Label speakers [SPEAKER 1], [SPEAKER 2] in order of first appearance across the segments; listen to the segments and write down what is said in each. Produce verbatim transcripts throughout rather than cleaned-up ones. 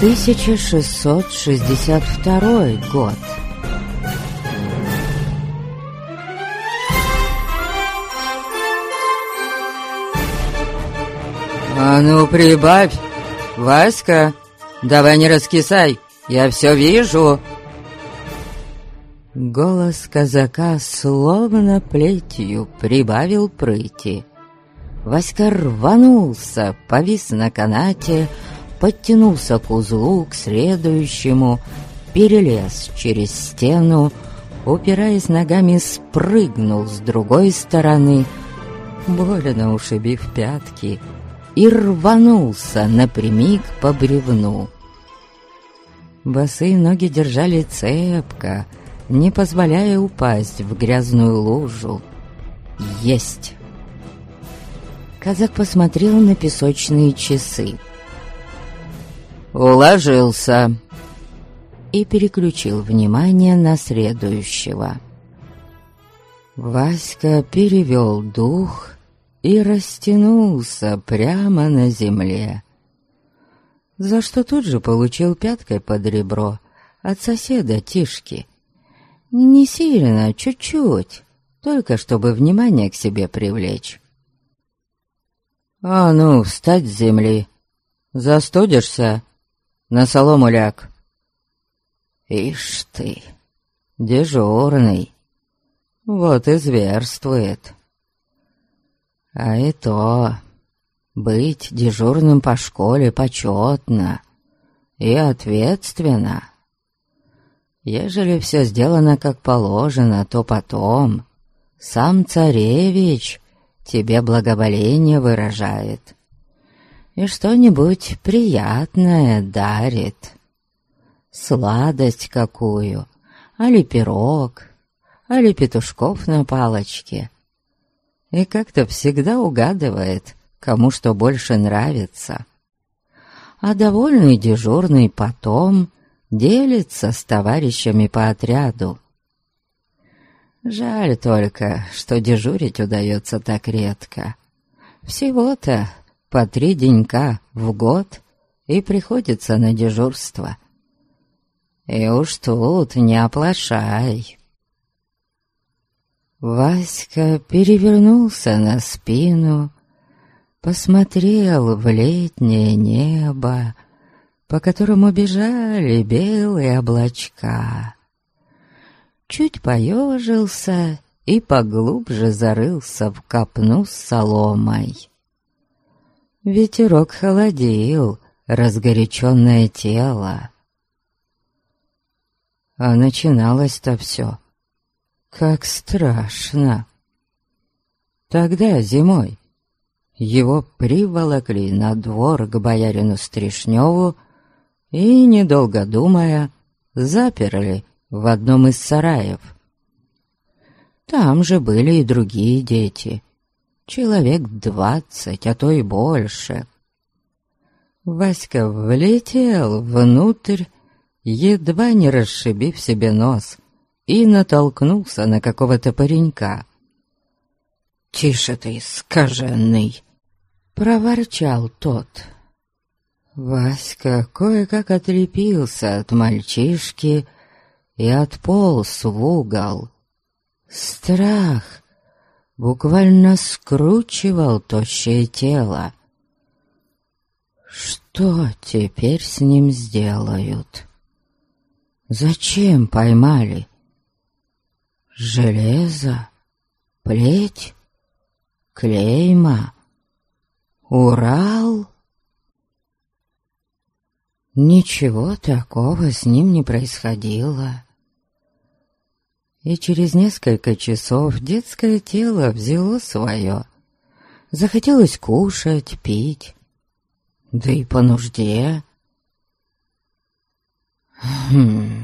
[SPEAKER 1] тысяча шестьсот шестьдесят второй год.
[SPEAKER 2] «А ну, прибавь! Васька, давай не раскисай, я все вижу!»
[SPEAKER 1] Голос казака словно плетью прибавил прыти. Васька рванулся, повис на канате, подтянулся к узлу, к следующему, перелез через стену, упираясь ногами, спрыгнул с другой стороны, больно ушибив пятки, и рванулся напрямик по бревну. Босые ноги держали цепко, не позволяя упасть в грязную лужу. Есть! Казак посмотрел на песочные часы.
[SPEAKER 2] «Уложился!»
[SPEAKER 1] И переключил внимание на следующего. Васька перевел дух и растянулся прямо на земле, за что тут же получил пяткой под ребро от соседа Тишки. Не сильно, чуть-чуть, только чтобы внимание к себе привлечь.
[SPEAKER 2] «А ну, встать с земли! Застудишься? На солому ляг!»
[SPEAKER 1] «Ишь ты, дежурный, вот и зверствует. А и то, быть дежурным по школе почетно и ответственно. Ежели все сделано как положено, то потом сам царевич тебе благоволение выражает и что-нибудь приятное дарит. Сладость какую, али пирог, али петушков на палочке. И как-то всегда угадывает, кому что больше нравится. А довольный дежурный потом делится с товарищами по отряду. Жаль только, что дежурить удается так редко. Всего-то по три денька в год и приходится на дежурство. И уж тут не оплошай. Васька перевернулся на спину, посмотрел в летнее небо, по которому бежали белые облачка. Чуть поежился и поглубже зарылся в копну с соломой. Ветерок холодил разгоряченное тело. А начиналось-то все как страшно. Тогда зимой его приволокли на двор к боярину Стришневу и, недолго думая, заперли в одном из сараев. Там же были и другие дети, человек двадцать, а то и больше. Васька влетел внутрь, едва не расшибив себе нос, и натолкнулся на какого-то паренька. «Тише ты, скаженный!» — проворчал тот. Васька кое-как отлепился от мальчишки и отполз в угол. Страх буквально скручивал тощее тело. Что теперь с ним сделают? Зачем поймали? Железо? Плеть? Клейма? Урал? Ничего такого с ним не происходило. И через несколько часов детское тело взяло свое. Захотелось кушать, пить, да и по нужде. Хм...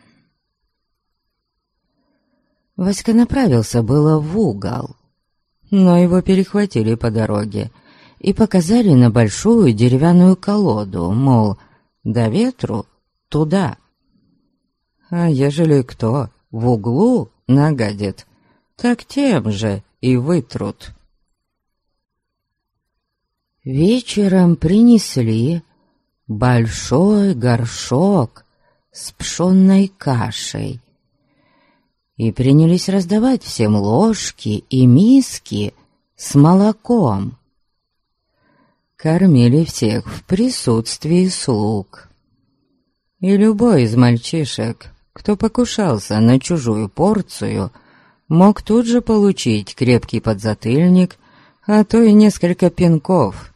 [SPEAKER 1] Васька направился было в угол, но его перехватили по дороге и показали на большую деревянную колоду, мол, до ветру туда. А ежели кто в углу нагадит, так тем же и вытрут. Вечером принесли большой горшок с пшенной кашей и принялись раздавать всем ложки и миски с молоком. Кормили всех в присутствии слуг. И любой из мальчишек, кто покушался на чужую порцию, мог тут же получить крепкий подзатыльник, а то и несколько пинков.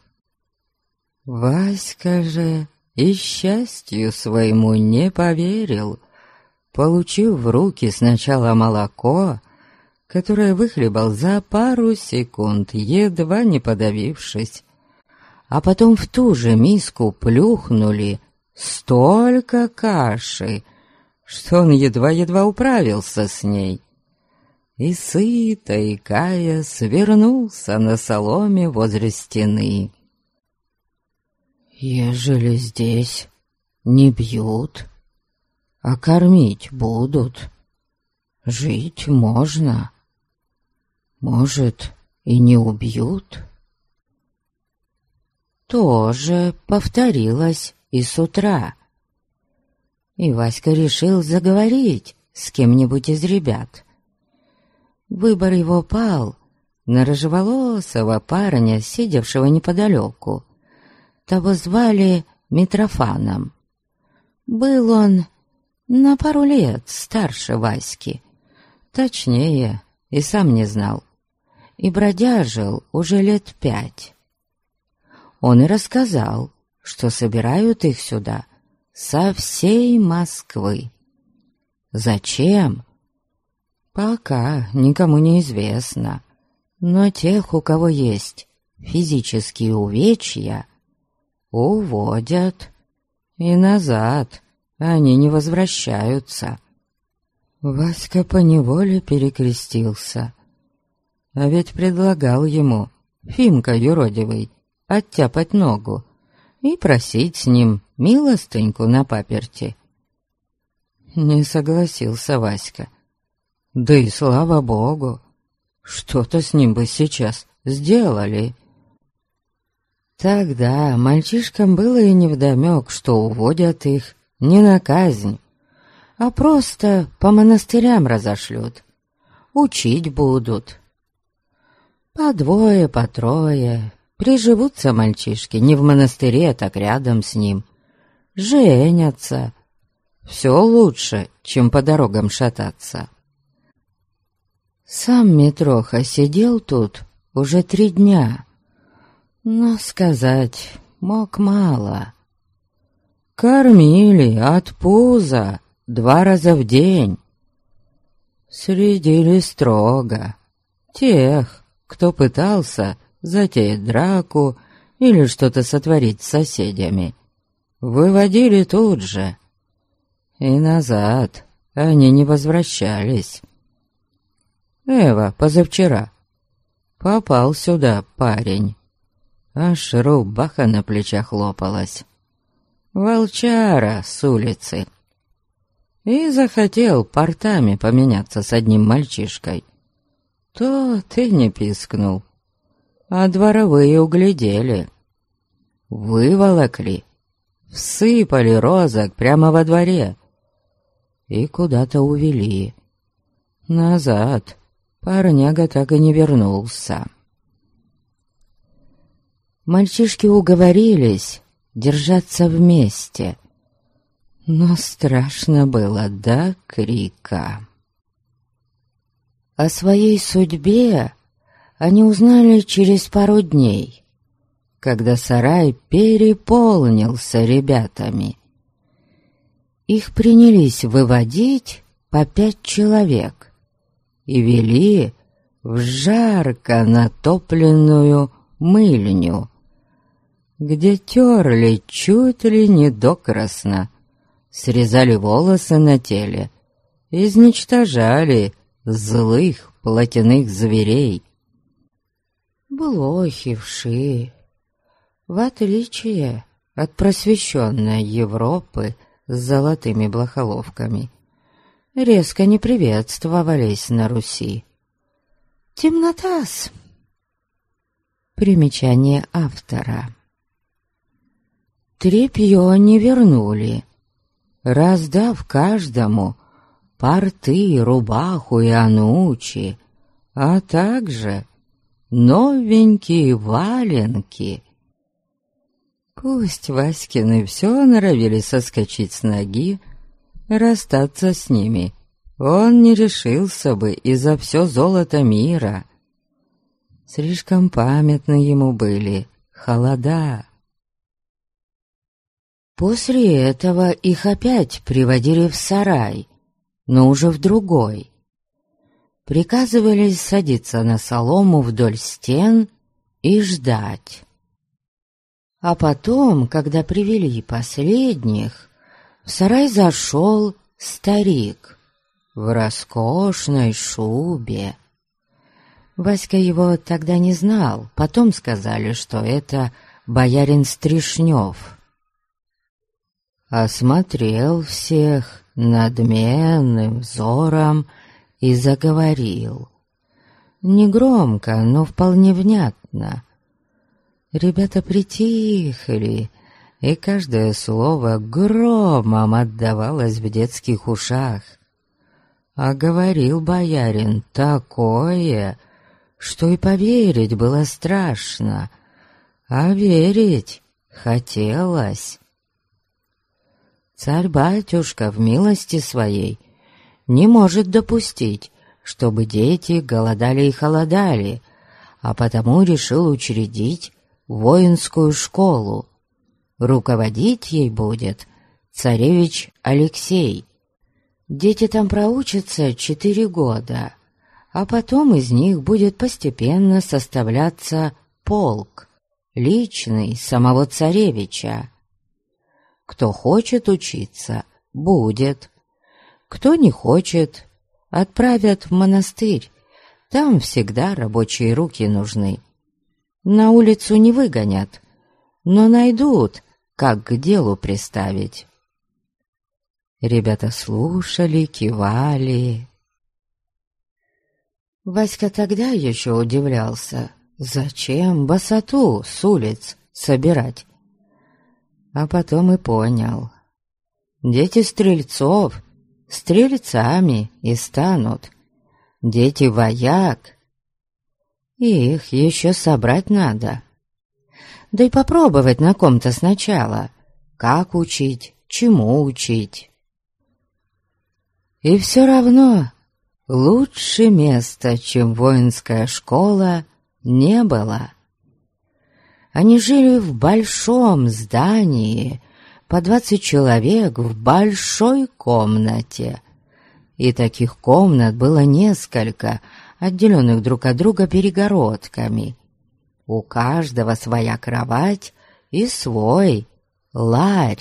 [SPEAKER 1] Васька же и счастью своему не поверил, получив в руки сначала молоко, которое выхлебал за пару секунд, едва не подавившись, а потом в ту же миску плюхнули столько каши, что он едва-едва управился с ней. И сыто икая свернулся на соломе возле стены. «Ежели здесь не бьют, а кормить будут, жить можно. Может, и не убьют?» Тоже повторилось и с утра. И Васька решил заговорить с кем-нибудь из ребят. Выбор его пал на рыжеволосого парня, сидевшего неподалеку. Того звали Митрофаном. Был он на пару лет старше Васьки. Точнее, и сам не знал. И бродяжил уже лет пять. Он и рассказал, что собирают их сюда со всей Москвы. Зачем? Пока никому не известно. Но тех, у кого есть физические увечья, уводят, и назад они не возвращаются. Васька поневоле перекрестился. А ведь предлагал ему Фимка юродивый оттяпать ногу и просить с ним милостыньку на паперти. Не согласился Васька. Да и слава богу, что-то с ним бы сейчас сделали. Тогда мальчишкам было и невдомёк, что уводят их не на казнь, а просто по монастырям разошлют, учить будут. По двое, по трое приживутся мальчишки не в монастыре, так рядом с ним, женятся. Все лучше, чем по дорогам шататься. Сам Митроха сидел тут уже три дня, но сказать мог мало. Кормили от пуза два раза в день. Следили строго. Тех, кто пытался затеять драку или что-то сотворить с соседями, выводили тут же. И назад они не возвращались. Эва позавчера попал сюда парень. Аж рубаха на плечах лопалась. Волчара с улицы. И захотел портами поменяться с одним мальчишкой. Тот и не пискнул. А дворовые углядели. Выволокли. Всыпали розок прямо во дворе. И куда-то увели. Назад парняга так и не вернулся. Мальчишки уговорились держаться вместе, но страшно было до крика. О своей судьбе они узнали через пару дней, когда сарай переполнился ребятами. Их принялись выводить по пять человек и вели в жарко натопленную мыльню, где терли чуть ли не докрасно, срезали волосы на теле, изничтожали злых плотяных зверей. Блохи, вши, в отличие от просвещенной Европы с золотыми блохоловками, резко не приветствовались на Руси. Темнота-с. Примечание автора. тряпье не вернули, раздав каждому порты, рубаху и анучи, а также новенькие валенки. Пусть Васькины все норовили соскочить с ноги, расстаться с ними он не решился бы и за все золото мира. Слишком памятны ему были холода. После этого их опять приводили в сарай, но уже в другой. Приказывали садиться на солому вдоль стен и ждать. А потом, когда привели последних, в сарай зашел старик в роскошной шубе. Васька его тогда не знал, потом сказали, что это боярин Стришнев. Осмотрел всех надменным взором и заговорил. Негромко, но вполне внятно. Ребята притихли, и каждое слово громом отдавалось в детских ушах. А говорил боярин такое, что и поверить было страшно, а верить хотелось. Царь-батюшка в милости своей не может допустить, чтобы дети голодали и холодали, а потому решил учредить воинскую школу. Руководить ей будет царевич Алексей. Дети там проучатся четыре года, а потом из них будет постепенно составляться полк, личный самого царевича. Кто хочет учиться, будет. Кто не хочет, отправят в монастырь. Там всегда рабочие руки нужны. На улицу не выгонят, но найдут, как к делу приставить. Ребята слушали, кивали. Васька тогда еще удивлялся, зачем босоту с улиц собирать. А потом и понял. Дети стрельцов стрельцами и станут. Дети вояк. И их еще собрать надо. Да и попробовать на ком-то сначала. Как учить, чему учить. И все равно лучше места, чем воинская школа, не было. Они жили в большом здании, по двадцать человек в большой комнате. И таких комнат было несколько, отделенных друг от друга перегородками. У каждого своя кровать и свой ларь.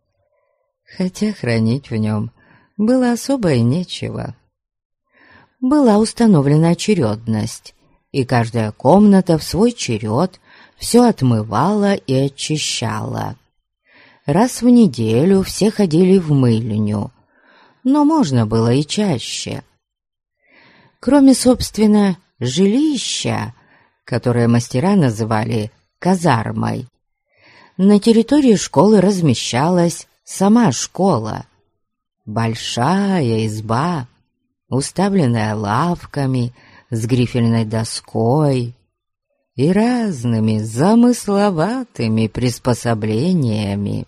[SPEAKER 1] Хотя хранить в нем было особо и нечего. Была установлена очередность, и каждая комната в свой черед все отмывала и очищала. Раз в неделю все ходили в мыльню, но можно было и чаще. Кроме, собственно, жилища, которое мастера называли казармой, на территории школы размещалась сама школа. Большая изба, уставленная лавками, с грифельной доской и разными замысловатыми приспособлениями.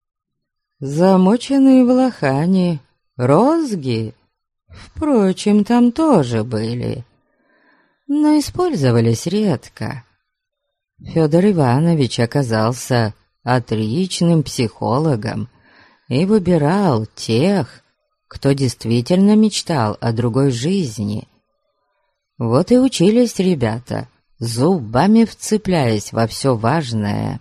[SPEAKER 1] Замоченные в лохани розги, впрочем, там тоже были, но использовались редко. Федор Иванович оказался отличным психологом и выбирал тех, кто действительно мечтал о другой жизни. Вот и учились ребята, зубами вцепляясь во все важное.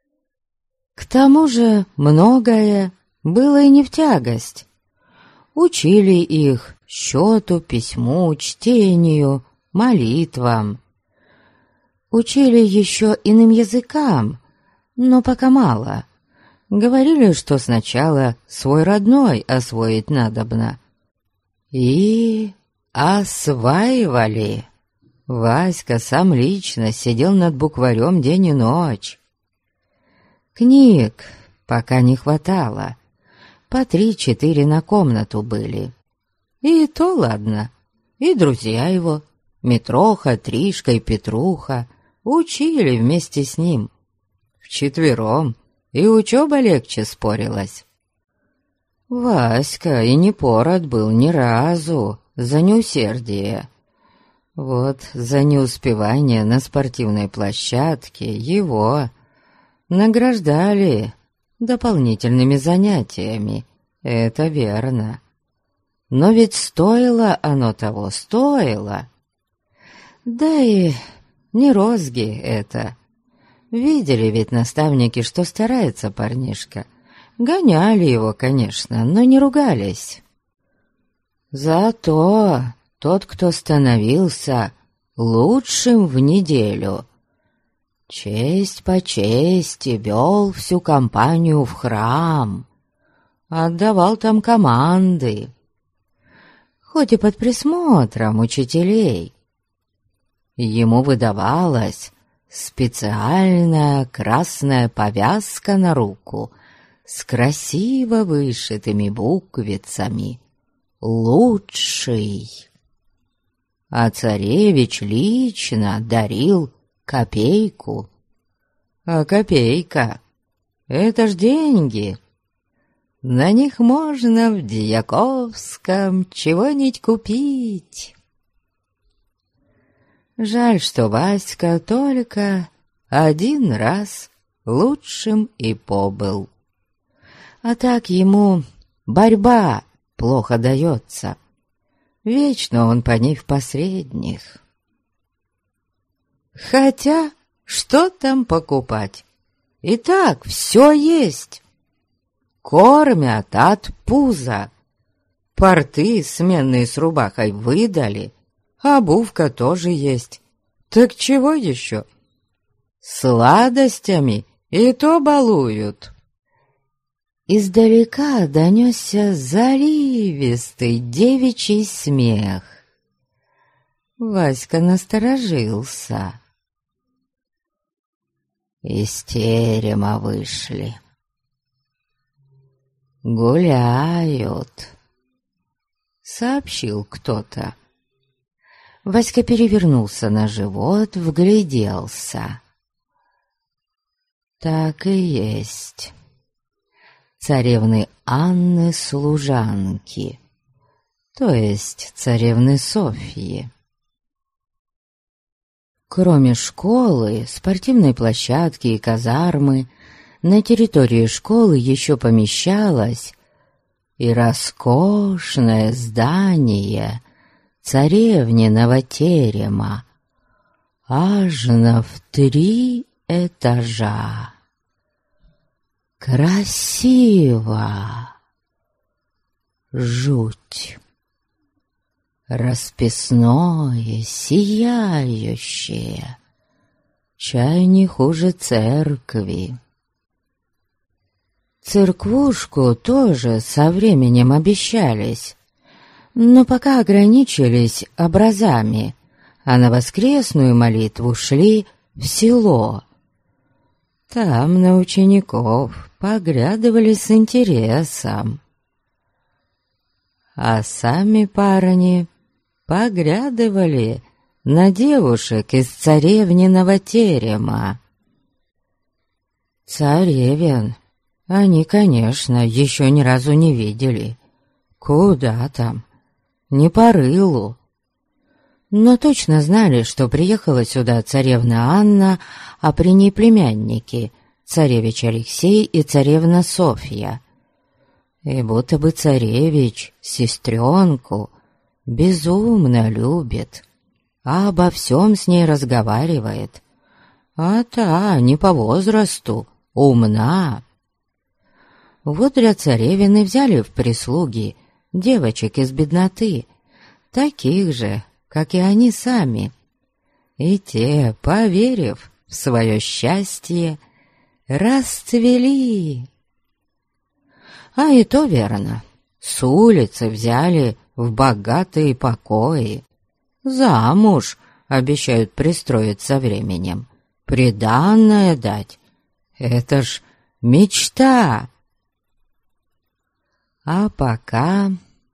[SPEAKER 1] К тому же многое было и не в тягость. Учили их счету, письму, чтению, молитвам. Учили еще иным языкам, но пока мало. Говорили, что сначала свой родной освоить надобно. И осваивали. Васька сам лично сидел над букварем день и ночь. Книг пока не хватало. По три-четыре на комнату были. И то ладно. И друзья его, Митроха, Тришка и Петруха, учили вместе с ним. Вчетвером и учеба легче спорилась. Васька и не пород был ни разу за неусердие. Вот за неуспевание на спортивной площадке его награждали дополнительными занятиями, это верно. Но ведь стоило оно того, стоило. Да и не розги это. Видели ведь наставники, что старается парнишка. Гоняли его, конечно, но не ругались. Зато тот, кто становился лучшим в неделю, честь по чести вел всю компанию в храм, отдавал там команды, хоть и под присмотром учителей. Ему выдавалась специальная красная повязка на руку с красиво вышитыми буквицами «Лучший». А царевич лично дарил копейку. А копейка — это ж деньги. На них можно в Дьяковском чего-нибудь купить. Жаль, что Васька только один раз лучшим и побыл. А так ему борьба плохо дается. Вечно он по ней в посредних. Хотя, что там покупать? И так все есть. Кормят от пуза. Порты сменные с рубахой выдали. Обувка тоже есть. Так чего еще? Сладостями и то балуют. Издалека донесся заливистый девичий смех. Васька насторожился. Из терема вышли. «Гуляют», — сообщил кто-то. Васька перевернулся на живот, вгляделся. Так и есть. Царевны Анны служанки, то есть царевны Софьи. Кроме школы, спортивной площадки и казармы, на территории школы еще помещалось и роскошное здание царевниного терема, аж на в три этажа. Красиво! Жуть! Расписное, сияющее, чай не хуже церкви. Церквушку тоже со временем обещались, но пока ограничились образами, а на воскресную молитву шли в село. Там на учеников поглядывали с интересом. А сами парни поглядывали на девушек из царевниного терема. Царевен они, конечно, еще ни разу не видели. Куда там? Не по рылу. Но точно знали, что приехала сюда царевна Анна, а при ней племянники, царевич Алексей и царевна Софья. И будто бы царевич сестренку безумно любит, а обо всем с ней разговаривает. А та не по возрасту, умна. Вот для царевны взяли в прислуги девочек из бедноты, таких же, как и они сами. И те, поверив в свое счастье, расцвели. А и то верно, с улицы взяли в богатые покои. Замуж обещают пристроить со временем, приданное дать. Это ж мечта. А пока...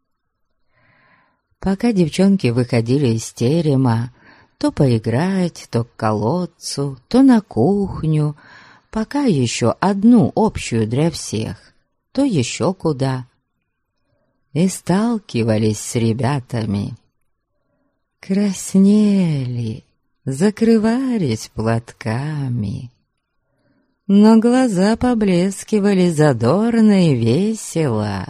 [SPEAKER 1] Пока девчонки выходили из терема, то поиграть, то к колодцу, то на кухню, пока еще одну общую для всех, то еще куда. И сталкивались с ребятами. Краснели, закрывались платками. Но глаза поблескивали задорно и весело.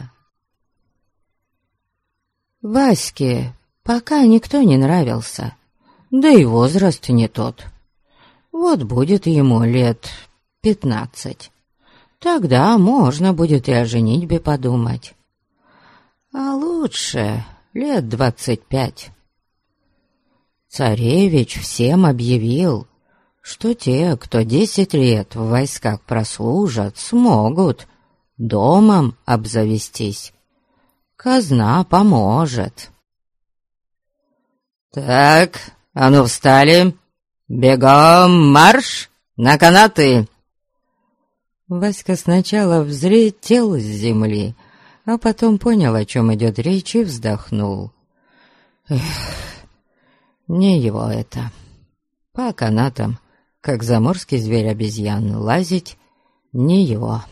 [SPEAKER 1] Ваське пока никто не нравился, да и возраст не тот. Вот будет ему лет пятнадцать. Тогда можно будет и о женитьбе подумать. А лучше лет двадцать пять. Царевич всем объявил, что те, кто десять лет в войсках прослужат, смогут домом обзавестись. Казна поможет.
[SPEAKER 2] «Так, а ну встали! Бегом марш на канаты!»
[SPEAKER 1] Васька сначала взлетел с земли, а потом понял, о чем идет речь, и вздохнул. Эх, не его это. По канатам, как заморский зверь-обезьян, лазить не его.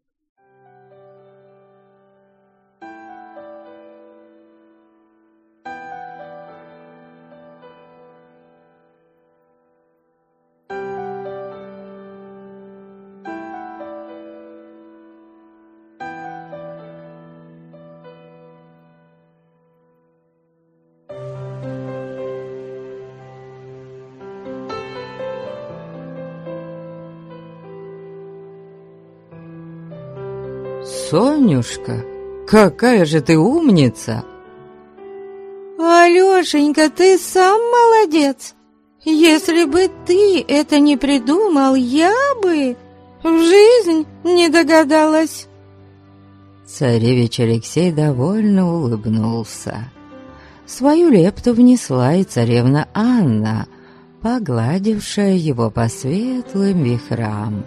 [SPEAKER 1] «Сонюшка, какая же ты умница!»
[SPEAKER 3] «Алёшенька, ты сам молодец! Если бы ты это не придумал, я бы в жизнь не догадалась!»
[SPEAKER 1] Царевич Алексей довольно улыбнулся. Свою лепту внесла и царевна Анна, погладившая его по светлым вихрам.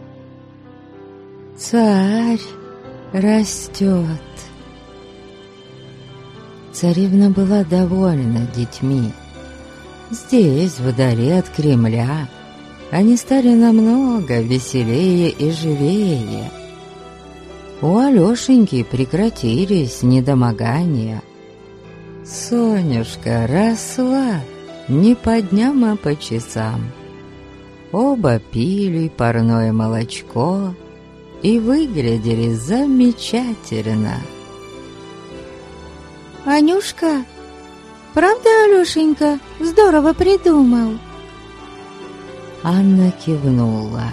[SPEAKER 1] «Царь растет!» Царевна была довольна детьми. Здесь, вдали от Кремля, они стали намного веселее и живее. У Алёшеньки прекратились недомогания. Сонюшка росла не по дням, а по часам. Оба пили парное молочко и выглядели замечательно.
[SPEAKER 3] «Анюшка, правда, Алёшенька, здорово придумал?»
[SPEAKER 1] Анна кивнула.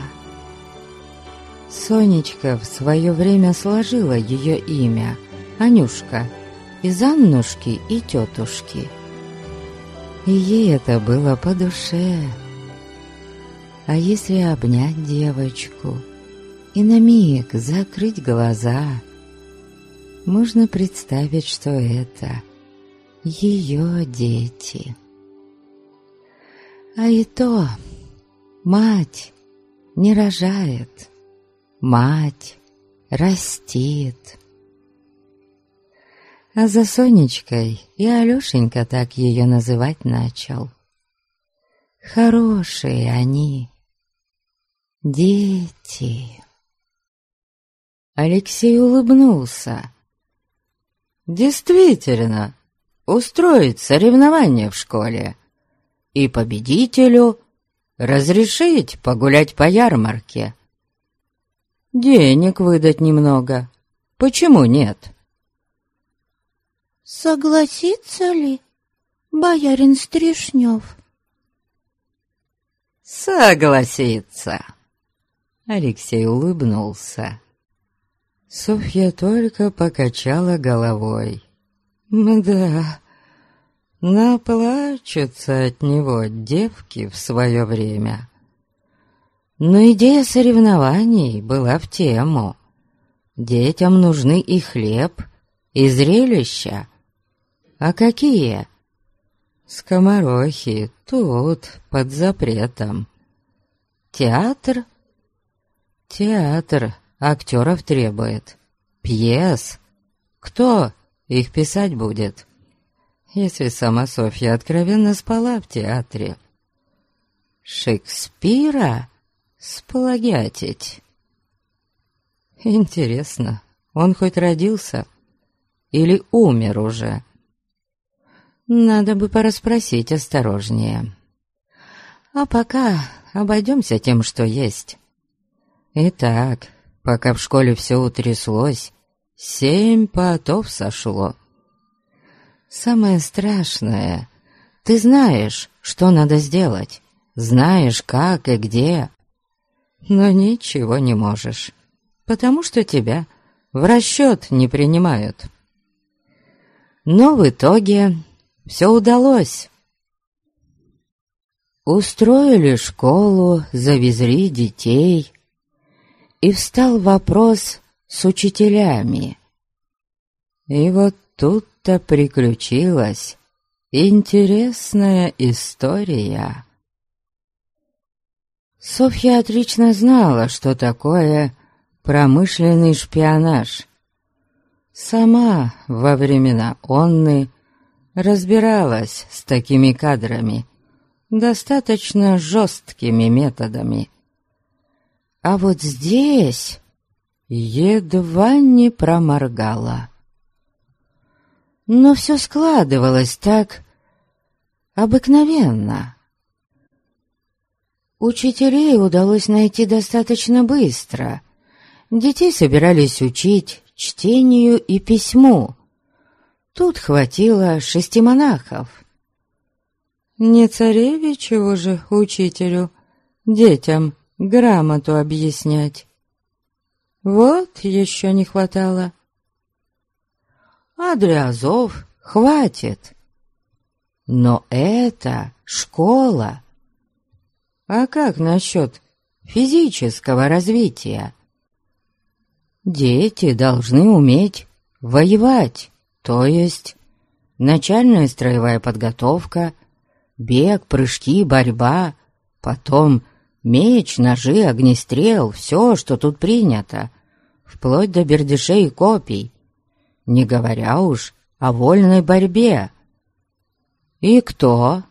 [SPEAKER 1] Сонечка в свое время сложила ее имя, Анюшка, из Аннушки и тетушки. И ей это было по душе. А если обнять девочку и на миг закрыть глаза, можно представить, что это ее дети. А и то мать не рожает, мать растит. А за Сонечкой и Алёшенька так ее называть начал. Хорошие они, дети. Алексей улыбнулся. Действительно, устроить соревнование в школе и победителю разрешить погулять по ярмарке. Денег выдать немного. Почему нет?
[SPEAKER 3] «Согласится ли боярин Стришнев?»
[SPEAKER 1] «Согласится!» Алексей улыбнулся. Софья только покачала головой. Да, наплачутся от него девки в свое время. Но идея соревнований была в тему. Детям нужны и хлеб, и зрелища. А какие? Скоморохи тут, под запретом. Театр? Театр актеров требует, пьес. Кто их писать будет, если сама Софья откровенно спала в театре? Шекспира сплагиатить? Интересно, он хоть родился или умер уже? Надо бы порасспросить осторожнее. А пока обойдемся тем, что есть. Итак, пока в школе все утряслось, семь потов сошло. Самое страшное, ты знаешь, что надо сделать, знаешь, как и где, но ничего не можешь, потому что тебя в расчет не принимают. Но в итоге все удалось. Устроили школу, завезли детей, и встал вопрос с учителями. И вот тут-то приключилась интересная история. Софья отлично знала, что такое промышленный шпионаж. Сама во времена онны разбиралась с такими кадрами достаточно жесткими методами. А вот здесь едва не проморгала. Но все складывалось так обыкновенно. Учителей удалось найти достаточно быстро. Детей собирались учить чтению и письму. Тут хватило шести монахов. Не царевичеву же учителю детям грамоту объяснять. Вот еще не хватало. А для азов хватит. Но это школа. А как насчет физического развития? Дети должны уметь воевать, то есть начальная строевая подготовка, бег, прыжки, борьба, потом меч, ножи, огнестрел, все, что тут принято, вплоть до бердышей и копий, не говоря уж о вольной борьбе. И кто?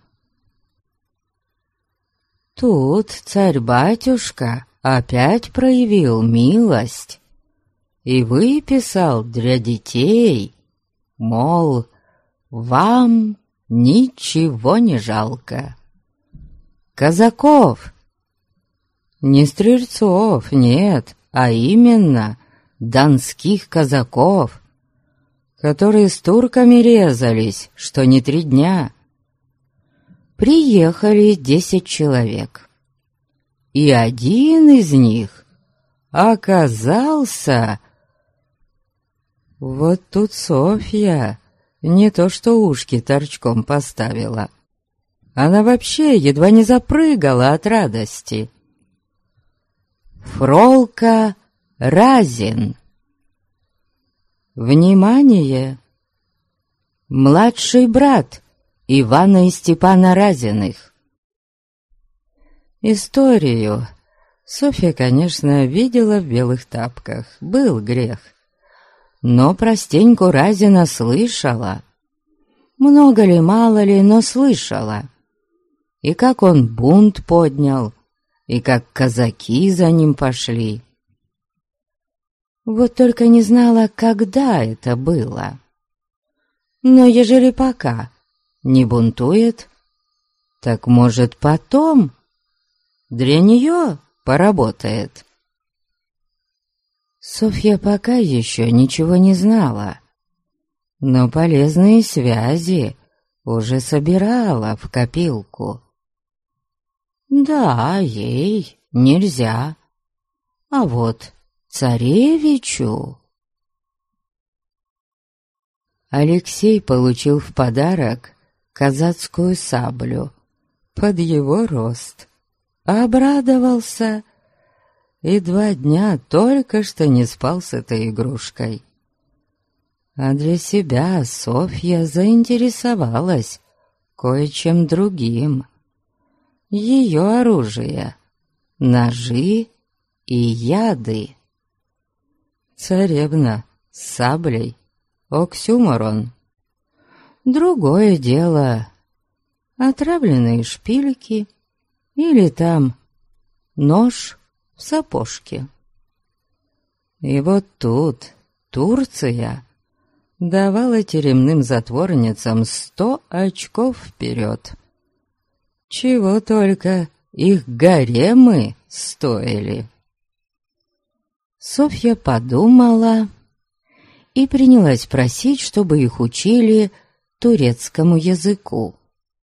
[SPEAKER 1] Тут царь-батюшка опять проявил милость и выписал для детей, мол, вам ничего не жалко. Казаков, не стрельцов, нет, а именно донских казаков, которые с турками резались, что не три дня. Приехали десять человек, и один из них оказался... Вот тут Софья не то что ушки торчком поставила. Она вообще едва не запрыгала от радости. Фролка Разин. Внимание! Младший брат Ивана и Степана Разиных. Историю Софья, конечно, видела в белых тапках, был грех. Но про Стеньку Разина слышала. Много ли, мало ли, но слышала. И как он бунт поднял, и как казаки за ним пошли. Вот только не знала, когда это было. Но ежели пока не бунтует, так, может, потом для нее поработает. Софья пока еще ничего не знала, но полезные связи уже собирала в копилку. Да, ей нельзя, а вот царевичу... Алексей получил в подарок казацкую саблю под его рост, обрадовался и два дня только что не спал с этой игрушкой. А для себя Софья заинтересовалась кое-чем другим. Ее оружие — ножи и яды. царевна с саблей — оксюморон. Другое дело — отравленные шпильки или там нож в сапожке. И вот тут Турция давала тюремным затворницам сто очков вперед. Чего только их гаремы стоили. Софья подумала и принялась просить, чтобы их учили турецкому языку.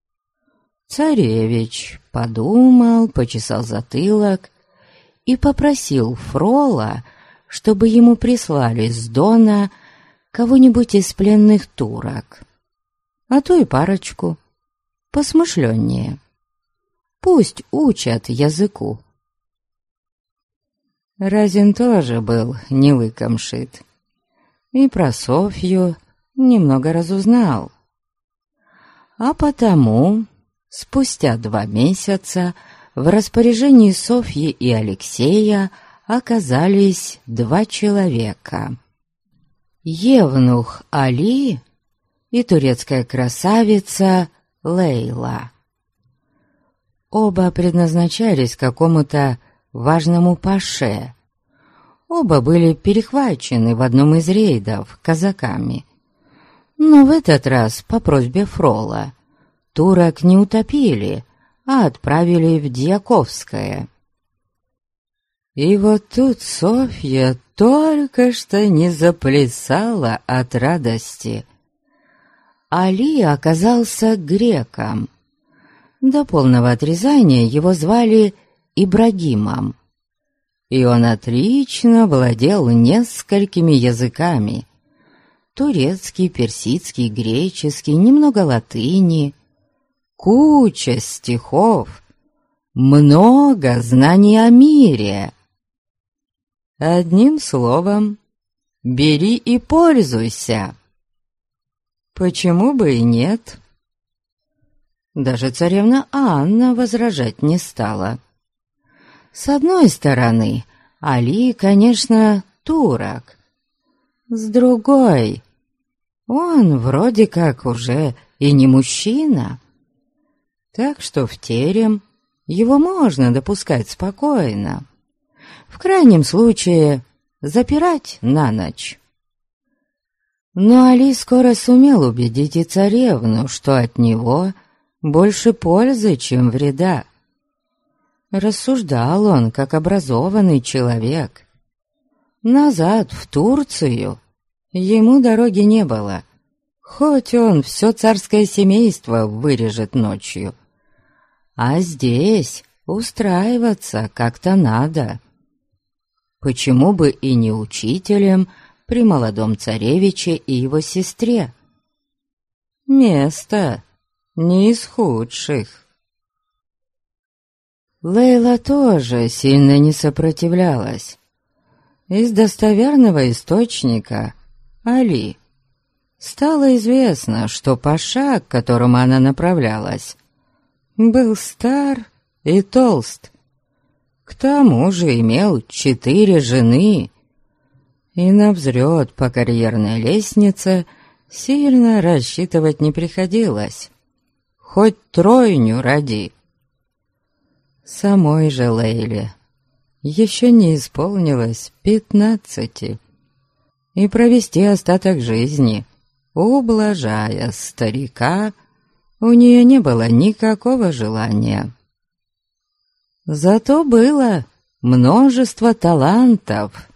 [SPEAKER 1] Царевич подумал, почесал затылок и попросил Фрола, чтобы ему прислали с Дона кого-нибудь из пленных турок, а то и парочку, посмышленнее. Пусть учат языку. Разин тоже был не лыком шит, и про Софью немного разузнал. А потому, спустя два месяца, в распоряжении Софьи и Алексея оказались два человека. Евнух Али и турецкая красавица Лейла. Оба предназначались какому-то важному паше. Оба были перехвачены в одном из рейдов казаками. Но в этот раз, по просьбе Фрола, турок не утопили, а отправили в Дьяковское. И вот тут Софья только что не заплясала от радости. Али оказался греком. До полного отрезания его звали Ибрагимом, и он отлично владел несколькими языками: турецкий, персидский, греческий, немного латыни, куча стихов, много знаний о мире. Одним словом, бери и пользуйся. Почему бы и нет? Даже царевна Анна возражать не стала. С одной стороны, Али, конечно, турок. С другой, он вроде как уже и не мужчина. Так что в терем его можно допускать спокойно. В крайнем случае, запирать на ночь. Но Али скоро сумел убедить и царевну, что от него больше пользы, чем вреда. Рассуждал он, как образованный человек. Назад, в Турцию, ему дороги не было, хоть он все царское семейство вырежет ночью. А здесь устраиваться как-то надо. Почему бы и не учителем при молодом царевиче и его сестре? Место не из худших. Лейла тоже сильно не сопротивлялась. Из достоверного источника, Али, стало известно, что паша, к которому она направлялась, был стар и толст. К тому же имел четыре жены, и на взлет по карьерной лестнице сильно рассчитывать не приходилось. Хоть тройню роди. Самой же Лейле еще не исполнилось пятнадцати, и провести остаток жизни, ублажая старика, у нее не было никакого желания. Зато было множество талантов.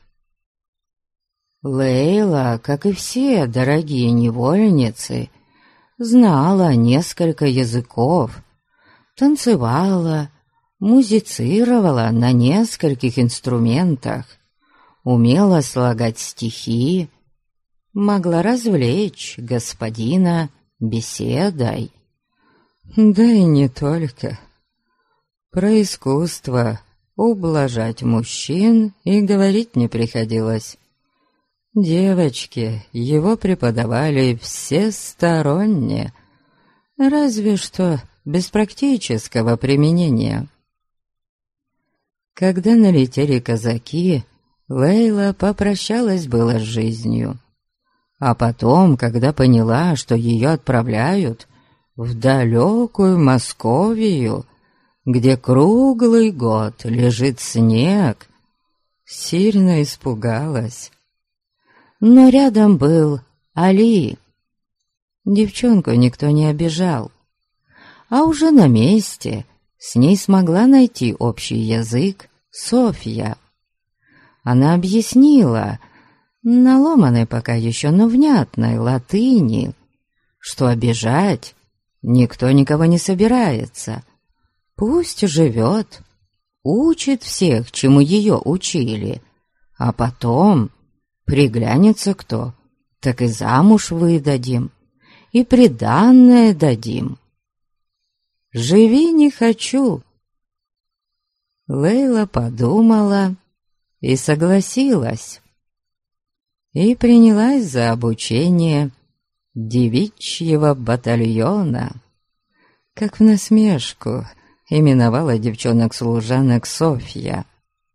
[SPEAKER 1] Лейла, как и все дорогие невольницы, знала несколько языков, танцевала, музицировала на нескольких инструментах, умела слагать стихи, могла развлечь господина беседой. Да и не только. Про искусство ублажать мужчин и говорить не приходилось. Девочки его преподавали всесторонне, разве что без практического применения. Когда налетели казаки, Лейла попрощалась было с жизнью, а потом, когда поняла, что ее отправляют в далекую Московию, где круглый год лежит снег, сильно испугалась. Но рядом был Али. Девчонку никто не обижал, а уже на месте с ней смогла найти общий язык Софья. Она объяснила, на ломаной пока еще, но внятной латыни, что обижать никто никого не собирается. Пусть живет, учит всех, чему ее учили, а потом приглянется кто, так и замуж выдадим, и приданное дадим. Живи не хочу. Лейла подумала и согласилась, и принялась за обучение девичьего батальона, как в насмешку именовала девчонок-служанок Софья.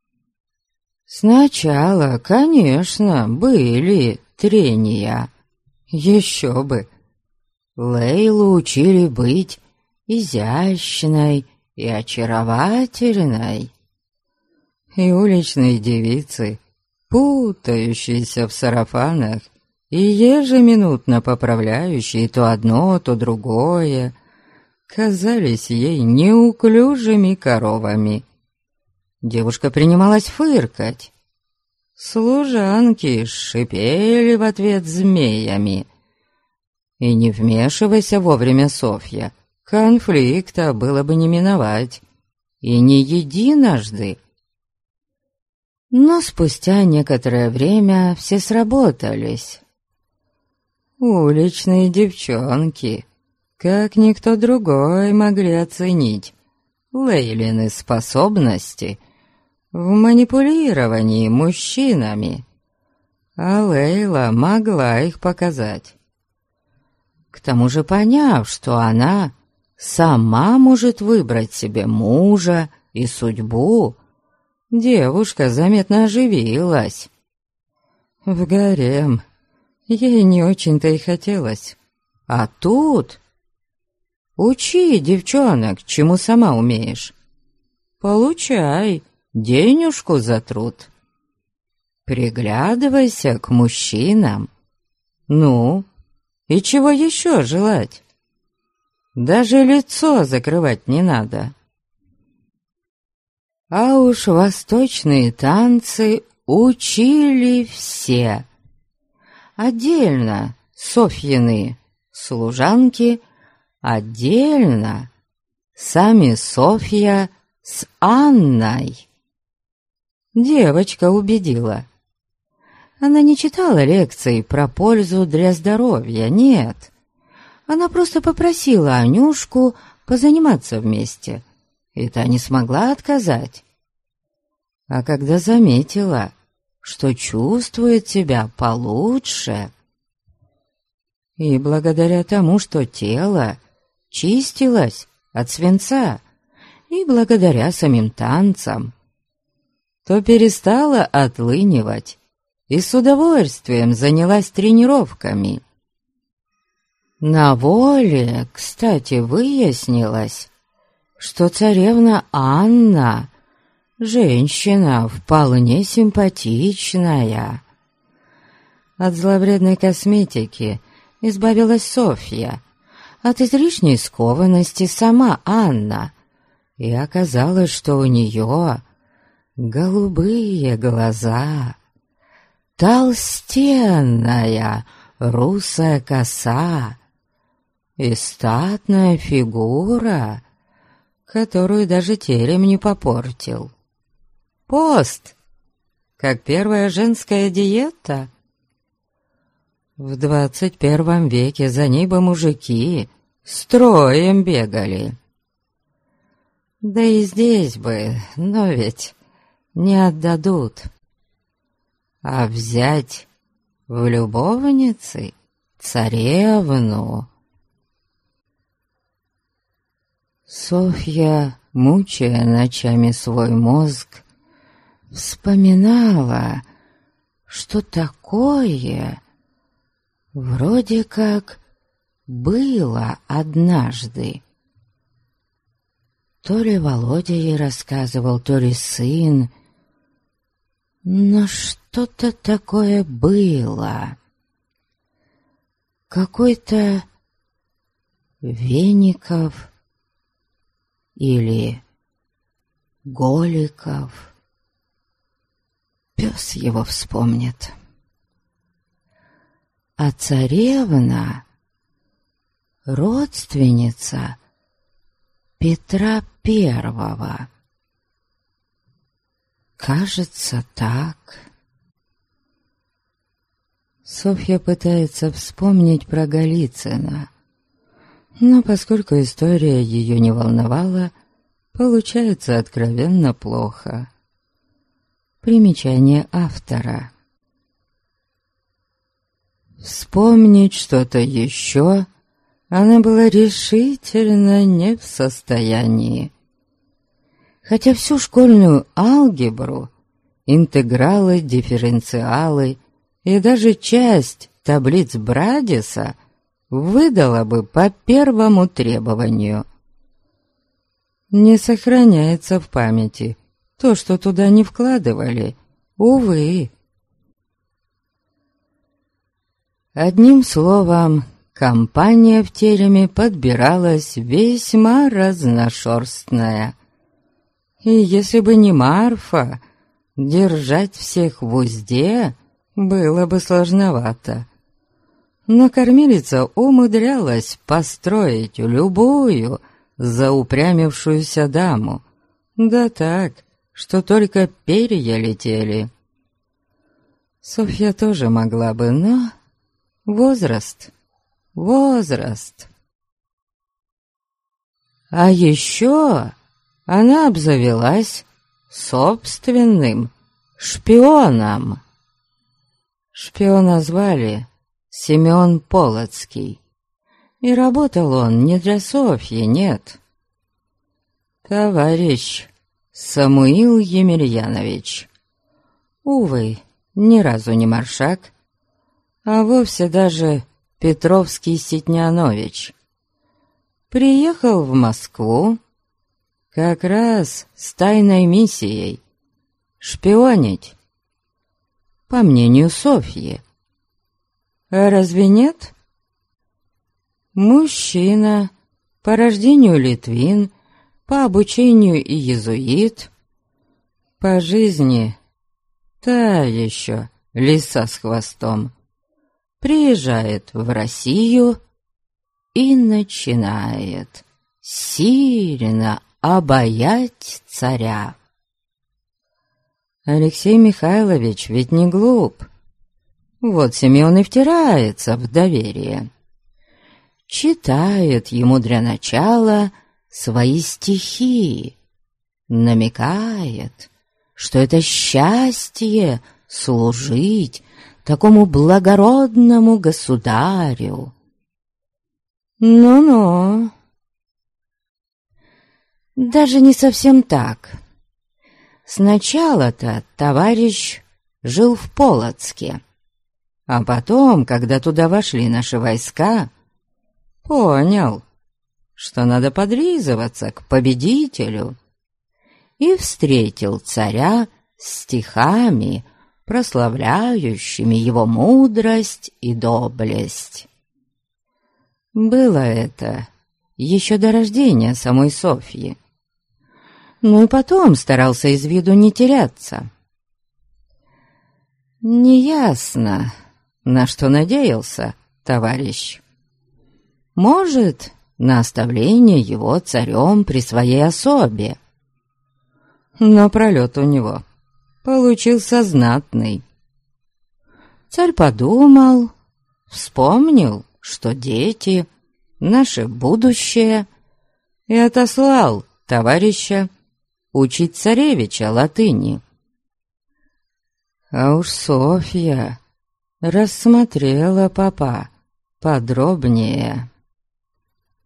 [SPEAKER 1] Сначала, конечно, были трения, еще бы. Лейлу учили быть изящной и очаровательной, и уличные девицы, путающиеся в сарафанах и ежеминутно поправляющие то одно, то другое, казались ей неуклюжими коровами. Девушка принималась фыркать. Служанки шипели в ответ змеями. И не вмешивайся вовремя, Софья, конфликта было бы не миновать, и не единожды. Но спустя некоторое время все сработались. Уличные девчонки, как никто другой, могли оценить Лейлины способности в манипулировании мужчинами, а Лейла могла их показать. К тому же, поняв, что она сама может выбрать себе мужа и судьбу, девушка заметно оживилась. В гарем ей не очень-то и хотелось. А тут учи девчонок, чему сама умеешь. Получай денежку за труд. Приглядывайся к мужчинам. Ну, и чего еще желать? Даже лицо закрывать не надо. А уж восточные танцы учили все. Отдельно Софьины служанки, отдельно сами Софья с Анной. Девочка убедила. Она не читала лекций про пользу для здоровья, нет. Она просто попросила Анюшку позаниматься вместе, и та не смогла отказать. А когда заметила, что чувствует себя получше, и благодаря тому, что тело чистилось от свинца, и благодаря самим танцам, то перестала отлынивать и с удовольствием занялась тренировками. На воле, кстати, выяснилось, что царевна Анна — женщина вполне симпатичная. От зловредной косметики избавилась Софья, от излишней скованности сама Анна, и оказалось, что у нее голубые глаза, толстенная русая коса и статная фигура, которую даже терем не попортил. Пост, как первая женская диета. В двадцать первом веке за ней бы мужики строем бегали. Да и здесь бы, но ведь не отдадут. А взять в любовницы царевну. Софья, мучая ночами свой мозг, вспоминала, что такое вроде как было однажды. То ли Володя ей рассказывал, то ли сын, но что-то такое было. Какой-то Веников или Голиков. Пес его вспомнит. А царевна — родственница Петра Первого. Кажется, так. Софья пытается вспомнить про Голицына, но поскольку история ее не волновала, получается откровенно плохо. Примечание автора. Вспомнить что-то еще она была решительно не в состоянии. Хотя всю школьную алгебру, интегралы, дифференциалы и даже часть таблиц Брадиса выдала бы по первому требованию. Не сохраняется в памяти то, что туда не вкладывали, увы. Одним словом, компания в тереме подбиралась весьма разношерстная. И если бы не Марфа, держать всех в узде было бы сложновато. Но кормилица умудрялась построить любую заупрямившуюся даму, да так, что только перья летели. Софья тоже могла бы, но возраст, возраст. А еще она обзавелась собственным шпионом. Шпиона звали Семен Полоцкий, и работал он не для Софьи, нет. Товарищ Самуил Емельянович, увы, ни разу не маршак, а вовсе даже Петровский Ситнянович, приехал в Москву как раз с тайной миссией шпионить, по мнению Софьи. А разве нет? Мужчина, по рождению литвин, по обучению и иезуит, по жизни та еще лиса с хвостом, приезжает в Россию и начинает сильно обаять царя. Алексей Михайлович ведь не глуп. Вот Семен и втирается в доверие. Читает ему для начала свои стихи, намекает, что это счастье служить такому благородному государю. Ну-ну. Даже не совсем так. Сначала-то товарищ жил в Полоцке, а потом, когда туда вошли наши войска, понял, что надо подлизываться к победителю, и встретил царя стихами, прославляющими его мудрость и доблесть. Было это еще до рождения самой Софьи. Ну и потом старался из виду не теряться. Неясно, на что надеялся товарищ. Может, на оставление его царем при своей особе. Но пролет у него получился знатный. Царь подумал, вспомнил, что дети — наше будущее, и отослал товарища учить царевича латыни. А уж Софья рассмотрела попа подробнее.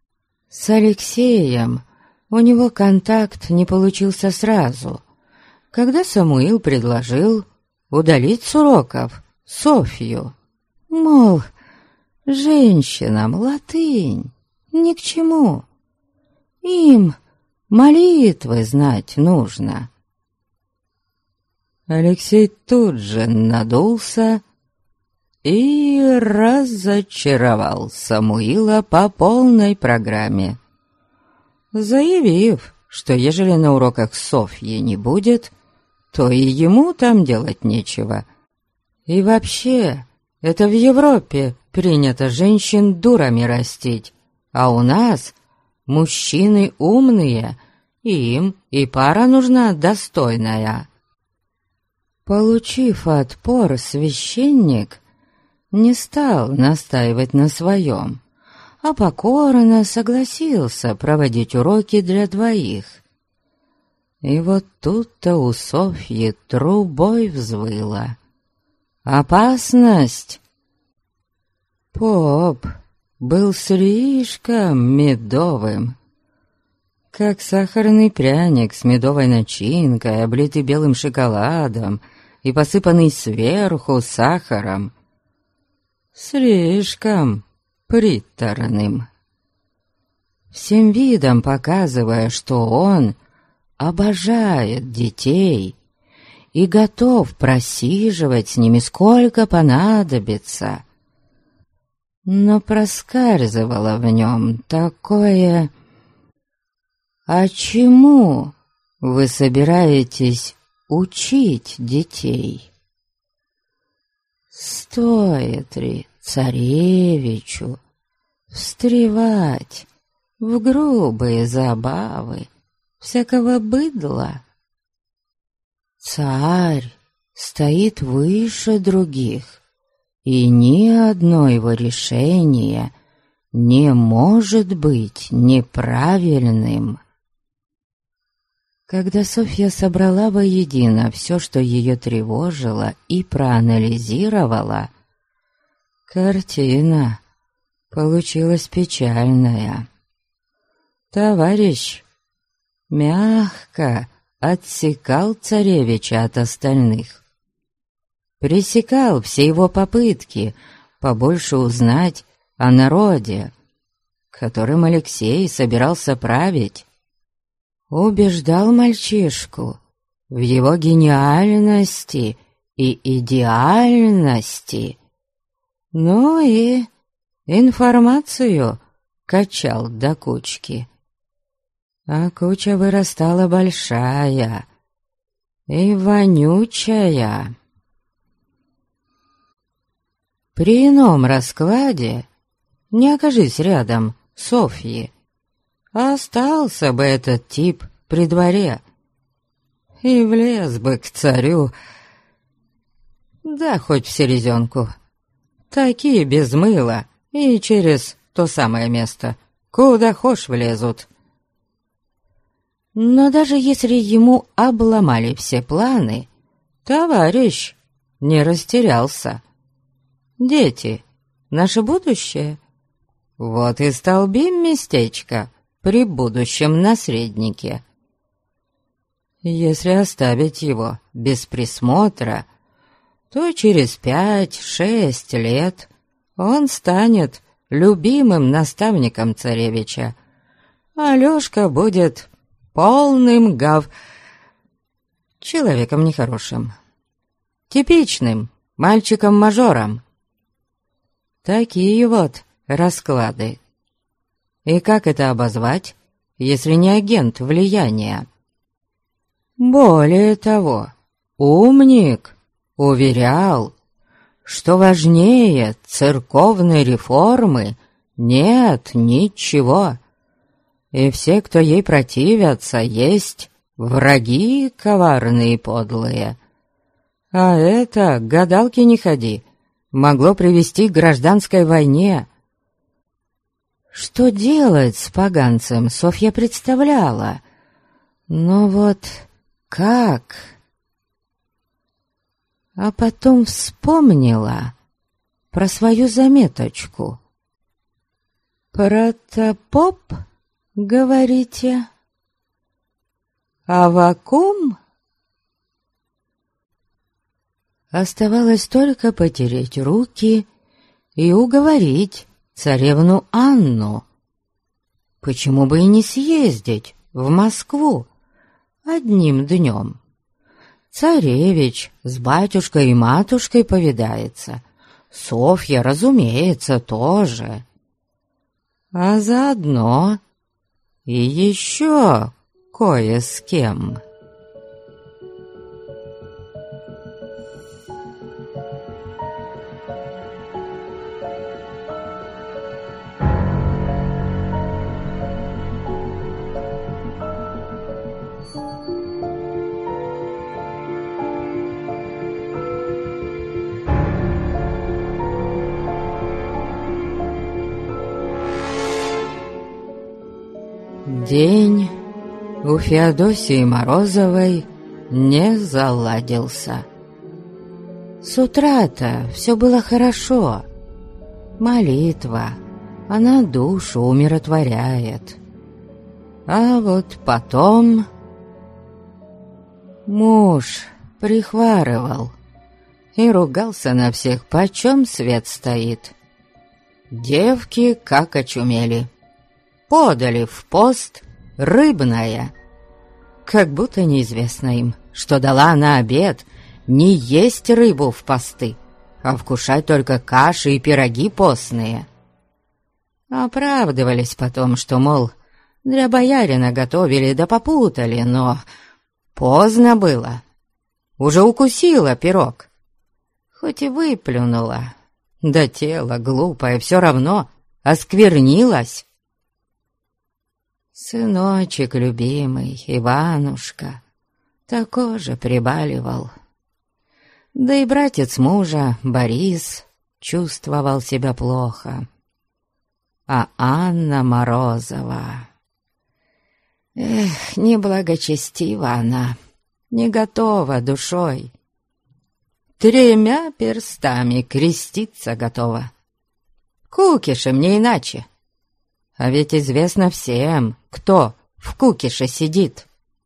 [SPEAKER 1] С Алексеем у него контакт не получился сразу, когда Самуил предложил удалить с уроков Софью. Мол, женщинам латынь ни к чему, им молитвы знать нужно. Алексей тут же надулся и разочаровал Самуила по полной программе, заявив, что ежели на уроках Софьи не будет, то и ему там делать нечего. И вообще, это в Европе принято женщин дурами растить, а у нас мужчины умные, и им и пара нужна достойная. Получив отпор, священник не стал настаивать на своем, а покорно согласился проводить уроки для двоих. И вот тут-то у Софьи трубой взвыла. Опасность! Поп был слишком медовым, как сахарный пряник с медовой начинкой, облитый белым шоколадом и посыпанный сверху сахаром. Слишком приторным. Всем видом показывая, что он обожает детей и готов просиживать с ними сколько понадобится. Но проскальзывало в нем такое: «А чему вы собираетесь учить детей? Стоит ли царевичу встревать в грубые забавы всякого быдла? Царь стоит выше других, и ни одно его решение не может быть неправильным». Когда Софья собрала воедино все, что ее тревожило, и проанализировала, картина получилась печальная. Товарищ мягко отсекал царевича от остальных, пресекал все его попытки побольше узнать о народе, которым Алексей собирался править. Убеждал мальчишку в его гениальности и идеальности, ну и информацию качал до кучки. А куча вырастала большая и вонючая. При ином раскладе, не окажись рядом Софьи, остался бы этот тип при дворе и влез бы к царю, да хоть в селезенку. Такие без мыла и через то самое место, куда хошь влезут. Но даже если ему обломали все планы, товарищ не растерялся. Дети — наше будущее. Вот и столбим местечко при будущем наследнике. Если оставить его без присмотра, то через пять-шесть лет он станет любимым наставником царевича, а Лёшка будет полным гав... человеком нехорошим, типичным мальчиком-мажором. Такие вот расклады. И как это обозвать, если не агент влияния? Более того, умник уверял, что важнее церковной реформы нет ничего, и все, кто ей противятся, есть враги коварные и подлые. А это, к гадалке не ходи, могло привести к гражданской войне. Что делать с поганцем, Софья представляла, но вот как? А потом вспомнила про свою заметочку. «Протопоп, говорите? Аввакум? Оставалось только потереть руки и уговорить царевну Анну. Почему бы и не съездить в Москву одним днем? Царевич с батюшкой и матушкой повидается, Софья, разумеется, тоже. А заодно и еще кое с кем. День у Феодосии Морозовой не заладился. С утра-то все было хорошо. Молитва, она душу умиротворяет. А вот потом муж прихварывал и ругался на всех, почем свет стоит. Девки как очумели. Подали в пост рыбное, как будто неизвестно им, что дала на обед не есть рыбу в посты, а вкушать только каши и пироги постные. Оправдывались потом, что, мол, для боярина готовили да попутали, но поздно было. Уже укусила пирог, хоть и выплюнула, да тело глупое все равно осквернилось. Сыночек любимый, Иванушка, такой же прибаливал. Да и братец мужа, Борис, чувствовал себя плохо. А Анна Морозова... Эх, неблагочестива она, не готова душой. Тремя перстами креститься готова. Кукишем не иначе. А ведь известно всем, кто в кукише сидит.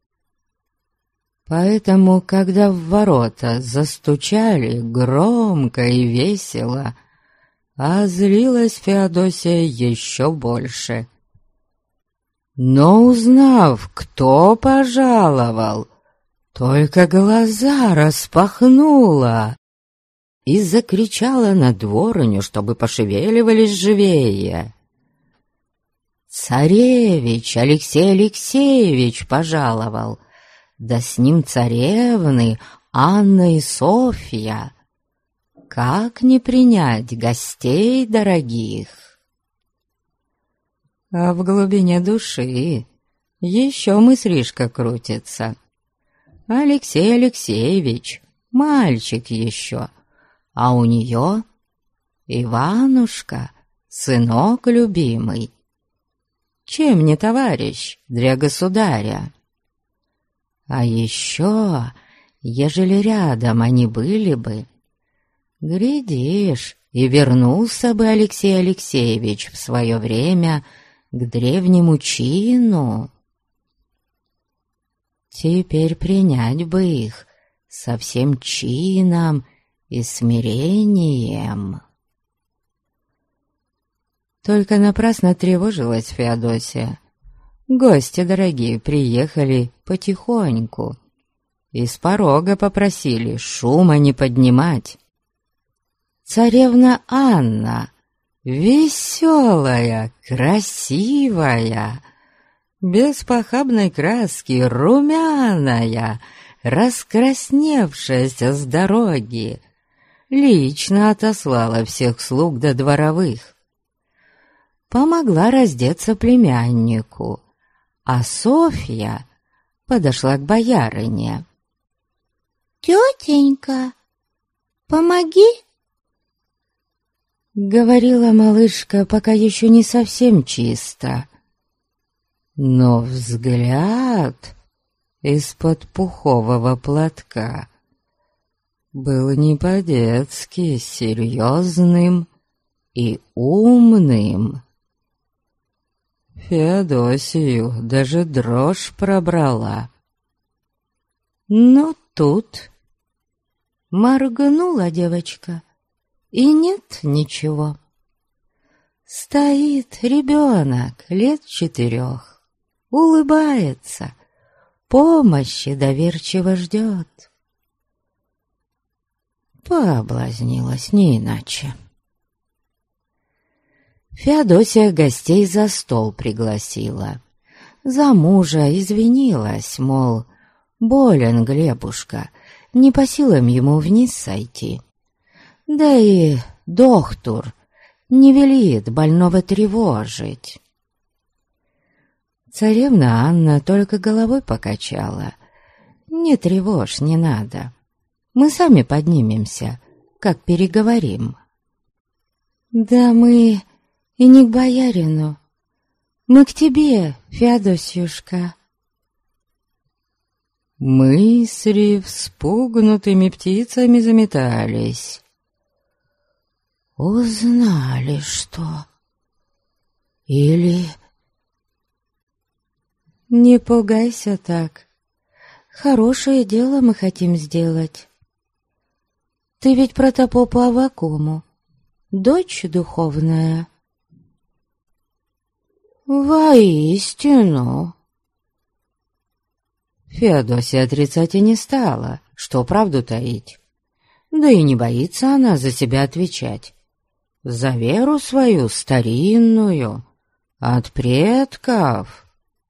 [SPEAKER 1] Поэтому, когда в ворота застучали громко и весело, озлилась Феодосия еще больше. Но, узнав, кто пожаловал, только глаза распахнула и закричала на дворню, чтобы пошевеливались живее. Царевич Алексей Алексеевич пожаловал, да с ним царевны Анна и Софья. Как не принять гостей дорогих? А в глубине души еще мыслишка крутится. Алексей Алексеевич, мальчик еще, а у нее Иванушка, сынок любимый. Чем не товарищ для государя? А еще, ежели рядом они были бы, глядишь, и вернулся бы Алексей Алексеевич в свое время к древнему чину. Теперь принять бы их со всем чином и смирением. Только напрасно тревожилась Феодосия. Гости дорогие приехали потихоньку и с порога попросили шума не поднимать. Царевна Анна, веселая, красивая, без похабной краски, румяная, раскрасневшаяся с дороги, лично отослала всех слуг до дворовых. Помогла раздеться племяннику, а Софья подошла к боярине.
[SPEAKER 3] «Тетенька, помоги!»
[SPEAKER 1] — говорила малышка, пока еще не совсем чисто. Но взгляд из-под пухового платка был не по-детски серьезным и умным. Феодосию даже дрожь пробрала. Но тут Моргнула девочка, и нет ничего. Стоит ребенок лет четырех, улыбается, помощи доверчиво ждет. Пооблазнилась не иначе. Феодосия гостей за стол пригласила. За мужа извинилась, мол, болен Глебушка, не по силам ему вниз сойти. Да и доктор не велит больного тревожить. Царевна Анна только головой покачала. «Не тревожь, не надо. Мы сами поднимемся, как переговорим». «Да мы и не к боярину. Мы к тебе, Феодосьюшка». Мысли вспугнутыми птицами заметались. Узнали, что? Или... Не пугайся так. Хорошее дело мы хотим сделать. Ты ведь протопопу Аввакуму, дочь духовная. Воистину. Феодосия отрицать и не стала, что правду таить. Да и не боится она за себя отвечать. За веру свою старинную, от предков.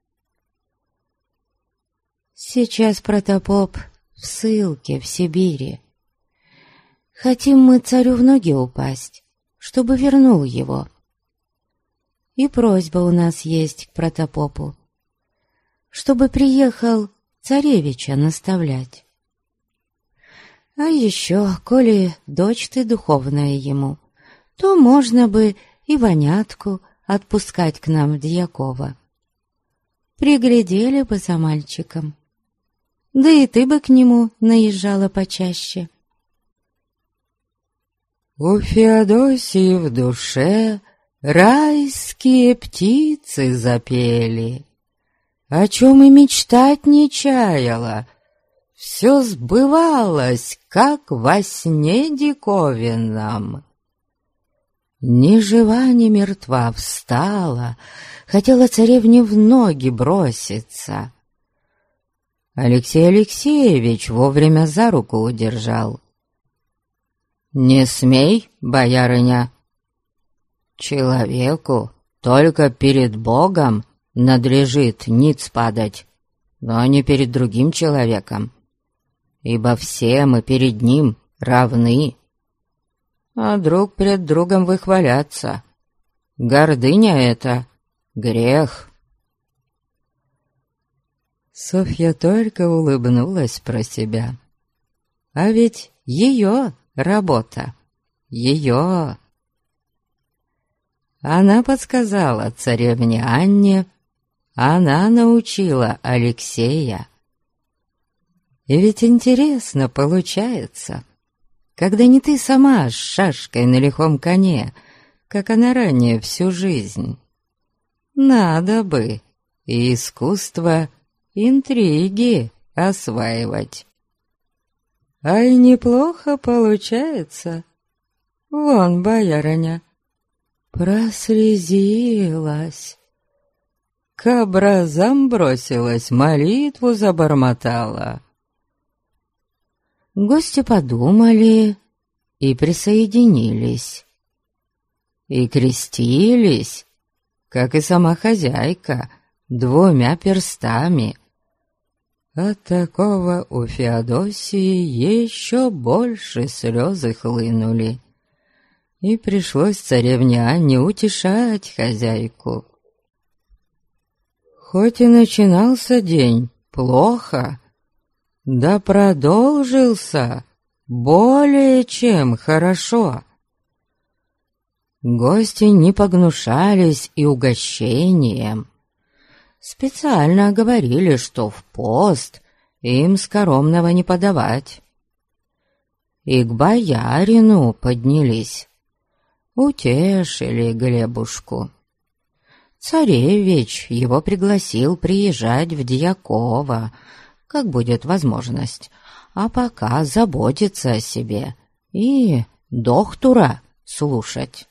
[SPEAKER 1] Сейчас протопоп в ссылке в Сибири. Хотим мы царю в ноги упасть, чтобы вернул его. И просьба у нас есть к протопопу, чтобы приехал царевича наставлять. А еще, коли дочь ты духовная ему, то можно бы и вонятку отпускать к нам в Дьякова. Приглядели бы за мальчиком. Да и ты бы к нему наезжала почаще. У Феодосии в душе райские птицы запели, о чем и мечтать не чаяла. Все сбывалось, как во сне диковинном. Ни жива, ни мертва встала, хотела царевне в ноги броситься. Алексей Алексеевич вовремя за руку удержал. «Не смей, боярыня! Человеку только перед Богом надлежит ниц падать, но не перед другим человеком, ибо все мы перед ним равны. А друг пред другом выхваляться, гордыня это грех». Софья только улыбнулась про себя. А ведь ее работа, ее. Она подсказала царевне Анне, она научила Алексея. И ведь интересно получается, когда не ты сама с шашкой на лихом коне, как она ранее всю жизнь. Надо бы и искусство интриги осваивать. А и неплохо получается. Вон, боярыня, прослезилась, к образам бросилась, молитву забормотала. Гости подумали и присоединились. И крестились, как и сама хозяйка, двумя перстами. От такого у Феодосии еще больше слезы хлынули. И пришлось царевне Анне утешать хозяйку. Хоть и начинался день плохо, да продолжился более чем хорошо. Гости не погнушались и угощением. Специально говорили, что в пост им скоромного не подавать. И к боярину поднялись, утешили Глебушку. Царевич его пригласил приезжать в Дьяково, как будет возможность, а пока заботиться о себе и доктора слушать.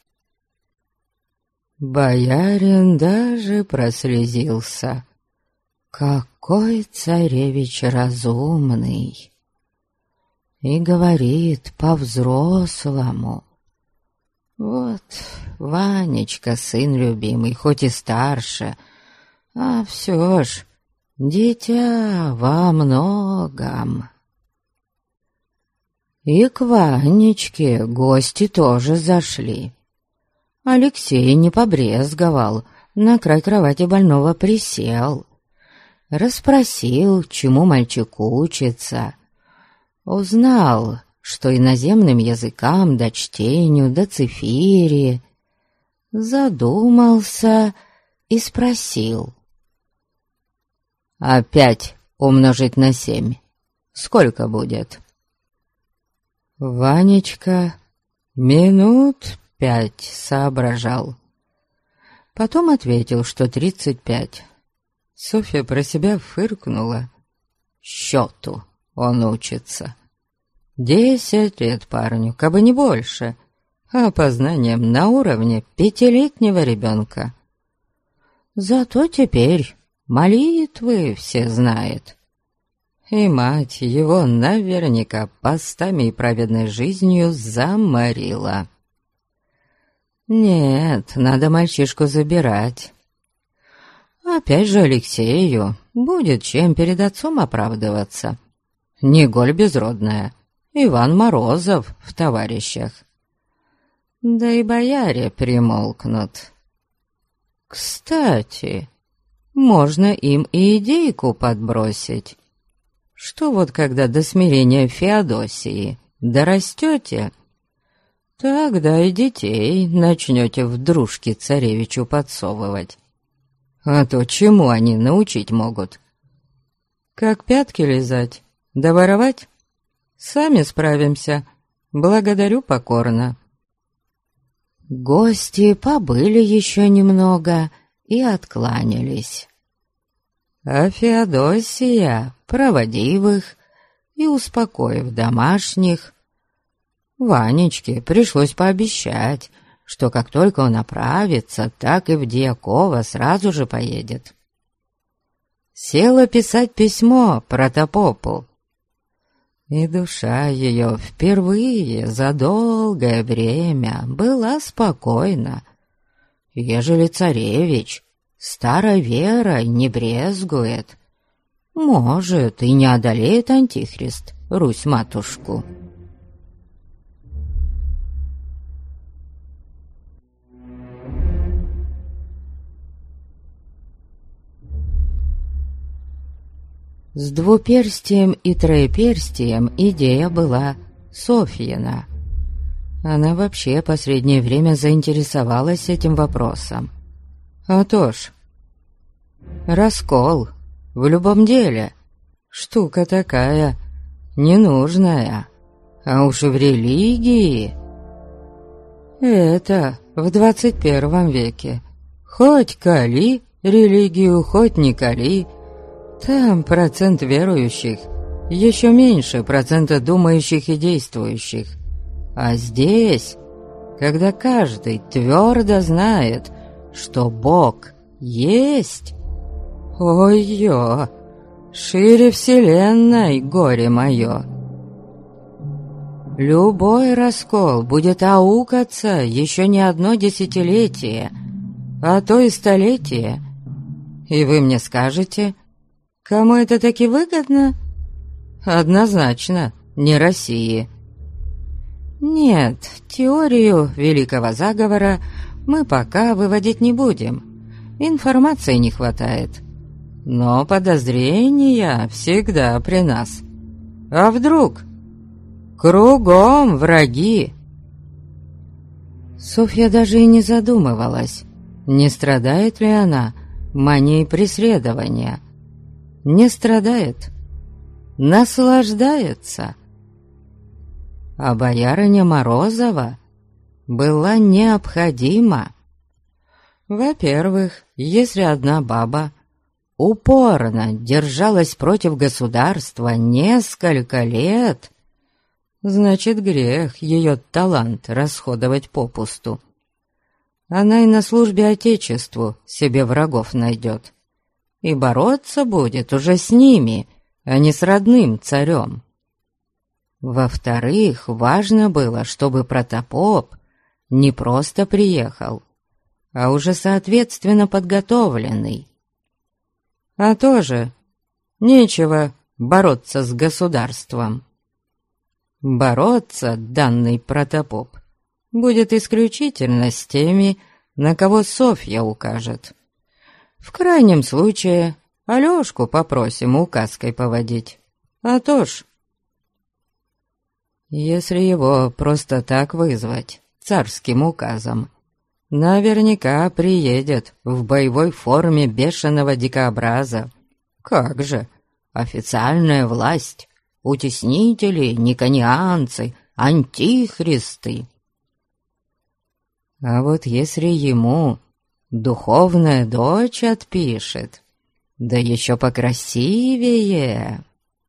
[SPEAKER 1] Боярин даже прослезился. Какой царевич разумный! И говорит по-взрослому. Вот Ванечка, сын любимый, хоть и старше, а все ж дитя во многом. И к Ванечке гости тоже зашли. Алексей не побрезговал, на край кровати больного присел. Расспросил, чему мальчик учится. Узнал, что иноземным языкам да чтению, да цифире. Задумался и спросил. «Опять умножить на семь. Сколько будет?» Ванечка минут пять соображал. Потом ответил, что тридцать пять. Софья про себя фыркнула. Счету он учится. Десять лет парню, кабы не больше, а познанием на уровне пятилетнего ребенка. Зато теперь молитвы все знает. И мать его наверняка постами и праведной жизнью заморила. Нет, надо мальчишку забирать. Опять же Алексею будет чем перед отцом оправдываться. Не голь безродная, Иван Морозов в товарищах. Да и бояре примолкнут. Кстати, можно им и идейку подбросить, что вот когда до смирения Феодосии дорастете, тогда и детей начнете в дружки царевичу подсовывать. А то чему они научить могут? Как пятки лизать, да воровать? Сами справимся, благодарю покорно. Гости побыли еще немного и откланялись. А Феодосия, проводив их и успокоив домашних, Ванечке пришлось пообещать, что как только он оправится, так и в Дьяково сразу же поедет. Села писать письмо протопопу, и душа ее впервые за долгое время была спокойна, ежели царевич старой верой не брезгует, может, и не одолеет антихрист Русь-матушку. С двуперстием и троеперстием идея была Софьина. Она вообще последнее время заинтересовалась этим вопросом. А то ж, раскол в любом деле штука такая ненужная, а уж и в религии. Это в двадцать первом веке. Хоть кали религию, хоть не кали, там процент верующих еще меньше процента думающих и действующих. А здесь, когда каждый твердо знает, что Бог есть, ой-ё, шире вселенной горе мое. Любой раскол будет аукаться еще не одно десятилетие, а то и столетие. И вы мне скажете, кому это таки выгодно? Однозначно, не России. Нет, теорию великого заговора мы пока выводить не будем. Информации не хватает. Но подозрения всегда при нас. А вдруг? Кругом враги. Софья даже и не задумывалась, не страдает ли она манией преследования. Не страдает, наслаждается. А боярыня Морозова была необходима. Во-первых, если одна баба упорно держалась против государства несколько лет, значит, грех ее талант расходовать попусту. Она и на службе Отечеству себе врагов найдет, и бороться будет уже с ними, а не с родным царем. Во-вторых, важно было, чтобы протопоп не просто приехал, а уже соответственно подготовленный. А тоже нечего бороться с государством. Бороться данный протопоп будет исключительно с теми, на кого Софья укажет. В крайнем случае Алёшку попросим указкой поводить. А то ж, если его просто так вызвать царским указом, наверняка приедет в боевой форме бешеного дикобраза. Как же, официальная власть, утеснители, никонианцы, антихристы. А вот если ему духовная дочь отпишет, да еще покрасивее.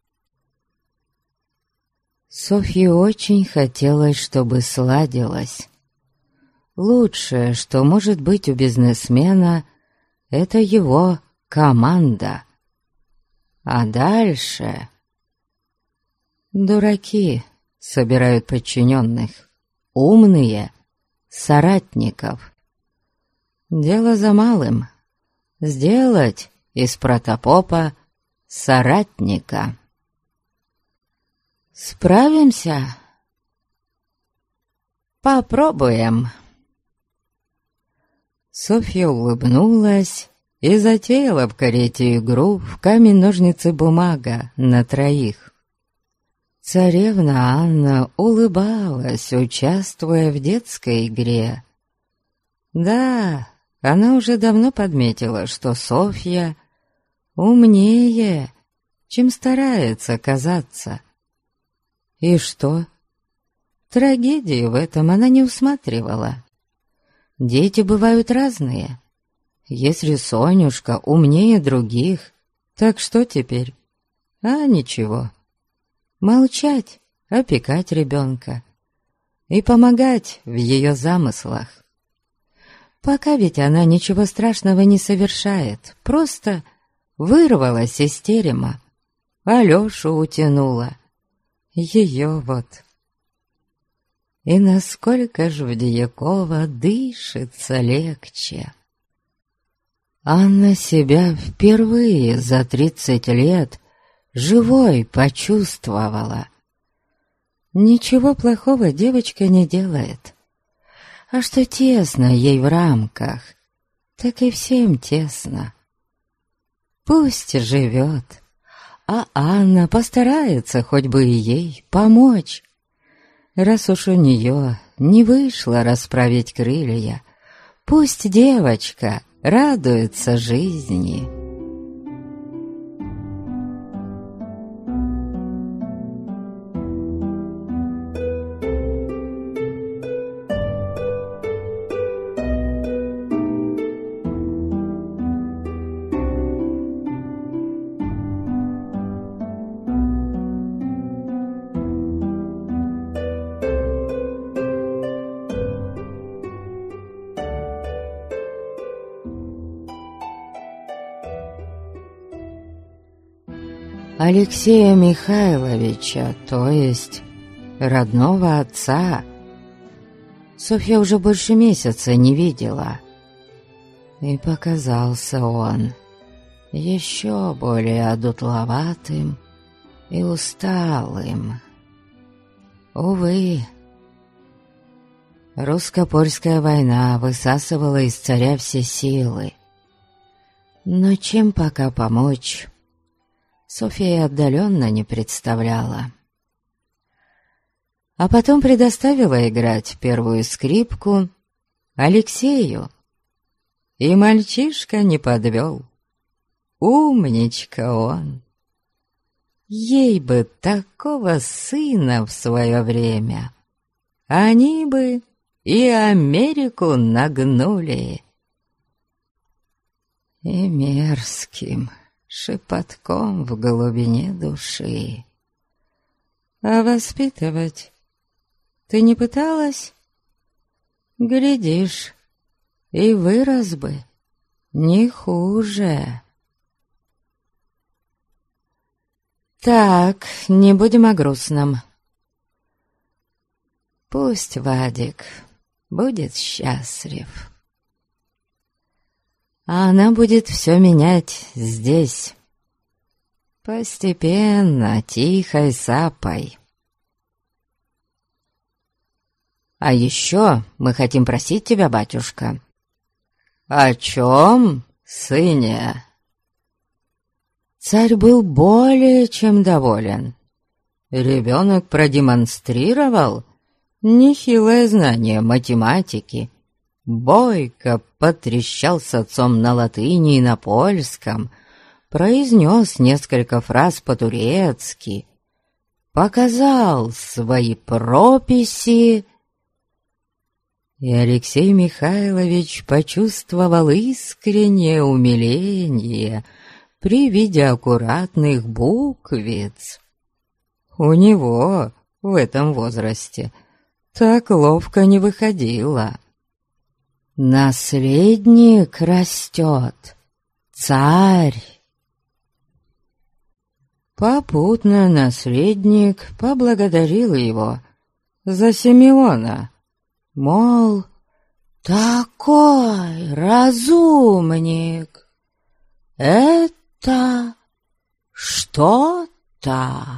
[SPEAKER 1] Софье очень хотелось, чтобы сладилось. Лучшее, что может быть у бизнесмена, это его команда. А дальше... Дураки собирают подчиненных, умные — соратников. Дело за малым — сделать из протопопа соратника. Справимся? Попробуем. Софья улыбнулась и затеяла в карете игру в камень-ножницы-бумага на троих. Царевна Анна улыбалась, участвуя в детской игре. Да, она уже давно подметила, что Софья умнее, чем старается казаться. И что? Трагедии в этом она не усматривала. Дети бывают разные. Если Сонюшка умнее других, так что теперь? А ничего. Молчать, опекать ребенка и помогать в ее замыслах. Пока ведь она ничего страшного не совершает, просто вырвалась из терема, Алёшу утянула. Ее вот. И насколько ж в Дьякова дышится легче. Анна себя впервые за тридцать лет живой почувствовала. Ничего плохого девочка не делает. А что тесно ей в рамках, так и всем тесно. Пусть живет, а Анна постарается хоть бы и ей помочь. Раз уж у нее не вышло расправить крылья, пусть девочка радуется жизни. Алексея Михайловича, то есть родного отца, Софья уже больше месяца не видела. И показался он еще более одутловатым и усталым. Увы, русско-польская война высасывала из царя все силы. Но чем пока помочь, Софья отдаленно не представляла. А потом предоставила играть первую скрипку Алексею. И мальчишка не подвел. Умничка он. Ей бы такого сына в свое время. Они бы и Америку нагнули. и мерзким шепотком в глубине души. А воспитывать ты не пыталась? Глядишь, и вырос бы не хуже. Так, не будем о грустном. Пусть Вадик будет счастлив. А она будет все менять здесь. Постепенно, тихой сапой. А еще мы хотим просить тебя, батюшка. О чем, сыне? Царь был более чем доволен. Ребенок продемонстрировал нехилое знание математики, бойко потрещал с отцом на латыни и на польском, произнес несколько фраз по-турецки, показал свои прописи, и Алексей Михайлович почувствовал искреннее умиление при виде аккуратных буквиц. У него в этом возрасте так ловко не выходило. Наследник растет, царь. Попутно наследник поблагодарил его за Симеона, мол, такой разумник, это что-то.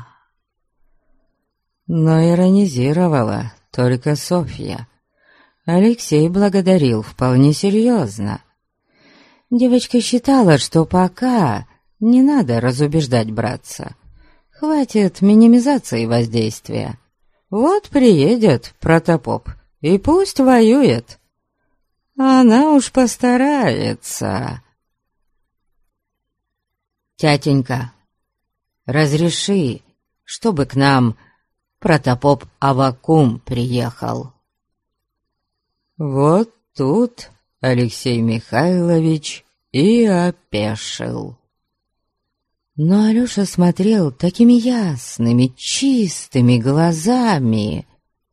[SPEAKER 1] Но иронизировала только Софья. Алексей благодарил вполне серьезно. Девочка считала, что пока не надо разубеждать братца. Хватит минимизации воздействия. Вот приедет протопоп, и пусть воюет. Она уж постарается. Тятенька, разреши, чтобы к нам протопоп Аввакум приехал. Вот тут Алексей Михайлович и опешил. Но Алёша смотрел такими ясными, чистыми глазами.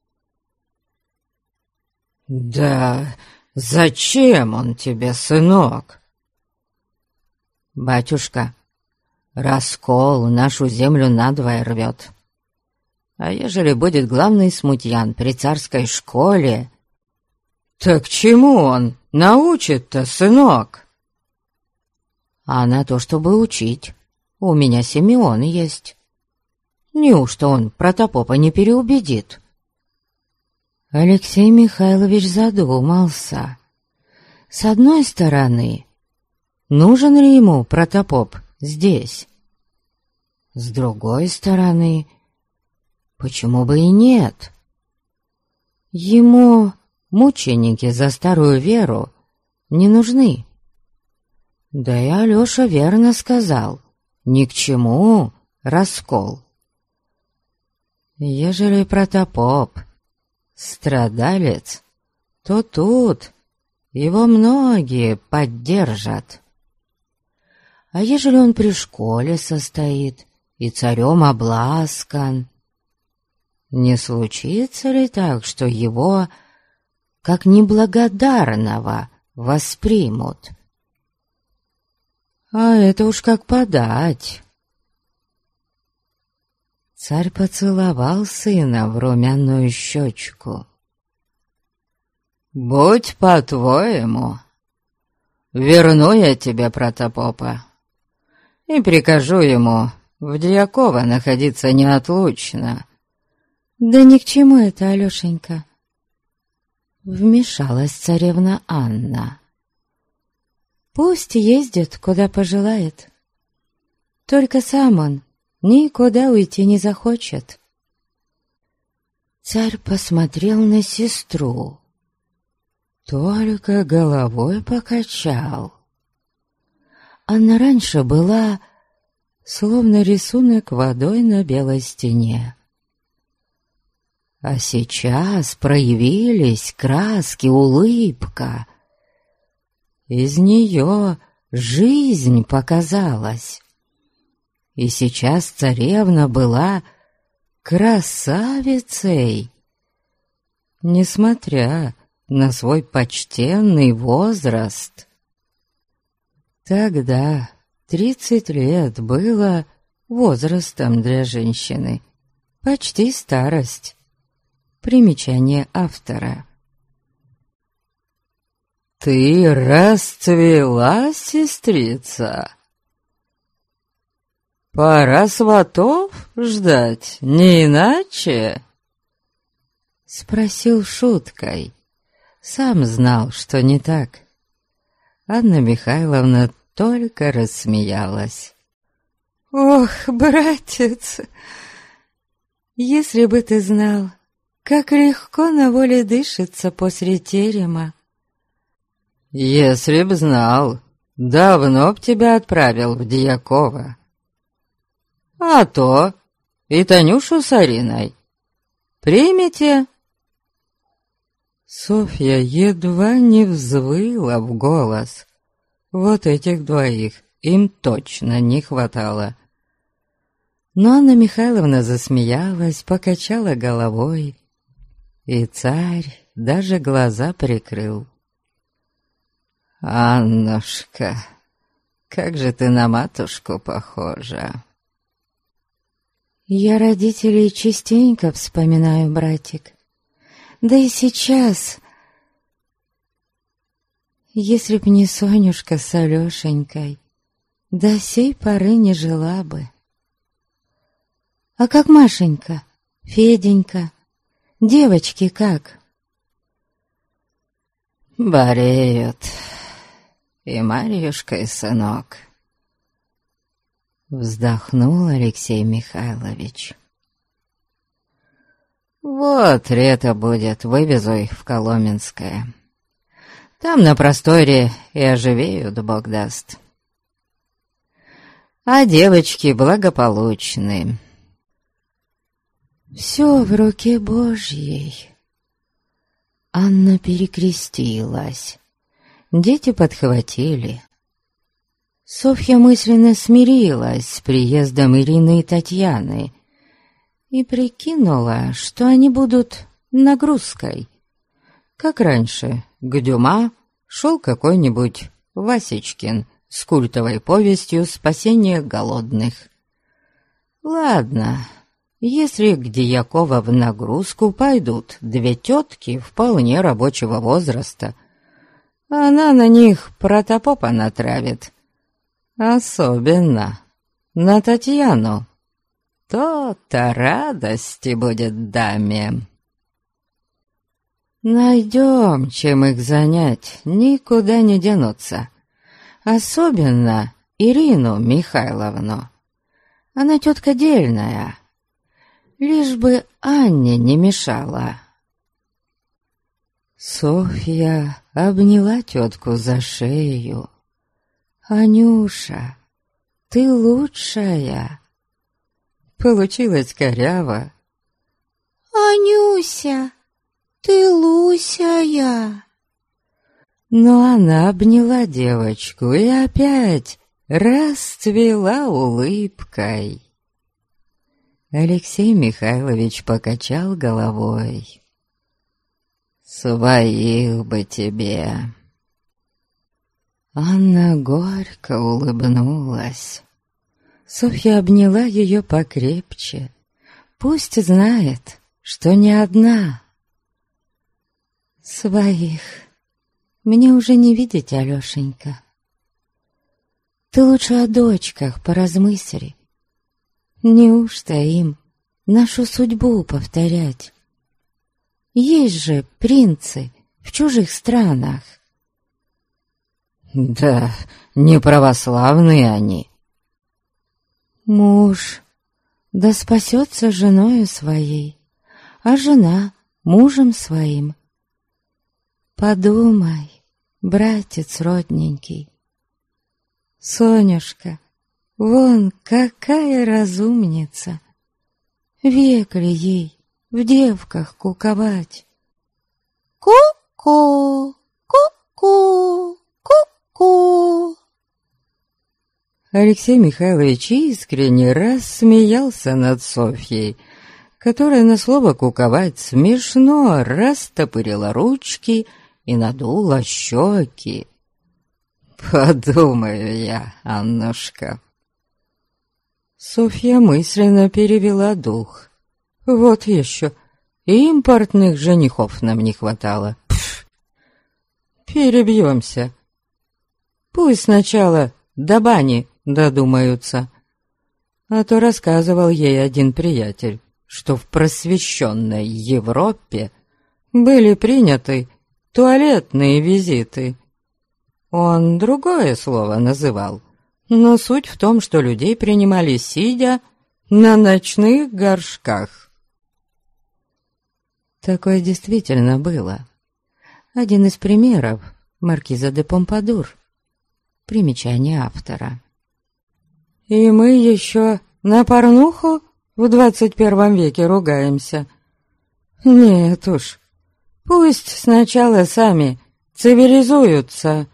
[SPEAKER 1] «Да зачем он тебе, сынок?» «Батюшка, раскол нашу землю надвое рвет. А ежели будет главный смутьян при царской школе...» «Так чему он научит-то, сынок?» «А на то, чтобы учить. У меня Симеон есть. Неужто он протопопа не переубедит?» Алексей Михайлович задумался. С одной стороны, нужен ли ему протопоп здесь? С другой стороны, почему бы и нет? Ему мученики за старую веру не нужны. Да и Алёша верно сказал, ни к чему раскол. Ежели протопоп страдалец, то тут его многие поддержат. А ежели он при школе состоит и царем обласкан, не случится ли так, что его как неблагодарного воспримут? А это уж как подать. Царь поцеловал сына в румяную щечку. «Будь по-твоему, верну я тебе протопопа и прикажу ему в Дьяково находиться неотлучно». «Да ни к чему это, Алешенька», — вмешалась царевна Анна. «Пусть ездит, куда пожелает. Только сам он никуда уйти не захочет». Царь посмотрел на сестру, только головой покачал. Она раньше была словно рисунок водой на белой стене. А сейчас проявились краски, улыбка. Из нее жизнь показалась. И сейчас царевна была красавицей, несмотря на свой почтенный возраст. Тогда тридцать лет было возрастом для женщины, почти старость. Примечание автора. «Ты расцвела, сестрица? Пора сватов ждать, не иначе?» Спросил шуткой. Сам знал, что не так. Анна Михайловна только рассмеялась. «Ох, братец, если бы ты знал, как легко на воле дышится после терема!» «Если б знал, давно б тебя отправил в Дьякова. А то и Танюшу с Ариной примете?» Софья едва не взвыла в голос. Вот этих двоих им точно не хватало. Но Анна Михайловна засмеялась, покачала головой, и царь даже глаза прикрыл. «Аннушка, как же ты на матушку похожа!» «Я родителей частенько вспоминаю, братик. Да и сейчас, если б не Сонюшка с Алешенькой, до сей поры не жила бы. А как Машенька, Феденька, девочки как?»
[SPEAKER 2] «Болеют. И Марьюшка, и сынок», — вздохнул Алексей Михайлович. «Вот лето будет, вывезу их в Коломенское. Там на просторе и оживеют, Бог даст. А девочки благополучны».
[SPEAKER 1] «Все в руке Божьей». Анна перекрестилась. Дети подхватили. Софья мысленно смирилась с приездом Ирины и Татьяны и прикинула, что они будут нагрузкой. Как раньше, к Дюма шел какой-нибудь Васечкин с культовой повестью «Спасение голодных». Ладно, если к Дьякова в нагрузку пойдут две тетки вполне рабочего возраста, она на них протопопа натравит. Особенно на Татьяну. То-то радости будет даме. Найдем, чем их занять, никуда не денутся. Особенно Ирину Михайловну. Она тетка дельная. Лишь бы Анне не мешала. Софья обняла тетку за шею. «Анюша, ты лучшая!» Получилось коряво.
[SPEAKER 3] «Анюся, ты лусяя!»
[SPEAKER 1] Но она обняла девочку и опять расцвела улыбкой. Алексей Михайлович покачал головой. «Своих бы тебе!» Анна горько улыбнулась. Софья обняла ее покрепче. Пусть знает, что не одна. «Своих мне уже не видеть, Алешенька. Ты лучше о дочках поразмысли. Неужто им нашу судьбу повторять? Есть же принцы в чужих странах».
[SPEAKER 2] «Да не православные они».
[SPEAKER 1] «Муж, да спасется женою своей, а жена мужем своим. Подумай, братец родненький. Сонюшка, вон какая разумница. Век ли ей в девках куковать?»
[SPEAKER 3] «Ку-ку, ку-ку, ку-ку!»
[SPEAKER 1] Алексей Михайлович искренне рассмеялся над Софьей, которая на слово «куковать» смешно растопырила ручки и надула щеки. «Подумаю я, Аннушка». Софья мысленно перевела дух. «Вот еще, импортных женихов нам не хватало. Пф, перебьемся. Пусть сначала до бани додумаются». А то рассказывал ей один приятель, что в просвещенной Европе были приняты туалетные визиты. Он другое слово называл, но суть в том, что людей принимали сидя на ночных горшках. Такое действительно было. Один из примеров — маркиза де Помпадур. Примечание автора. И мы еще на порнуху в двадцать первом веке ругаемся. Нет уж, пусть сначала сами цивилизуются.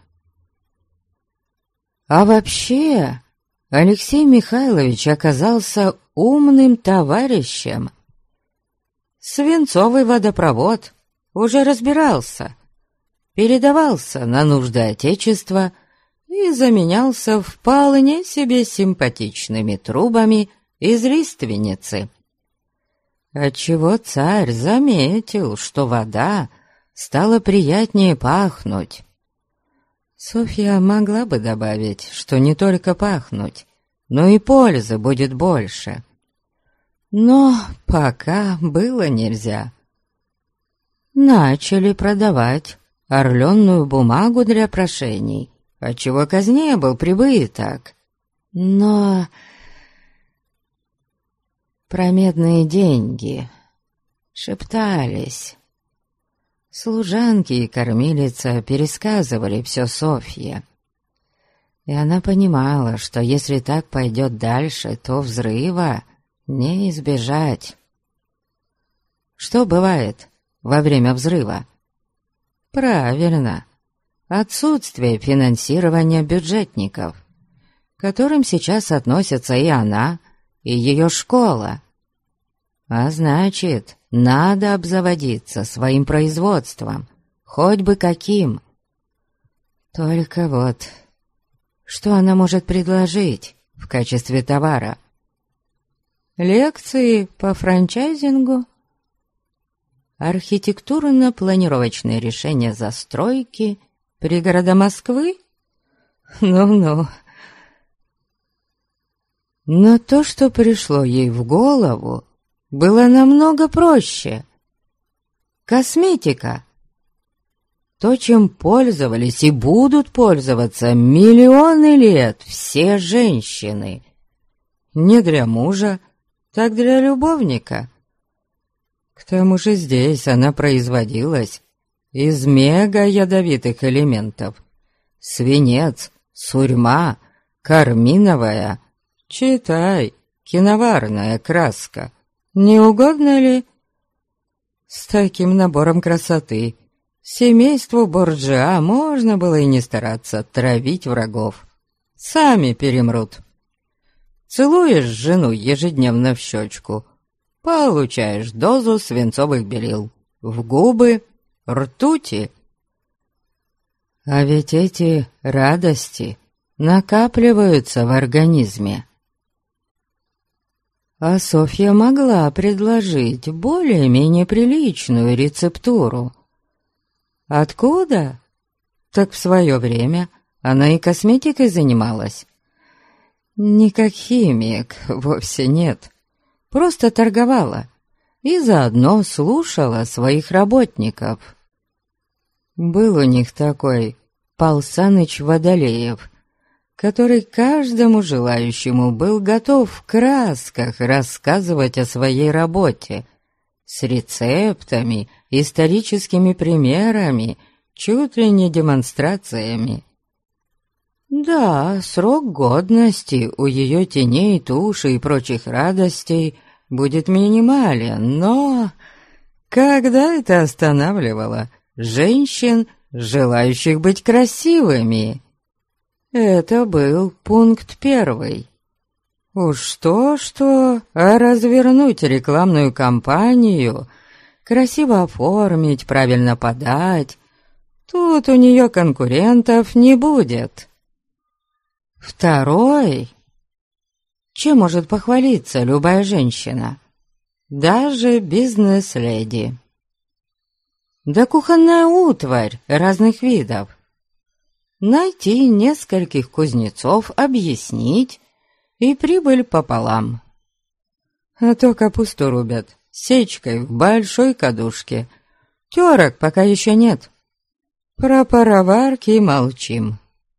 [SPEAKER 1] А вообще, Алексей Михайлович оказался умным товарищем. Свинцовый водопровод уже разбирался, передавался на нужды Отечества и заменялся вполне себе симпатичными трубами из лиственницы. Отчего царь заметил, что вода стала приятнее пахнуть. Софья могла бы добавить, что не только пахнуть, но и пользы будет больше. Но пока было нельзя. Начали продавать орленную бумагу для прошений, отчего казне был прибыток. Но про медные деньги шептались. Служанки и кормилица пересказывали все Софье. И она понимала, что если так пойдет дальше, то взрыва не избежать. Что бывает во время взрыва? Правильно, отсутствие финансирования бюджетников, к которым сейчас относятся и она, и ее школа. А значит, надо обзаводиться своим производством, хоть бы каким. Только вот, что она может предложить в качестве товара? Лекции по франчайзингу? Архитектурно-планировочные решения застройки пригорода Москвы? Ну-ну. Но то, что пришло ей в голову, было намного проще. Косметика. То, чем пользовались и будут пользоваться миллионы лет все женщины. Не для мужа, так для любовника. К тому же здесь она производилась из мега-ядовитых элементов. Свинец, сурьма, карминовая, читай, киноварная краска. Не угодно ли? С таким набором красоты семейству Борджиа можно было и не стараться травить врагов. Сами перемрут. Целуешь жену ежедневно в щечку, получаешь дозу свинцовых белил, в губы ртути. А ведь эти радости накапливаются в организме. А Софья могла предложить более-менее приличную рецептуру. Откуда? Так в свое время она и косметикой занималась. Не как химик, вовсе нет. Просто торговала и заодно слушала своих работников. Был у них такой Пал Саныч Водолеев, который каждому желающему был готов в красках рассказывать о своей работе, с рецептами, историческими примерами, чуть ли не демонстрациями. Да, срок годности у ее теней, туши и прочих радостей будет минимален, но когда это останавливало женщин, желающих быть красивыми? Это был пункт первый. Уж то-что, а развернуть рекламную кампанию, красиво оформить, правильно подать, тут у нее конкурентов не будет. Второй. Чем может похвалиться любая женщина? Даже бизнес-леди. Да кухонная утварь разных видов. Найти нескольких кузнецов, объяснить, и прибыль пополам. А то капусту рубят сечкой в большой кадушке. Терок пока еще нет. Про пароварки молчим.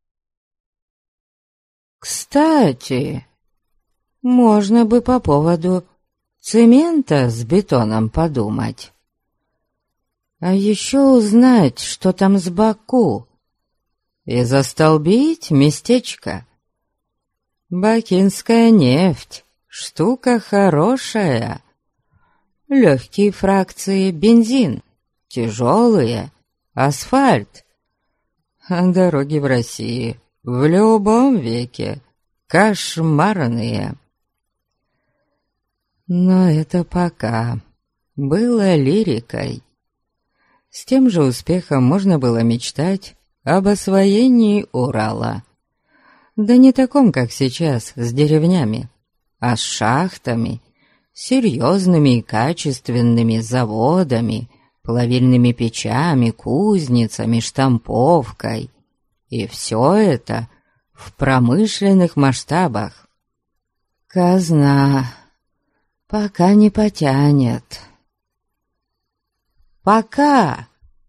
[SPEAKER 1] Кстати, можно бы по поводу цемента с бетоном подумать. А еще узнать, что там с Баку, и застолбить местечко. Бакинская нефть — штука хорошая. Легкие фракции — бензин, тяжелые — асфальт. А дороги в России в любом веке кошмарные. Но это пока было лирикой. С тем же успехом можно было мечтать об освоении Урала. Да не таком, как сейчас, с деревнями, а с шахтами, серьезными и качественными заводами, плавильными печами, кузницами, штамповкой. И все это в промышленных масштабах. Казна пока не потянет. Пока.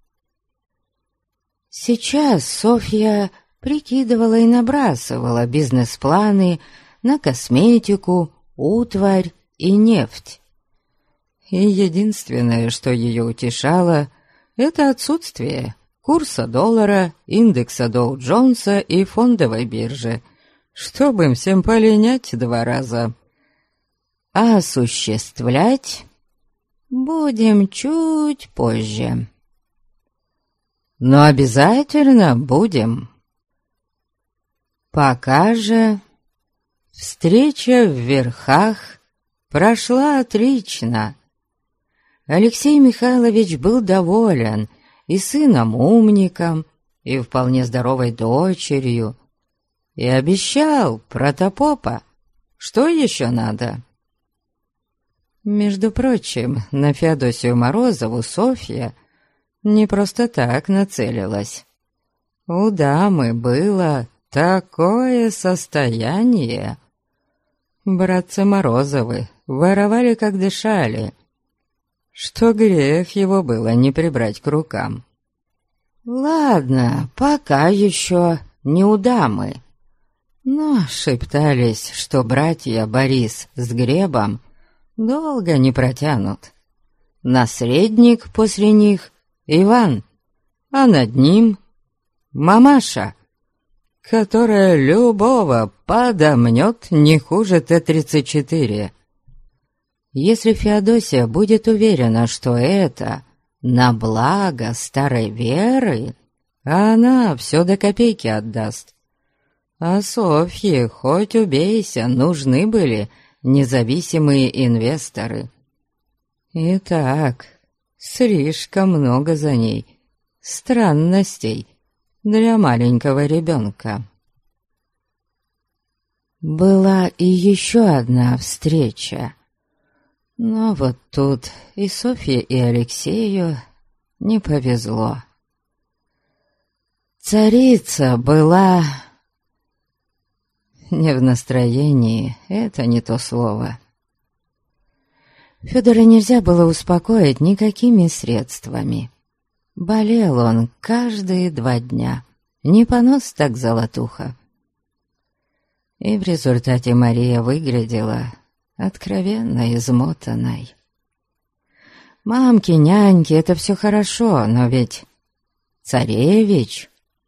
[SPEAKER 1] Сейчас Софья прикидывала и набрасывала бизнес-планы на косметику, утварь и нефть. И единственное, что ее утешало, это отсутствие курса доллара, индекса Доу-Джонса и фондовой биржи, чтобы им всем полинять два раза. А осуществлять будем чуть позже. Но обязательно будем. Пока же встреча в верхах прошла отлично. Алексей Михайлович был доволен и сыном-умником, и вполне здоровой дочерью, и обещал протопопа. Что еще надо? Между прочим, на Феодосию Морозову Софья не просто так нацелилась. У дамы было такое состояние. Братцы Морозовы воровали, как дышали, что грех его было не прибрать к рукам. Ладно, пока еще не у дамы, но шептались, что братья Борис с Гребом долго не протянут. Наследник после них — Иван, а над ним — мамаша, которая любого подомнет не хуже Т тридцать четыре. Если Феодосия будет уверена, что это на благо старой веры, она все до копейки отдаст. А Софье, хоть убейся, нужны были независимые инвесторы. Итак, слишком много за ней странностей для маленького ребенка. Была и еще одна встреча, но вот тут и Софье, и Алексею не повезло. Царица была не в настроении, это не то слово. Федора нельзя было успокоить никакими средствами. Болел он каждые два дня, не понос так золотуха. И в результате Мария выглядела откровенно измотанной. Мамки, няньки — это все хорошо, но ведь царевич,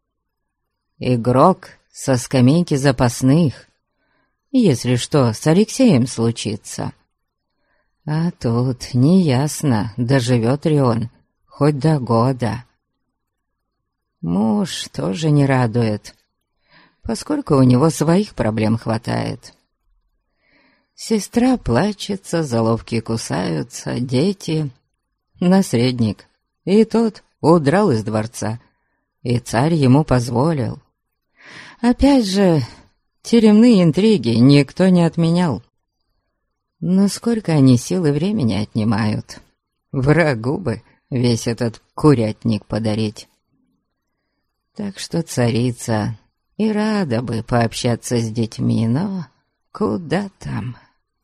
[SPEAKER 1] игрок со скамейки запасных, если что с Алексеем случится. А тут неясно, доживет ли он хоть до года. Муж тоже не радует. поскольку у него своих проблем хватает. Сестра плачется, заловки кусаются, дети. Наследник, и тот удрал из дворца, и царь ему позволил. Опять же, тюремные интриги никто не отменял. Но сколько они сил и времени отнимают. Врагу бы весь этот курятник подарить. Так что царица и рада бы пообщаться с детьми, но куда там?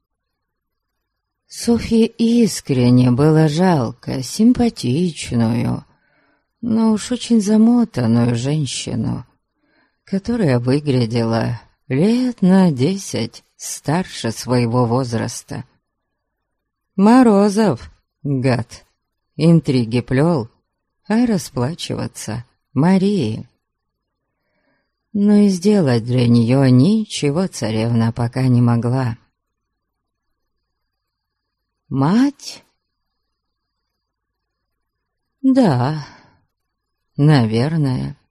[SPEAKER 1] Софье искренне было жалко симпатичную, но уж очень замотанную женщину, которая выглядела лет на десять старше своего возраста. Морозов, гад, интриги плел, а расплачиваться Марии. Но и сделать для нее ничего царевна пока не могла. Мать? Да, наверное.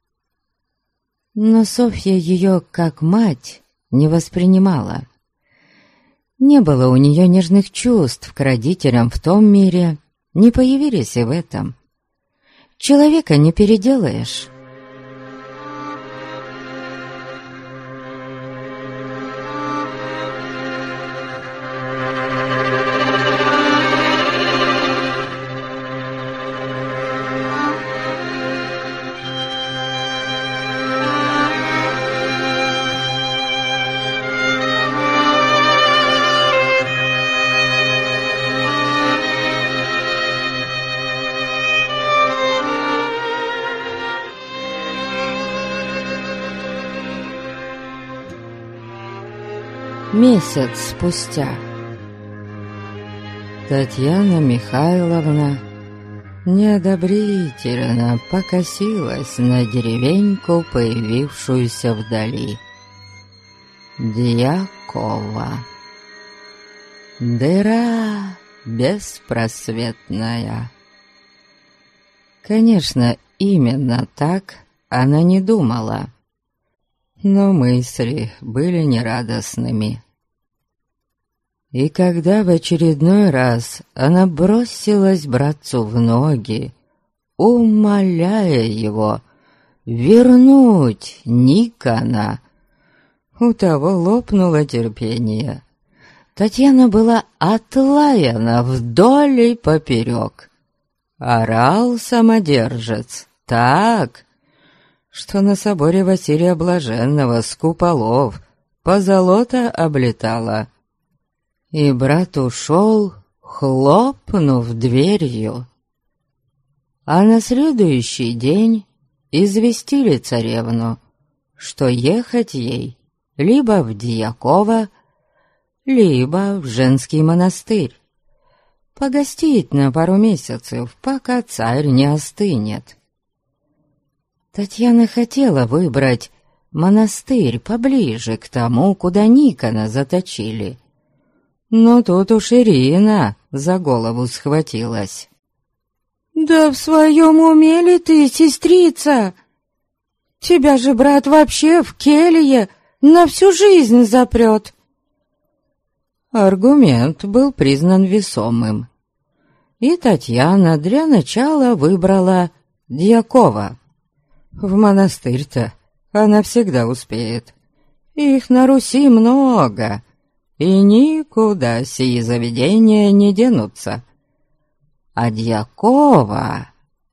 [SPEAKER 1] Но Софья ее как мать не воспринимала. Не было у нее нежных чувств к родителям в том мире, не появились и в этом. Человека не переделаешь. Месяц спустя Татьяна Михайловна неодобрительно покосилась на деревеньку, появившуюся вдали. Дьякова. Дыра беспросветная. Конечно, именно так она не думала, но мысли были нерадостными. И когда в очередной раз она бросилась братцу в ноги, умоляя его вернуть Никона, у того лопнуло терпение. Татьяна была отлаяна вдоль и поперек. Орал самодержец так, что на соборе Василия Блаженного с куполов позолота облетала. И брат ушел, хлопнув дверью. А на следующий день известили царевну, что ехать ей либо в Дьяково, либо в женский монастырь, погостить на пару месяцев, пока царь не остынет. Татьяна хотела выбрать монастырь поближе к тому, куда Никона заточили. Но тут уж Ирина за голову схватилась.
[SPEAKER 3] «Да в своем уме ли ты, сестрица? Тебя же брат вообще в келье на всю жизнь запрет!»
[SPEAKER 1] Аргумент был признан весомым, и Татьяна для начала выбрала Дьякова. В монастырь-то она всегда успеет. Их на Руси много, и никуда сии заведения не денутся. А Дьякова...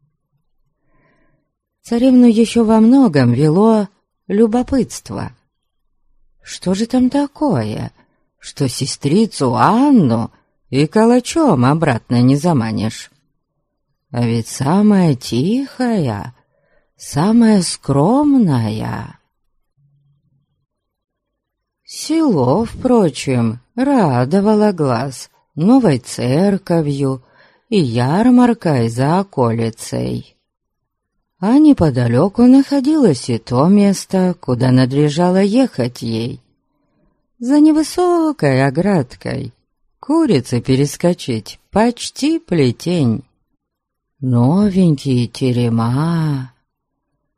[SPEAKER 1] Царевну еще во многом вело любопытство. Что же там такое, что сестрицу Анну и калачом обратно не заманишь? А ведь самая тихая, самая скромная... Село, впрочем, радовало глаз новой церковью и ярмаркой за околицей. А неподалеку находилось и то место, куда надлежало ехать ей. За невысокой оградкой курицы перескочить почти плетень. Новенькие терема.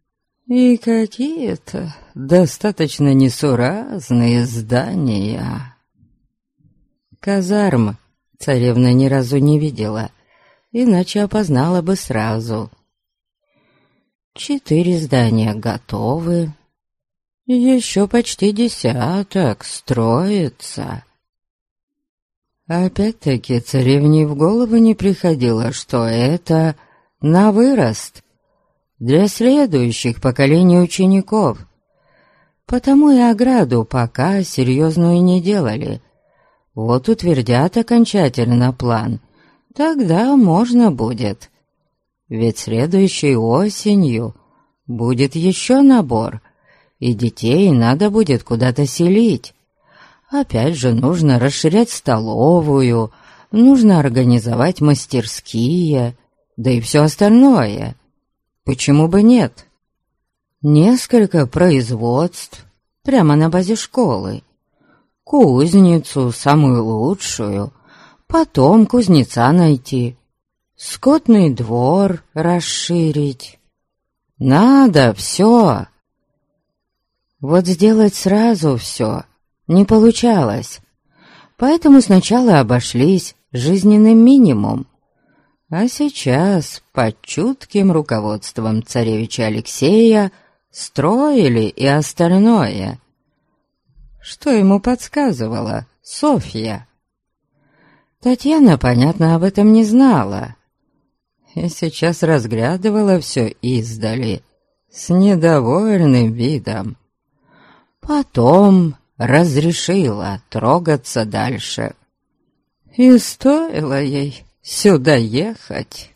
[SPEAKER 1] и какие-то достаточно несуразные здания. Казарм царевна ни разу не видела, иначе опознала бы сразу. Четыре здания готовы, еще почти десяток строится. Опять-таки царевне в голову не приходило, что это на вырост для следующих поколений учеников. Потому и ограду пока серьезную не делали. Вот утвердят окончательно план, тогда можно будет. Ведь следующей осенью будет еще набор, и детей надо будет куда-то селить. Опять же, нужно расширять столовую, нужно организовать мастерские, да и все остальное. Почему бы нет? Несколько производств прямо на базе школы. Кузницу, самую лучшую, потом кузнеца найти, скотный двор расширить. Надо все. Вот сделать сразу все не получалось, поэтому сначала обошлись жизненным минимум, а сейчас под чутким руководством царевича Алексея строили и остальное. Что ему подсказывала Софья? Татьяна, понятно, об этом не знала, и сейчас разглядывала все издали с недовольным видом. Потом разрешила трогаться дальше. И стоило ей сюда ехать.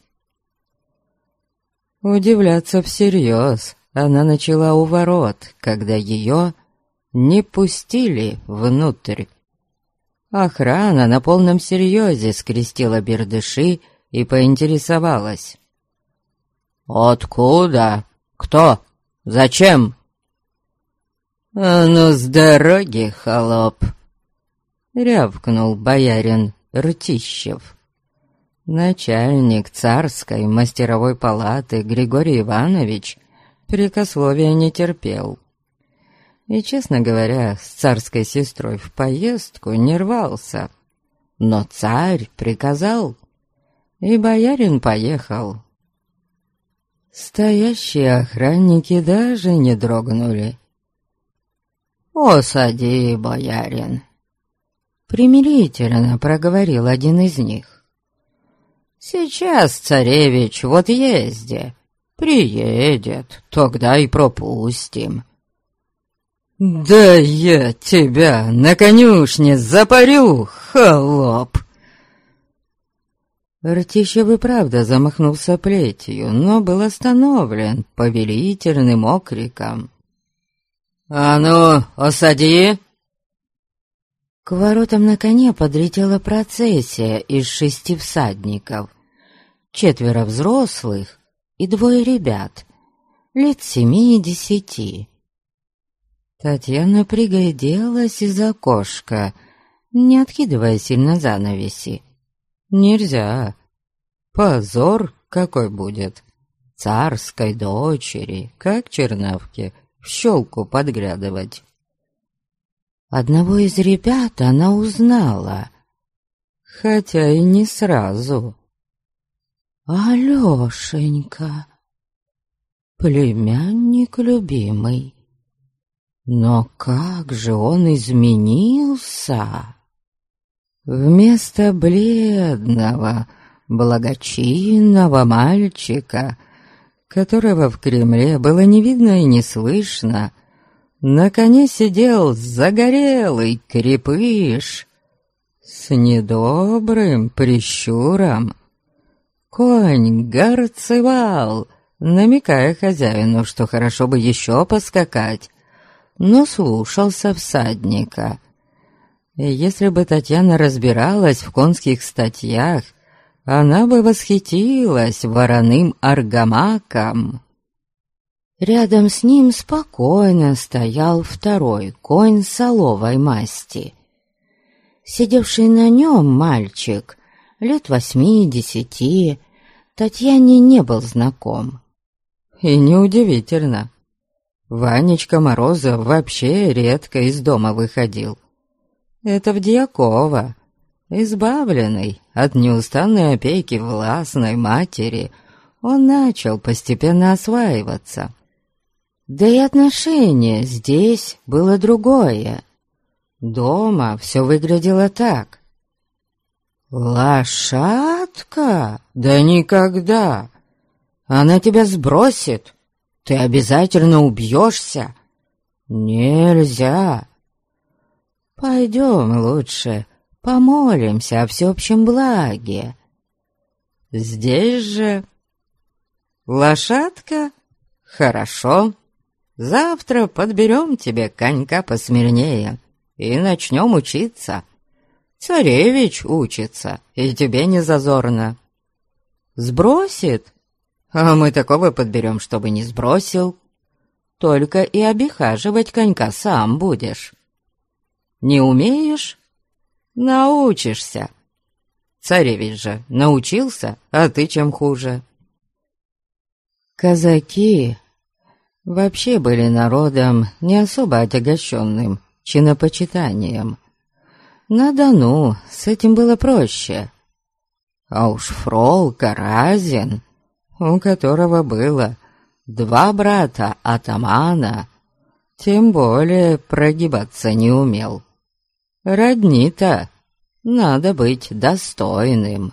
[SPEAKER 1] Удивляться всерьез она начала у ворот, когда ее не пустили внутрь. Охрана на полном серьезе скрестила бердыши и поинтересовалась. «Откуда? Кто? Зачем?» «А ну с дороги, холоп!» — рявкнул боярин Ртищев. Начальник царской мастеровой палаты Григорий Иванович прикословия не терпел. И, честно говоря, с царской сестрой в поездку не рвался. Но царь приказал, и боярин поехал. Стоящие охранники даже не дрогнули. «Осади, боярин!» — примирительно проговорил один из них. «Сейчас царевич в отъезде. Приедет, тогда и пропустим». «Да я тебя на конюшне запарю, холоп!» Ртищев и правда замахнулся плетью, но был остановлен повелительным окриком. «А ну, осади!» К воротам на коне подлетела процессия из шести всадников, четверо взрослых и двое ребят, лет семи и десяти. Татьяна пригляделась из окошка, не откидывая сильно занавеси. Нельзя. Позор какой будет. Царской дочери, как чернавке, в щелку подглядывать. Одного из ребят она узнала, хотя и не сразу. Алёшенька, племянник любимый. Но как же он изменился! Вместо бледного, благочинного мальчика, которого в Кремле было не видно и не слышно, на коне сидел загорелый крепыш с недобрым прищуром. Конь горцевал, намекая хозяину, что хорошо бы еще поскакать, но слушался всадника. И если бы Татьяна разбиралась в конских статьях, она бы восхитилась вороным аргамаком. Рядом с ним спокойно стоял второй конь соловой масти. Сидевший на нем мальчик, лет восьми-десяти, Татьяне не был знаком. И неудивительно. Ванечка Морозов вообще редко из дома выходил. Это в Дьяково, избавленный от неустанной опеки властной матери, он начал постепенно осваиваться. Да и отношение здесь было другое. Дома все выглядело так. «Лошадка? Да никогда! Она тебя сбросит! Ты обязательно убьешься! Нельзя! Пойдем лучше помолимся о всеобщем благе. Здесь же лошадка? Хорошо. Завтра подберем тебе конька посмирнее и начнем учиться. Царевич учится, и тебе не зазорно. Сбросит? А мы такого подберем, чтобы не сбросил. Только и обихаживать конька сам будешь. Не умеешь? Научишься. Царевич же научился, а ты чем хуже. Казаки вообще были народом не особо отягощенным чинопочитанием. На Дону с этим было проще. А уж фрол Каразин, у которого было два брата-атамана, тем более прогибаться не умел. Родни-то надо быть достойным.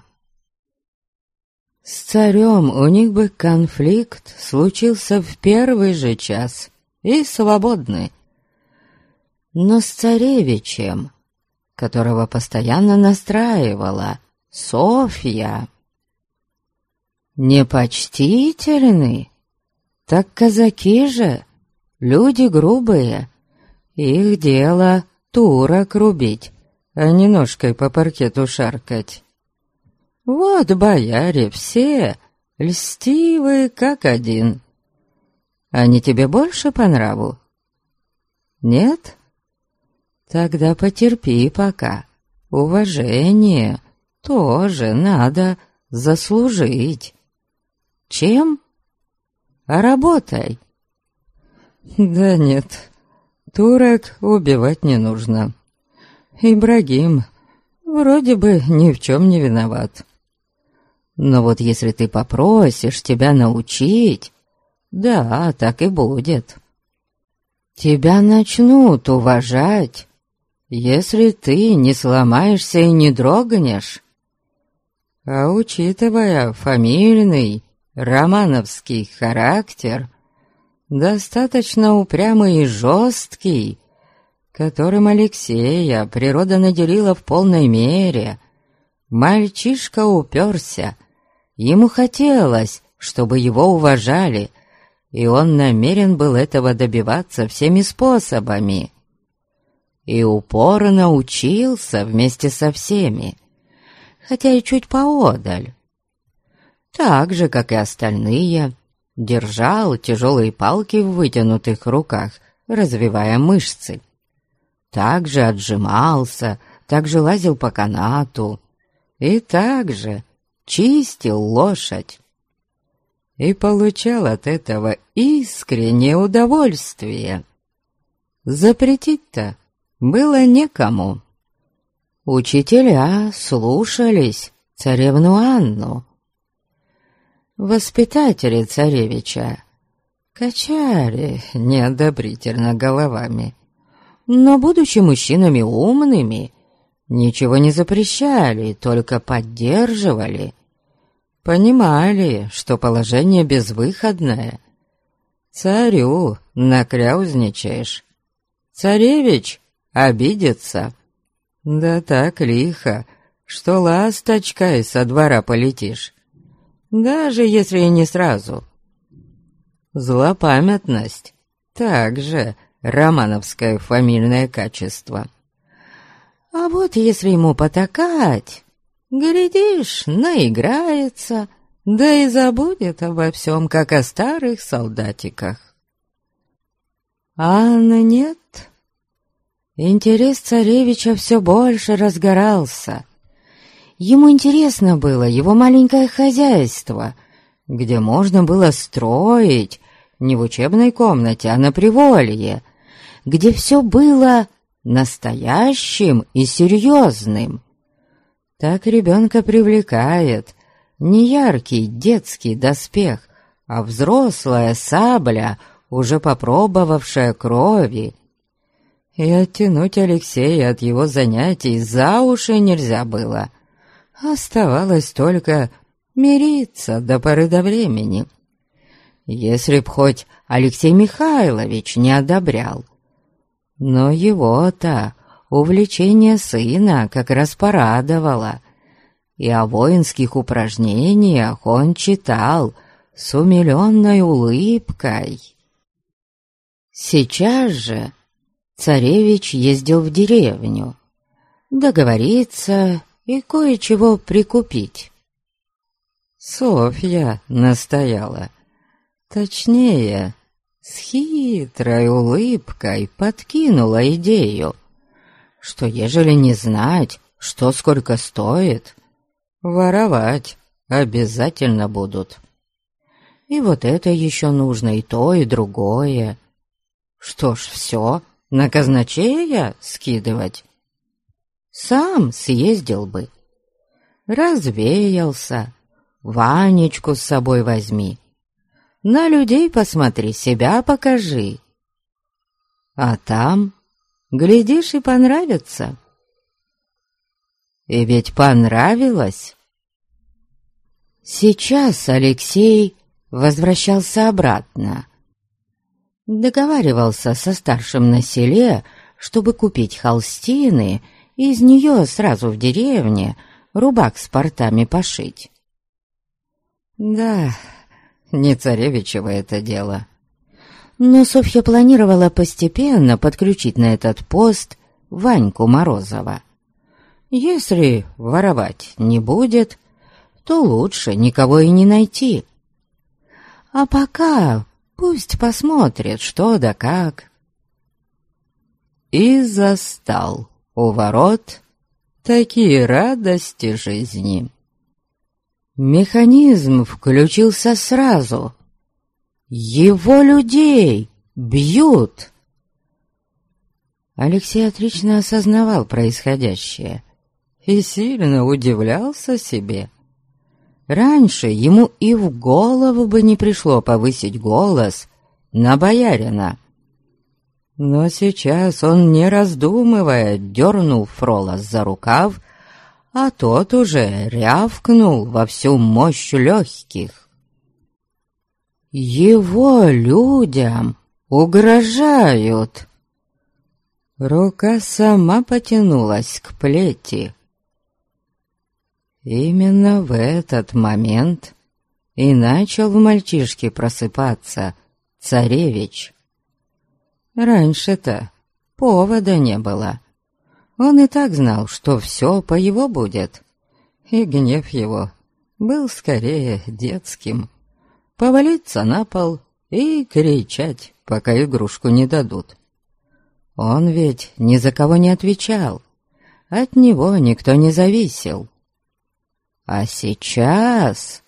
[SPEAKER 1] С царем у них бы конфликт случился в первый же час, и свободны. Но с царевичем, которого постоянно настраивала Софья, непочтительны, так казаки же, люди грубые, их дело турок рубить, а не ножкой по паркету шаркать. Вот бояре все льстивые как один. Они тебе больше по нраву? Нет? Тогда потерпи пока. Уважение тоже надо заслужить. Чем? А работай. Да нет, турок убивать не нужно. Ибрагим вроде бы ни в чем не виноват. Но вот если ты попросишь тебя научить, да, так и будет. Тебя начнут уважать, если ты не сломаешься и не дрогнешь. А учитывая фамильный романовский характер, достаточно упрямый и жесткий, которым Алексея природа наделила в полной мере, мальчишка уперся. Ему хотелось, чтобы его уважали, и он намерен был этого добиваться всеми способами. И упорно учился вместе со всеми, хотя и чуть поодаль. Так же, как и остальные, держал тяжелые палки в вытянутых руках, развивая мышцы. Также отжимался, также лазил по канату и также чистил лошадь. И получал от этого искреннее удовольствие. Запретить-то было некому. Учителя слушались царевну Анну. Воспитатели царевича качали неодобрительно головами, но, будучи мужчинами умными, ничего не запрещали, только поддерживали. Понимали, что положение безвыходное. Царю накряузничаешь, царевич обидится. Да так лихо, что ласточкой со двора полетишь, даже если и не сразу. Злопамятность также романовское фамильное качество. А вот если ему потакать, глядишь, наиграется, да и забудет обо всем, как о старых солдатиках. А Анны нет. Интерес царевича все больше разгорался. Ему интересно было его маленькое хозяйство, где можно было строить не в учебной комнате, а на приволье, где все было настоящим и серьезным. Так ребенка привлекает не яркий детский доспех, а взрослая сабля, уже попробовавшая крови. И оттянуть Алексея от его занятий за уши нельзя было. Оставалось только мириться до поры до времени. Если б хоть Алексей Михайлович не одобрял. Но его-то увлечение сына как раз порадовало, и о воинских упражнениях он читал с умиленной улыбкой. Сейчас же царевич ездил в деревню договориться и кое-чего прикупить. Софья настояла, точнее, с хитрой улыбкой подкинула идею, что ежели не знать, что сколько стоит, воровать обязательно будут. И вот это еще нужно, и то, и другое. Что ж, все на казначея скидывать. Сам съездил бы, развеялся, Ванечку с собой возьми, на людей посмотри, себя покажи. А там, глядишь, и понравится. И ведь понравилось. Сейчас Алексей возвращался обратно. Договаривался со старшим на селе, чтобы купить холстины и из нее сразу в деревне рубак с портами пошить. Да, не царевичево это дело. Но Софья планировала постепенно подключить на этот пост Ваньку Морозова. Если воровать не будет, то лучше никого и не найти. А пока пусть посмотрит, что да как. И застал у ворот такие радости жизни. Механизм включился сразу. Его людей бьют. Алексей отлично осознавал происходящее и сильно удивлялся себе. Раньше ему и в голову бы не пришло повысить голос на боярина. Но сейчас он, не раздумывая, дернул Фрола за рукав, а тот уже рявкнул во всю мощь легких. Его людям угрожают. Рука сама потянулась к плети. Именно в этот момент и начал в мальчишке просыпаться царевич. Раньше-то повода не было. Он и так знал, что все по его будет, и гнев его был скорее детским. Повалиться на пол и кричать, пока игрушку не дадут. Он ведь ни за кого не отвечал, от него никто не зависел. А сейчас...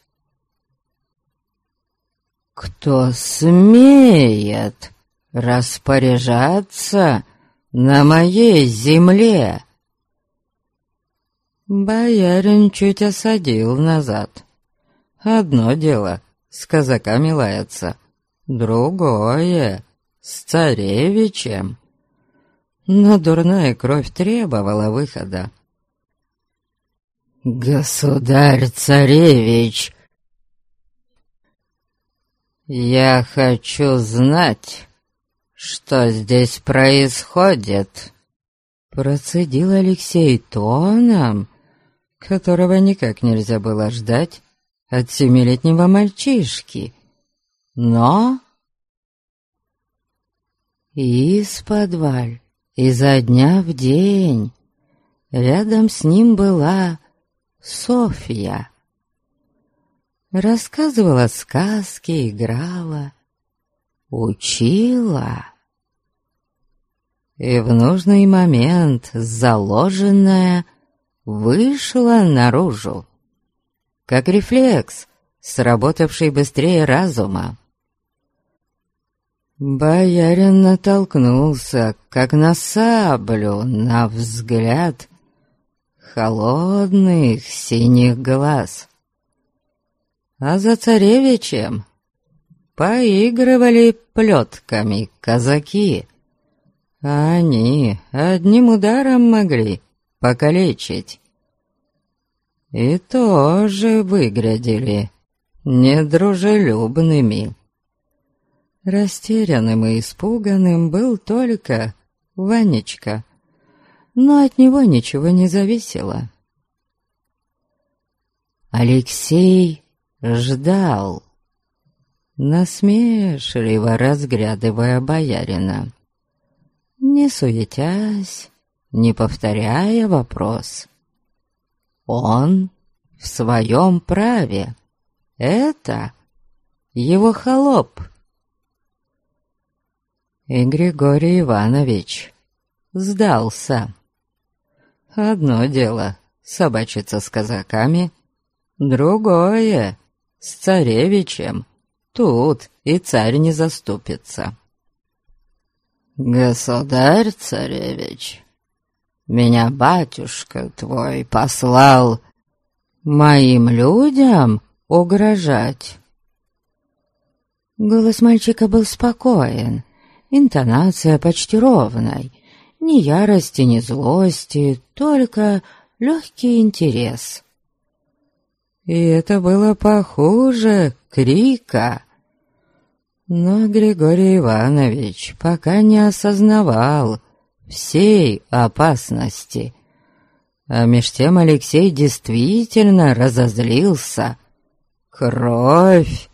[SPEAKER 1] Кто смеет распоряжаться на моей земле? Боярин чуть осадил назад. Одно дело с казаками лаяться, другое с царевичем. Но дурная кровь требовала выхода. «Государь-царевич, я хочу знать, что здесь происходит», — процедил Алексей тоном, которого никак нельзя было ждать от семилетнего мальчишки. Но из-подваль, изо дня в день, рядом с ним была Софья. Рассказывала сказки, играла, учила. И в нужный момент заложенная вышла наружу, как рефлекс, сработавший быстрее разума. Боярин натолкнулся, как на саблю, на взгляд холодных синих глаз. А за царевичем поигрывали плетками казаки. А они одним ударом могли покалечить. И тоже выглядели недружелюбными. Растерянным и испуганным был только Ванечка, но от него ничего не зависело. Алексей ждал, насмешливо разглядывая боярина, не суетясь, не повторяя вопрос. Он в своем праве. Это его холоп. И Григорий Иванович сдался. Одно дело собачиться с казаками, другое — с царевичем. Тут и царь не заступится. «Государь-царевич, меня батюшка твой послал моим людям угрожать». Голос мальчика был спокоен, интонация почти ровной, ни ярости, ни злости, только легкий интерес. И это было похуже крика. Но Григорий Иванович пока не осознавал всей опасности. А меж тем Алексей действительно разозлился. Кровь!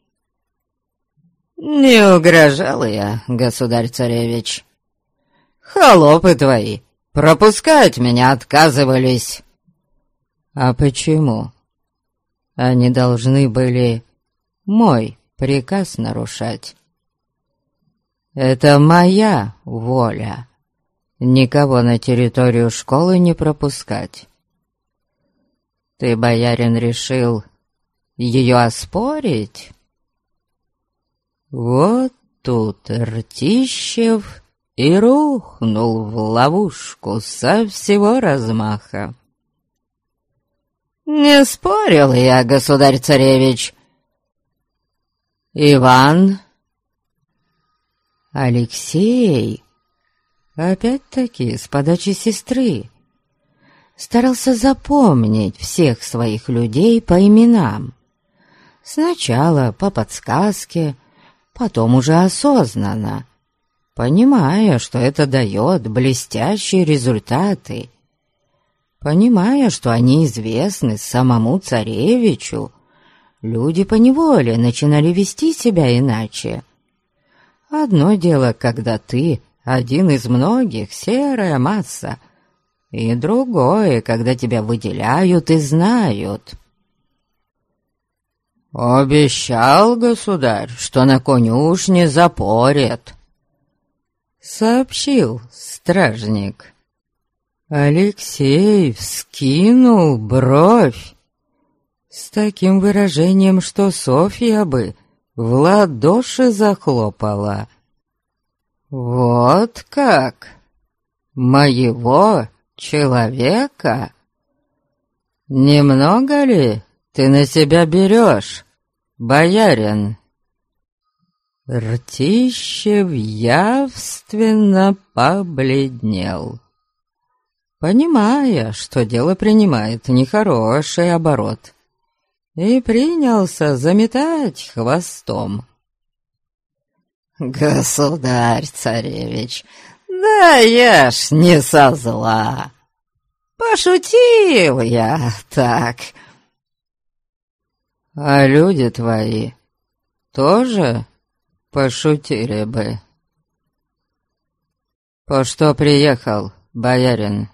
[SPEAKER 1] «Не угрожал я, государь-царевич. Холопы твои пропускать меня отказывались». «А почему? Они должны были мой приказ нарушать. Это моя воля. Никого на территорию школы не пропускать. Ты, боярин, решил ее оспорить?» Вот тут Ртищев и рухнул в ловушку со всего размаха. «Не спорил я, государь-царевич. Иван...» Алексей, опять-таки с подачи сестры, старался запомнить всех своих людей по именам. Сначала по подсказке, потом уже осознанно, понимая, что это дает блестящие результаты, понимая, что они известны самому царевичу, люди поневоле начинали вести себя иначе. Одно дело, когда ты один из многих, серая масса, и другое, когда тебя выделяют и знают. «Обещал, государь, что на конюшне запорят», — сообщил стражник. Алексей вскинул бровь с таким выражением, что Софья бы в ладоши захлопала. «Вот как? Моего человека? Немного ли ты на себя берешь, боярин?» Ртищев явственно побледнел, понимая, что дело принимает нехороший оборот, и принялся заметать хвостом. «Государь-царевич, да я ж не со зла. Пошутил я так». «А люди твои тоже пошутили бы?» «По что приехал, боярин?»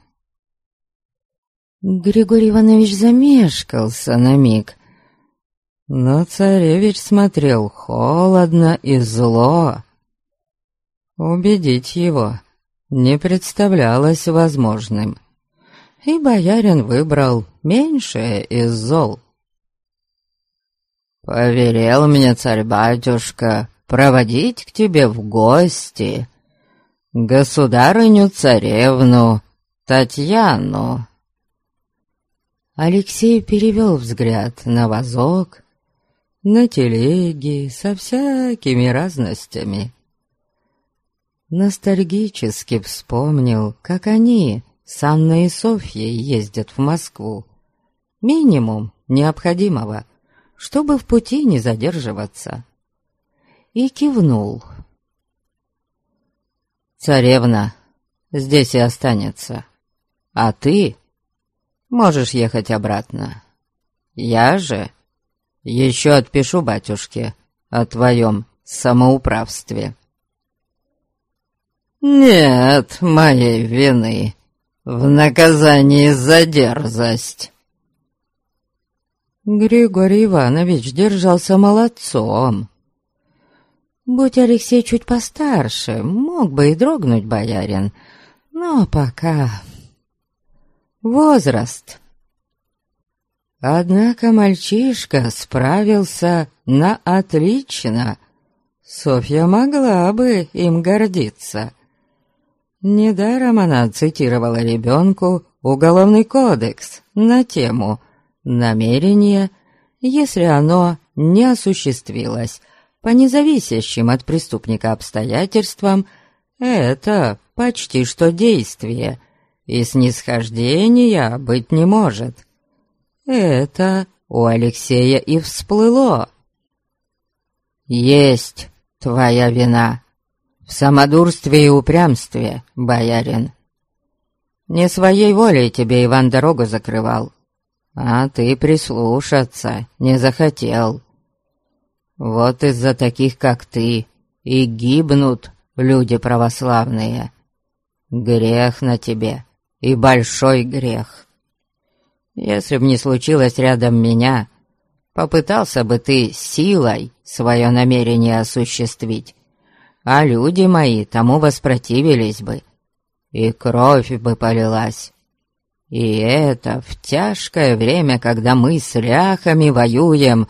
[SPEAKER 1] Григорий Иванович замешкался на миг, но царевич смотрел холодно и зло. Убедить его не представлялось возможным, и боярин выбрал меньшее из зол. «Повелел мне царь-батюшка
[SPEAKER 2] проводить к тебе в гости государыню-царевну Татьяну».
[SPEAKER 1] Алексей перевел взгляд на вазок, на телеги со всякими разностями. Ностальгически вспомнил, как они с Анной и Софьей ездят в Москву. Минимум необходимого, чтобы в пути не задерживаться. И кивнул.
[SPEAKER 2] «Царевна здесь и останется, а ты можешь ехать обратно. Я же еще отпишу батюшке о твоем самоуправстве». «Нет моей вины в наказании за дерзость».
[SPEAKER 1] Григорий Иванович держался молодцом. Будь Алексей чуть постарше, мог бы и дрогнуть боярин, но пока возраст. Однако мальчишка справился на отлично. Софья могла бы им гордиться. Недаром она цитировала ребенку Уголовный кодекс на тему «Намерение, если оно не осуществилось по независящим от преступника обстоятельствам, это почти что действие, и снисхождения быть не может». Это у Алексея и всплыло.
[SPEAKER 2] «Есть твоя вина в самодурстве и упрямстве, боярин. Не своей волей тебе Иван дорогу закрывал, а ты прислушаться не захотел. Вот из-за таких, как ты, и гибнут люди православные. Грех на тебе, и большой грех. Если б не случилось рядом меня, попытался бы ты силой свое намерение осуществить, а люди мои тому воспротивились бы, и кровь бы полилась. И это в тяжкое время, когда мы с ляхами воюем.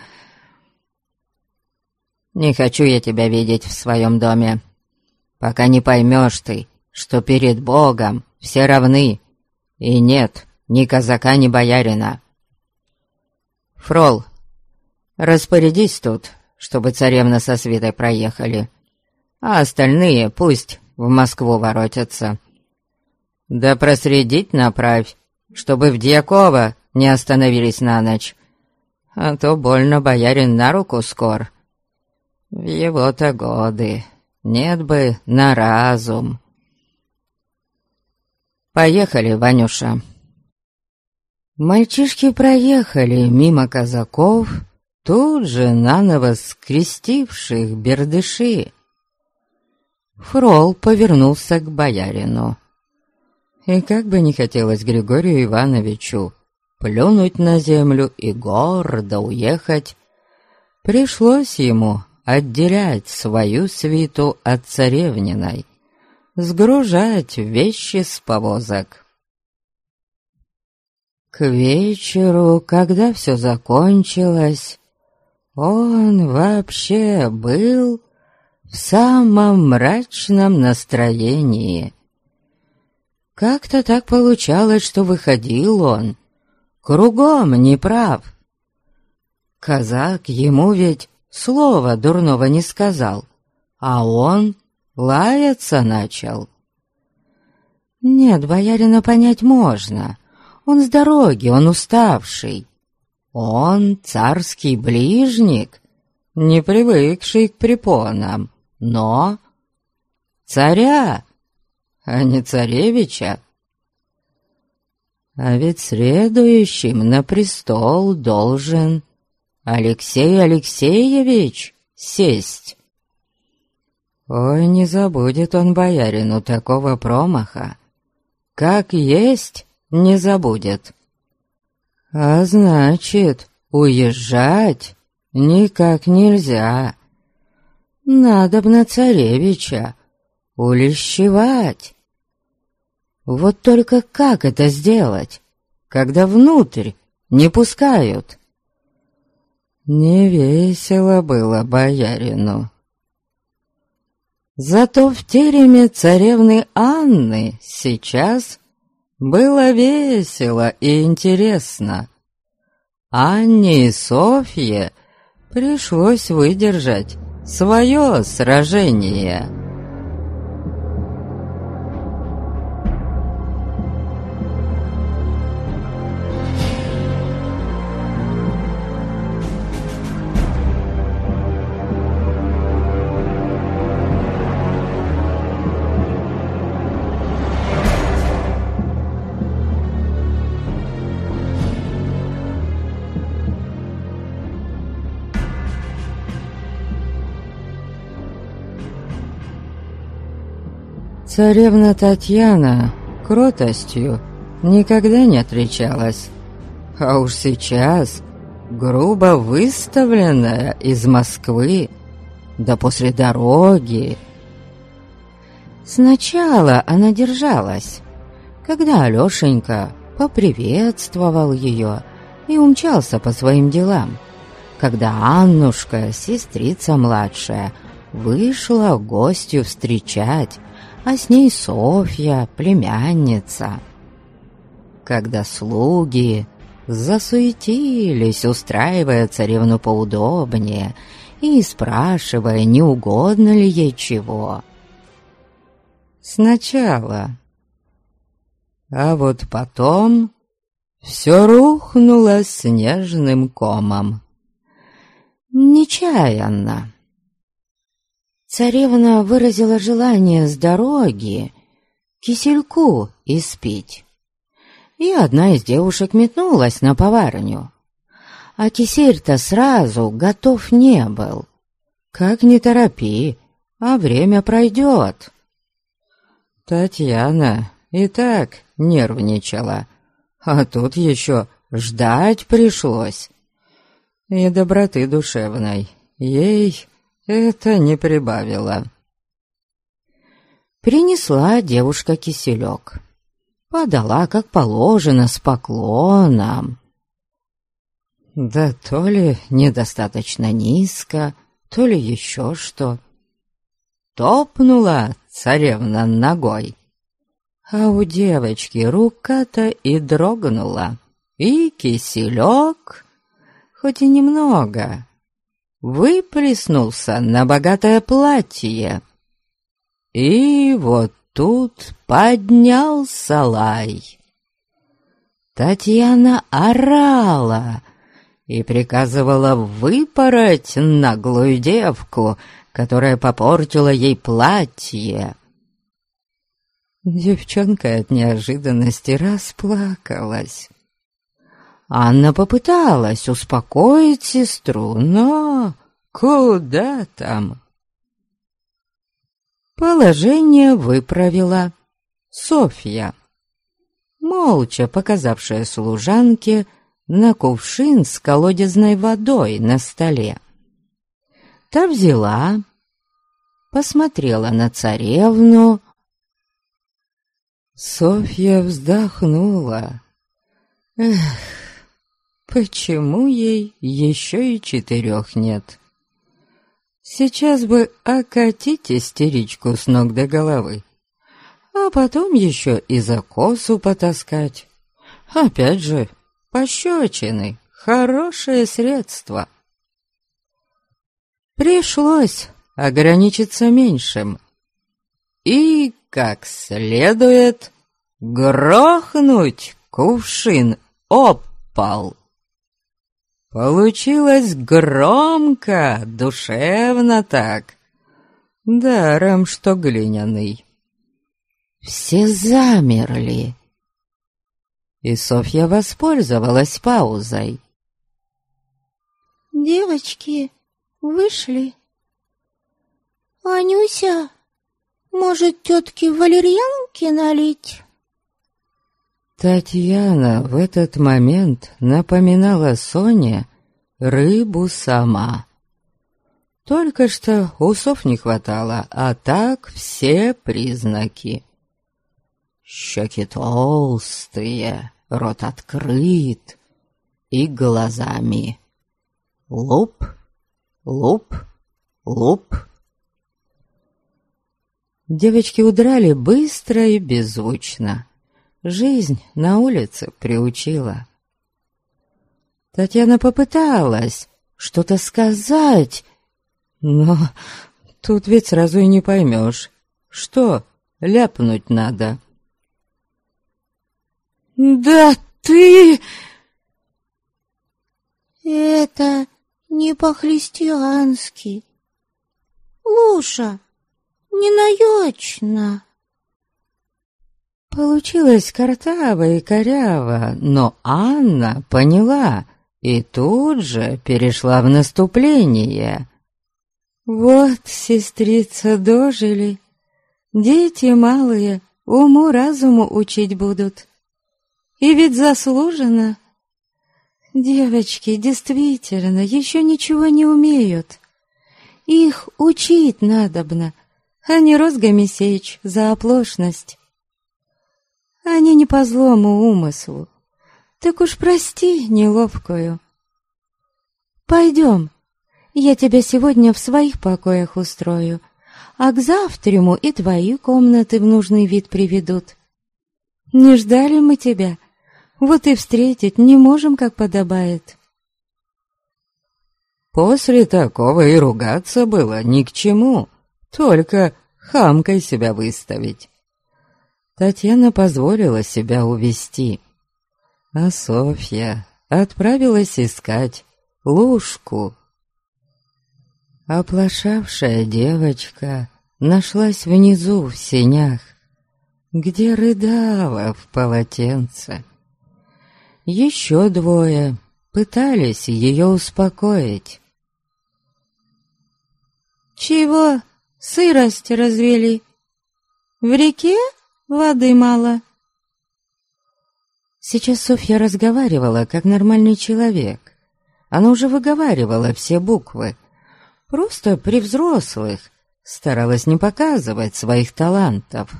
[SPEAKER 2] Не хочу я тебя видеть в своем доме, пока не поймешь ты, что перед Богом все равны, и нет ни казака, ни боярина. Фрол, распорядись тут, чтобы царевна со свитой проехали, а остальные пусть в Москву воротятся. Да проследить направь, чтобы в Дьяково не остановились на ночь, а то больно боярин на руку скор. В его-то годы нет бы на разум. Поехали, Ванюша».
[SPEAKER 1] Мальчишки проехали мимо казаков, тут же наново скрестивших бердыши. Фрол повернулся к боярину. И как бы не хотелось Григорию Ивановичу плюнуть на землю и гордо уехать, пришлось ему отделять свою свиту от царевниной, сгружать вещи с повозок. К вечеру, когда все закончилось, он вообще был в самом мрачном настроении. Как-то так получалось, что выходил он кругом неправ. Казак ему ведь слова дурного не сказал, а он лаяться начал. Нет, боярина понять можно. Он с дороги, он уставший. Он царский ближник, не привыкший к препонам, но царя, а не царевича. А ведь следующим на престол должен Алексей Алексеевич сесть. Ой, не забудет он боярину такого промаха. Как есть, не забудет. А значит, уезжать никак нельзя. Надобно царевича улещевать. Вот только как это сделать, когда внутрь не пускают? Не весело было боярину. Зато в тереме царевны Анны сейчас было весело и интересно. Анне и Софье пришлось выдержать свое сражение. Царевна Татьяна кротостью никогда не отличалась, а уж сейчас, грубо выставленная из Москвы, да после дороги. Сначала она держалась, когда Алешенька поприветствовал ее и умчался по своим делам, когда Аннушка, сестрица младшая, вышла гостью встречать, а с ней Софья, племянница. Когда слуги засуетились, устраивая царевну поудобнее и спрашивая, не угодно ли ей чего. Сначала. А вот потом все рухнуло снежным комом. Нечаянно. Царевна выразила желание с дороги кисельку испить, и одна из девушек метнулась на поварню, а кисель-то сразу готов не был. Как ни торопи, а время пройдет. Татьяна и так нервничала, а тут еще ждать пришлось. И доброты душевной ей это не прибавило. Принесла девушка киселек, подала, как положено, с поклоном. Да то ли недостаточно низко, то ли еще что. Топнула царевна ногой, а у девочки рука-то и дрогнула, и киселек, хоть и немного, выплеснулся на богатое платье. И вот тут поднялся лай. Татьяна орала и приказывала выпороть наглую девку, которая попортила ей платье. Девчонка от неожиданности расплакалась. Анна попыталась успокоить сестру, но куда там? Положение выправила Софья, молча показавшая служанке на кувшин с колодезной водой на столе. Та взяла, посмотрела на царевну. Софья вздохнула. Эх, почему ей еще и четырех нет? Сейчас бы окатить истеричку с ног до головы, а потом еще и за косу потаскать. Опять же, пощечины — хорошее средство. Пришлось ограничиться меньшим и, как следует, грохнуть кувшин об пол. Получилось громко, душевно так, даром что глиняный. Все замерли, и Софья воспользовалась паузой.
[SPEAKER 3] «Девочки вышли. Анюся, может, тетке валерьянки налить?»
[SPEAKER 1] Татьяна в этот момент напоминала Соне рыбу сама. Только что усов не хватало, а так все признаки. Щеки толстые, рот открыт и глазами. Луп, луп, луп. Девочки удрали быстро и беззвучно. Жизнь на улице приучила. Татьяна попыталась что-то сказать, но тут ведь сразу и не поймешь, что ляпнуть надо.
[SPEAKER 3] «Да ты...» «Это не по-христиански. Луша, не наёчно».
[SPEAKER 1] Получилось картаво и коряво, но Анна поняла и тут же перешла в наступление. «Вот, сестрица, дожили. Дети малые уму-разуму учить будут. И ведь заслуженно. Девочки действительно еще ничего не умеют. Их учить надобно, а не розгами сечь за оплошность. Они не по злому умыслу, так уж прости неловкую. Пойдем, я тебя сегодня в своих покоях устрою, а к завтраму и твои комнаты в нужный вид приведут. Не ждали мы тебя, вот и встретить не можем, как подобает». После такого и ругаться было ни к чему, только хамкой себя выставить. Татьяна позволила себя увести, а Софья отправилась искать Лушку. Оплошавшая девочка нашлась внизу в сенях, где рыдала в полотенце. Еще двое пытались ее успокоить.
[SPEAKER 3] «Чего сырость развели? В реке воды мало?»
[SPEAKER 1] Сейчас Софья разговаривала как нормальный человек. Она уже выговаривала все буквы. Просто при взрослых старалась не показывать своих талантов.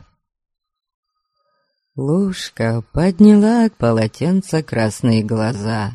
[SPEAKER 1] Лушка подняла от полотенца красные глаза.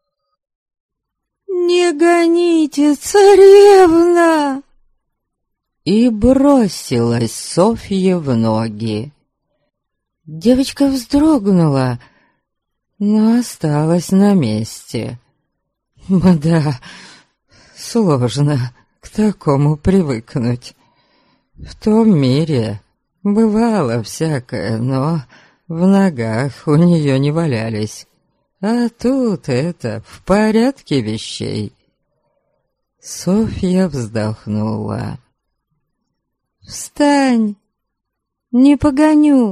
[SPEAKER 3] «Не гоните, царевна!»
[SPEAKER 1] И бросилась Софье в ноги. Девочка вздрогнула, но осталась на месте. Да, сложно к такому привыкнуть. В том мире бывало всякое, но в ногах у нее не валялись. А тут это в порядке вещей. Софья вздохнула.
[SPEAKER 3] «Встань, не погоню».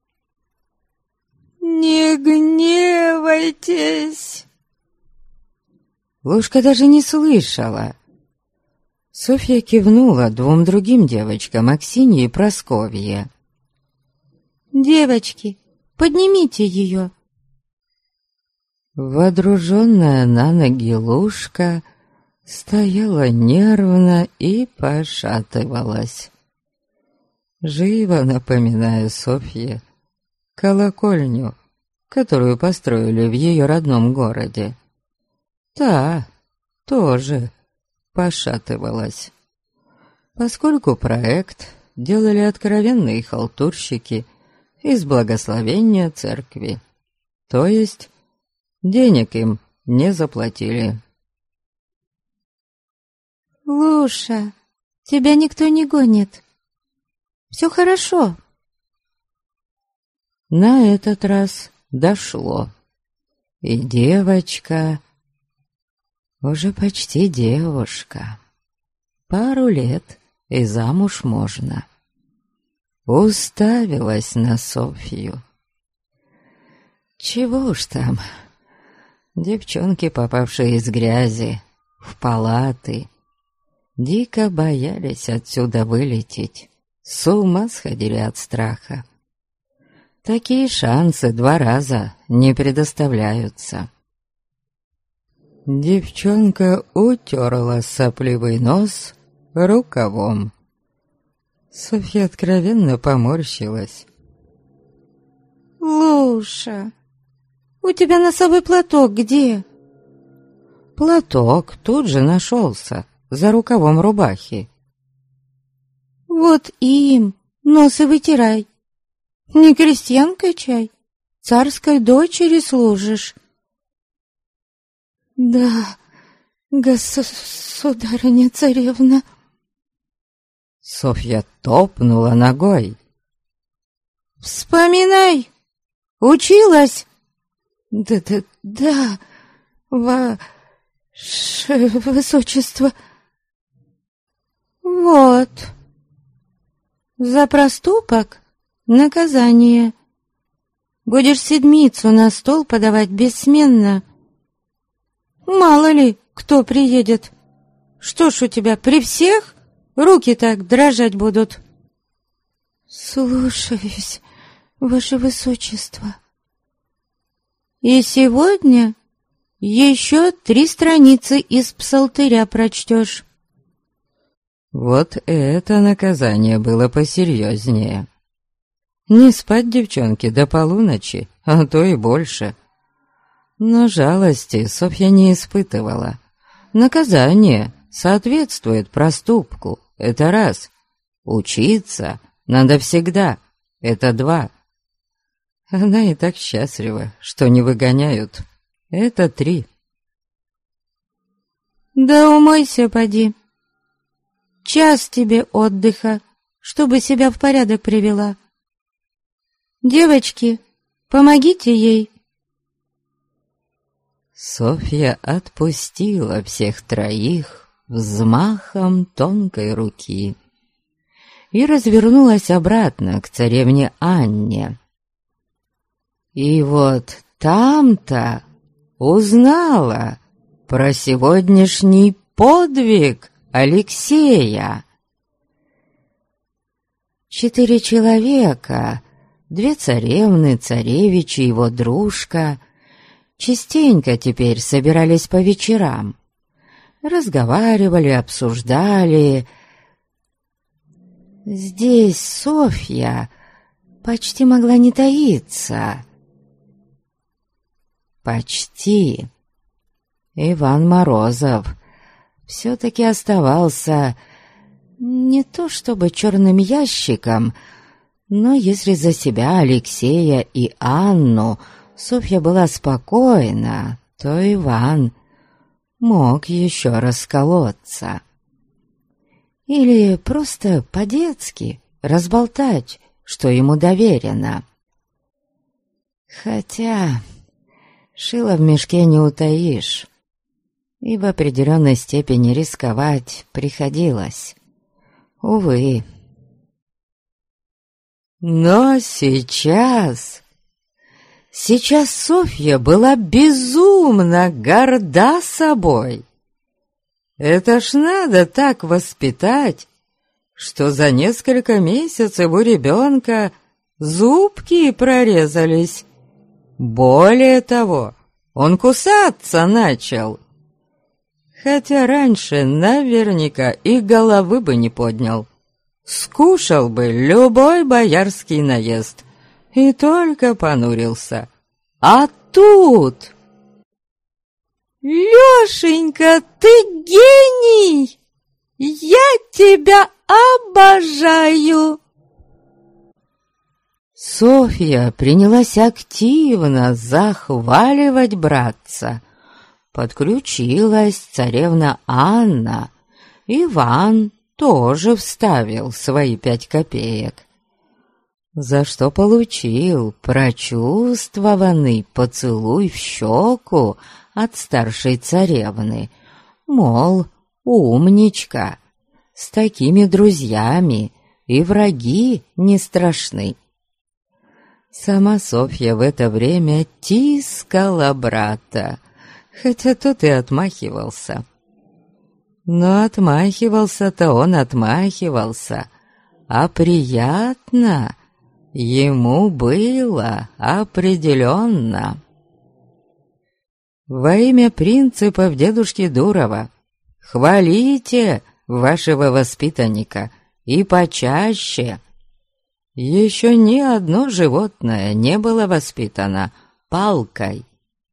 [SPEAKER 3] «Не гневайтесь!»
[SPEAKER 1] Лушка даже не слышала. Софья кивнула двум другим девочкам, Аксинье и Прасковье.
[SPEAKER 3] «Девочки, поднимите ее!»
[SPEAKER 1] Водруженная на ноги Лушка стояла нервно и пошатывалась, живо напоминая Софье колокольню, которую построили в ее родном городе. Та тоже пошатывалась, поскольку проект делали откровенные халтурщики из благословения церкви, то есть денег им не заплатили.
[SPEAKER 3] «Луша, тебя никто не гонит. Все хорошо».
[SPEAKER 1] На этот раз дошло, и девочка, уже почти девушка, пару лет и замуж можно, уставилась на Софью. Чего уж там, девчонки, попавшие из грязи в палаты, дико боялись отсюда вылететь, с ума сходили от страха. Такие шансы два раза не предоставляются. Девчонка утерла сопливый нос рукавом. Софья откровенно поморщилась.
[SPEAKER 3] «Луша, у тебя носовой платок где?»
[SPEAKER 1] Платок тут же нашелся, за рукавом рубахи.
[SPEAKER 3] «Вот им нос и вытирай. Не крестьянка чай, царской дочери служишь. Да, государыня-царевна.
[SPEAKER 2] Софья топнула ногой.
[SPEAKER 3] Вспоминай, училась? Да-да-да, ваше высочество. Вот. За проступок наказание. Будешь седмицу на стол подавать бессменно. Мало ли, кто приедет. Что ж у тебя, при всех руки так дрожать будут? Слушаюсь, ваше высочество. И сегодня еще три страницы из псалтыря прочтешь.
[SPEAKER 2] Вот это наказание было посерьезнее. Не спать девчонке до полуночи, а то и больше. Но жалости Софья не испытывала. Наказание соответствует проступку, это раз. Учиться надо всегда, это два. Она и так счастлива, что не выгоняют, это три.
[SPEAKER 3] Да умойся, поди. Час тебе отдыха, чтобы себя в порядок привела. Девочки, помогите ей.
[SPEAKER 2] Софья отпустила всех троих взмахом тонкой руки и развернулась обратно к царевне Анне. И вот там-то узнала про сегодняшний подвиг Алексея. Четыре человека, две царевны, царевич и его дружка, частенько теперь собирались по вечерам. Разговаривали, обсуждали. Здесь Софья почти могла не таиться. Почти. Иван Морозов все-таки оставался не то чтобы черным ящиком, но если за себя Алексея и Анну Софья была спокойна, то Иван мог еще расколоться. Или просто по-детски разболтать, что ему доверено. Хотя шило в мешке не утаишь, и в определенной степени рисковать приходилось. Увы. Но сейчас... Сейчас Софья была безумно горда собой. Это ж надо так воспитать, что за несколько месяцев у ребенка зубки прорезались. Более того, он кусаться начал. Хотя раньше наверняка и головы бы не поднял. Скушал бы любой боярский наезд и только понурился. А тут...
[SPEAKER 3] Лёшенька, ты гений! Я тебя обожаю!
[SPEAKER 2] Софья принялась активно захваливать братца. Подключилась царевна Анна. Иван тоже вставил свои пять копеек, за что получил прочувствованный поцелуй в щеку от старшей царевны. Мол, умничка, с такими друзьями и враги не страшны. Сама Софья в это время тискала брата, хотя тот и отмахивался. Но отмахивался-то он отмахивался, а приятно ему было определенно. Во имя принципов дедушки Дурова хвалите вашего воспитанника и почаще. Еще ни одно животное не было воспитано палкой.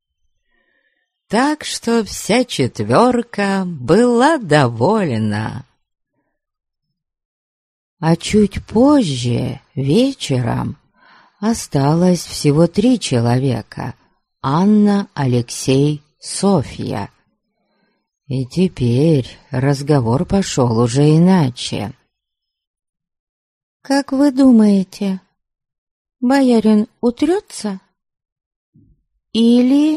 [SPEAKER 2] Так что вся четверка была довольна.
[SPEAKER 1] А чуть позже, вечером, осталось всего три человека — Анна, Алексей, Софья. И теперь разговор пошел уже иначе.
[SPEAKER 3] «Как вы думаете, боярин утрется? Или...»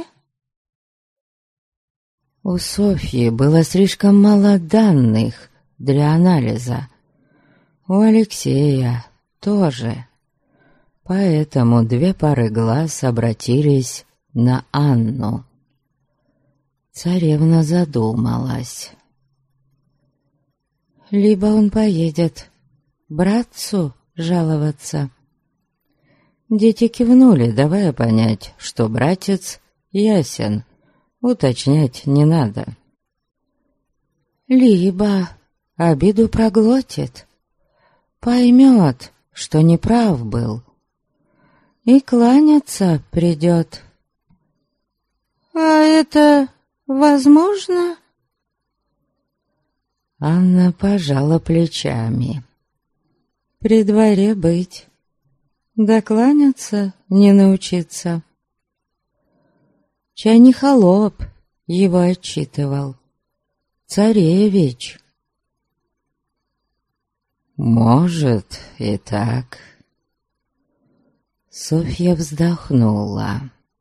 [SPEAKER 1] У Софьи было слишком мало данных для анализа. У Алексея тоже. Поэтому две пары глаз обратились на Анну. Царевна задумалась. Либо он поедет братцу жаловаться. Дети кивнули, давая понять, что братец ясен, уточнять не надо. Либо обиду проглотит, поймет, что неправ был, и кланяться придет.
[SPEAKER 3] «А это возможно?»
[SPEAKER 1] Анна пожала плечами. «При дворе быть, да кланяться не научиться». Чай не холоп его отчитывал, царевич. «Может, и так». Софья вздохнула.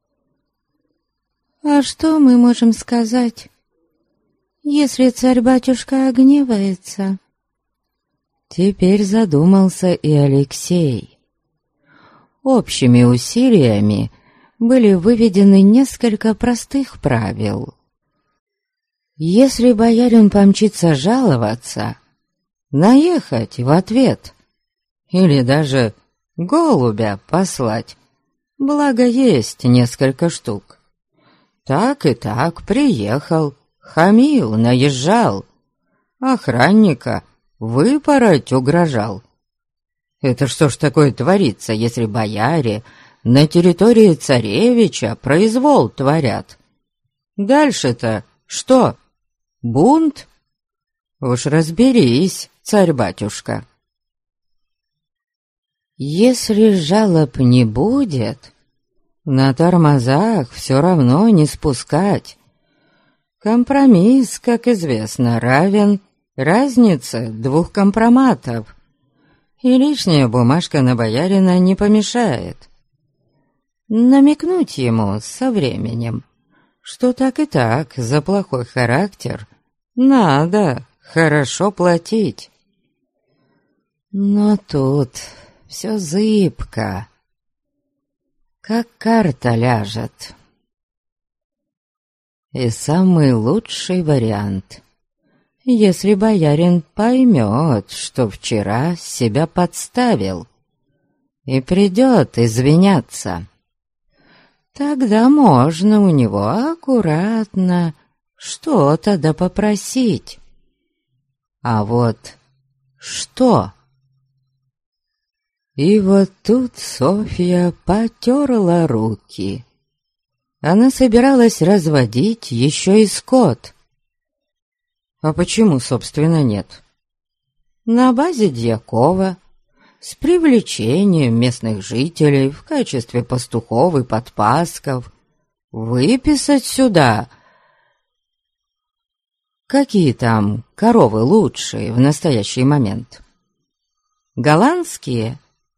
[SPEAKER 3] «А что мы можем сказать, если царь-батюшка огневается?»
[SPEAKER 1] Теперь задумался и Алексей. Общими усилиями были выведены несколько простых правил. Если боярин помчится жаловаться, наехать в ответ или даже голубя послать, благо есть несколько штук. Так и так приехал, хамил, наезжал, охранника выпороть угрожал. Это что ж такое творится, если бояре на территории царевича произвол творят? Дальше-то что? Бунт? Уж разберись, царь-батюшка. Если жалоб не будет, на тормозах все равно не спускать. Компромисс, как известно, равен разнице двух компроматов, и лишняя бумажка на боярина не помешает. Намекнуть ему со временем, что так и так за плохой характер надо хорошо платить. Но тут все зыбко, как карта ляжет. И самый лучший вариант, если боярин поймет, что вчера себя подставил, и придет извиняться, тогда можно у него аккуратно что-то да попросить. А вот что? И вот тут Софья потерла руки. Она собиралась разводить еще и скот. А почему, собственно, нет? На базе Дьякова, с привлечением местных жителей в качестве пастухов и подпасков, выписать сюда. Какие там коровы лучшие в настоящий момент? Голландские?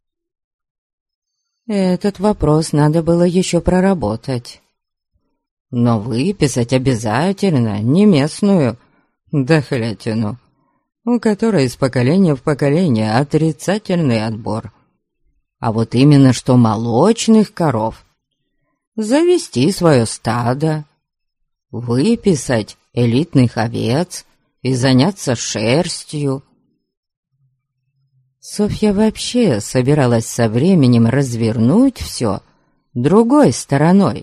[SPEAKER 1] Этот вопрос надо было еще проработать. Но выписать обязательно не местную дохлятину, у которой из поколения в поколение отрицательный отбор. А вот именно что молочных коров. Завести свое стадо, выписать элитных овец и заняться шерстью. Софья вообще собиралась со временем развернуть все другой стороной.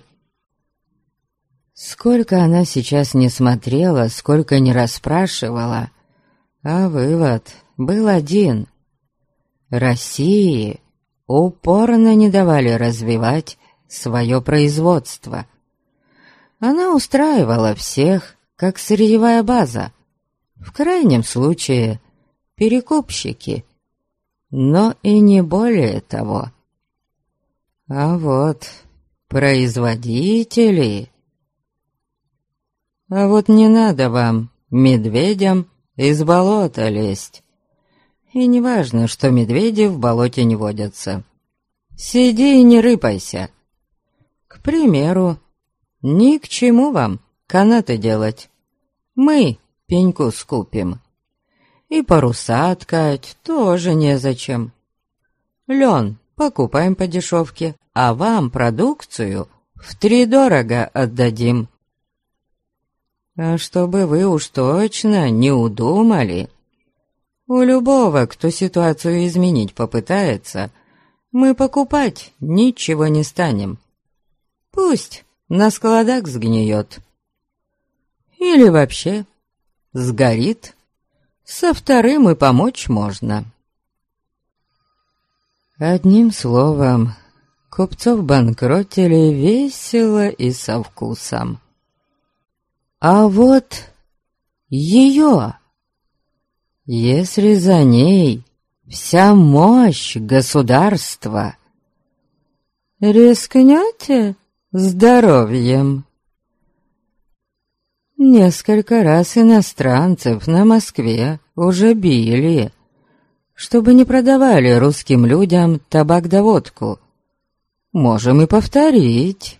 [SPEAKER 1] Сколько она сейчас не смотрела, сколько не расспрашивала, а вывод был один. России упорно не давали развивать свое производство. Она устраивала всех, как сырьевая база, в крайнем случае перекупщики, но и не более того. А вот производители... А вот не надо вам, медведям, из болота лезть. И не важно, что медведи в болоте не водятся. Сиди и не рыпайся. К примеру, ни к чему вам канаты делать. Мы пеньку скупим. И паруса ткать тоже незачем. Лен покупаем по дешевке, а вам продукцию втридорого отдадим. А чтобы вы уж точно не удумали, у любого, кто ситуацию изменить попытается, мы покупать ничего не станем. Пусть на складах сгниет. Или вообще сгорит. Со вторым и помочь можно. Одним словом, купцов банкротили весело и со вкусом. А вот ее, если за ней вся мощь государства, рискнете здоровьем? Несколько раз иностранцев на Москве уже били, чтобы не продавали русским людям табак да водку. Можем и повторить.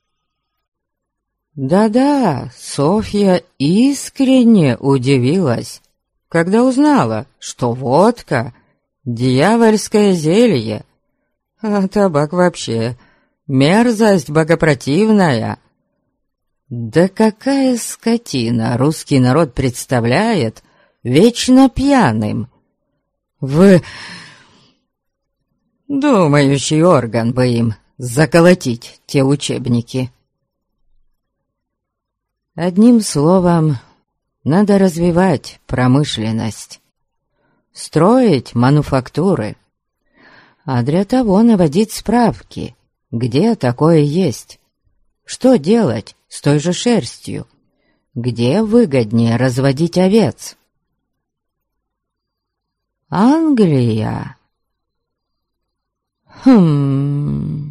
[SPEAKER 1] Да-да, Софья искренне удивилась, когда узнала, что водка — дьявольское зелье, а табак вообще мерзость богопротивная. Да какая скотина русский народ представляет вечно пьяным? В думающий орган бы им заколотить те учебники. Одним словом, надо развивать промышленность, строить мануфактуры, а для того наводить справки, где такое есть, что делать с той же шерстью, где выгоднее разводить овец. Англия. Хм.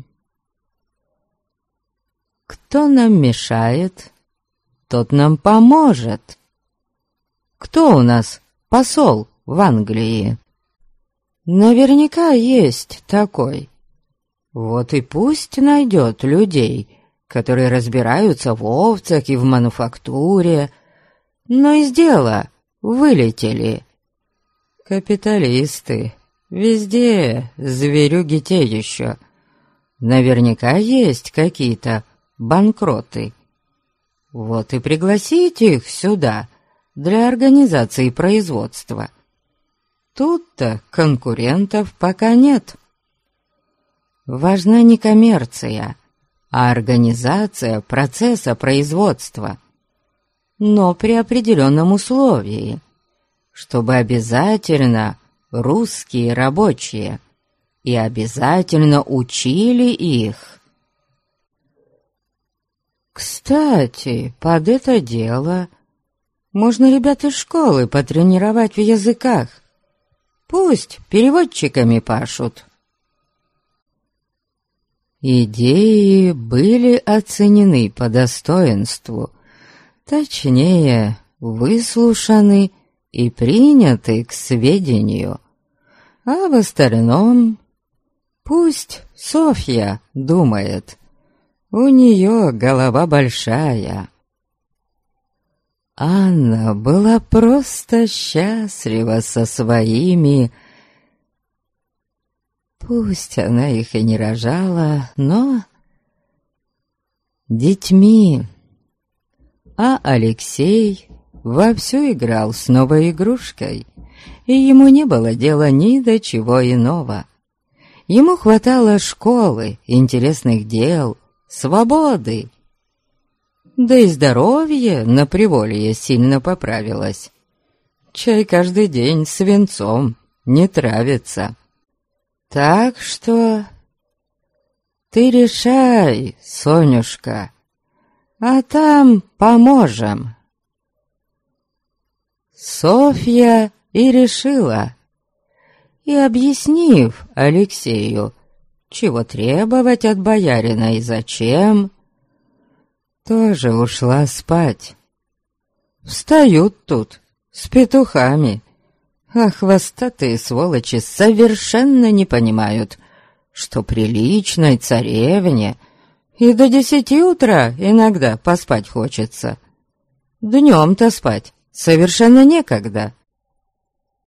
[SPEAKER 1] Кто нам мешает, тот нам поможет. Кто у нас посол в Англии? Наверняка есть такой. Вот и пусть найдет людей, которые разбираются в овцах и в мануфактуре, но из дела вылетели. Капиталисты, везде зверюги те еще. Наверняка есть какие-то банкроты. Вот и пригласите их сюда для организации производства. Тут-то конкурентов пока нет. Важна не коммерция, а организация процесса производства, но при определенном условии, чтобы обязательно русские рабочие и обязательно учили их. Кстати, под это дело можно ребят из школы потренировать в языках. Пусть переводчиками пашут. Идеи были оценены по достоинству, точнее, выслушаны и приняты к сведению. А в остальном пусть Софья думает, у нее голова большая. Анна была просто счастлива со своими... Пусть она их и не рожала, но... детьми. А Алексей вовсю играл с новой игрушкой, и ему не было дела ни до чего иного. Ему хватало школы, интересных дел, свободы. Да и здоровье на Приволье сильно поправилось. Чай каждый день свинцом не травится. Так что ты решай, Сонюшка, а там поможем. Софья и решила. и объяснив Алексею, чего требовать от боярина и зачем, тоже ушла спать. Встают тут с петухами, а хвостатые сволочи совершенно не понимают, что приличной царевне и до десяти утра иногда поспать хочется. Днем-то спать совершенно некогда.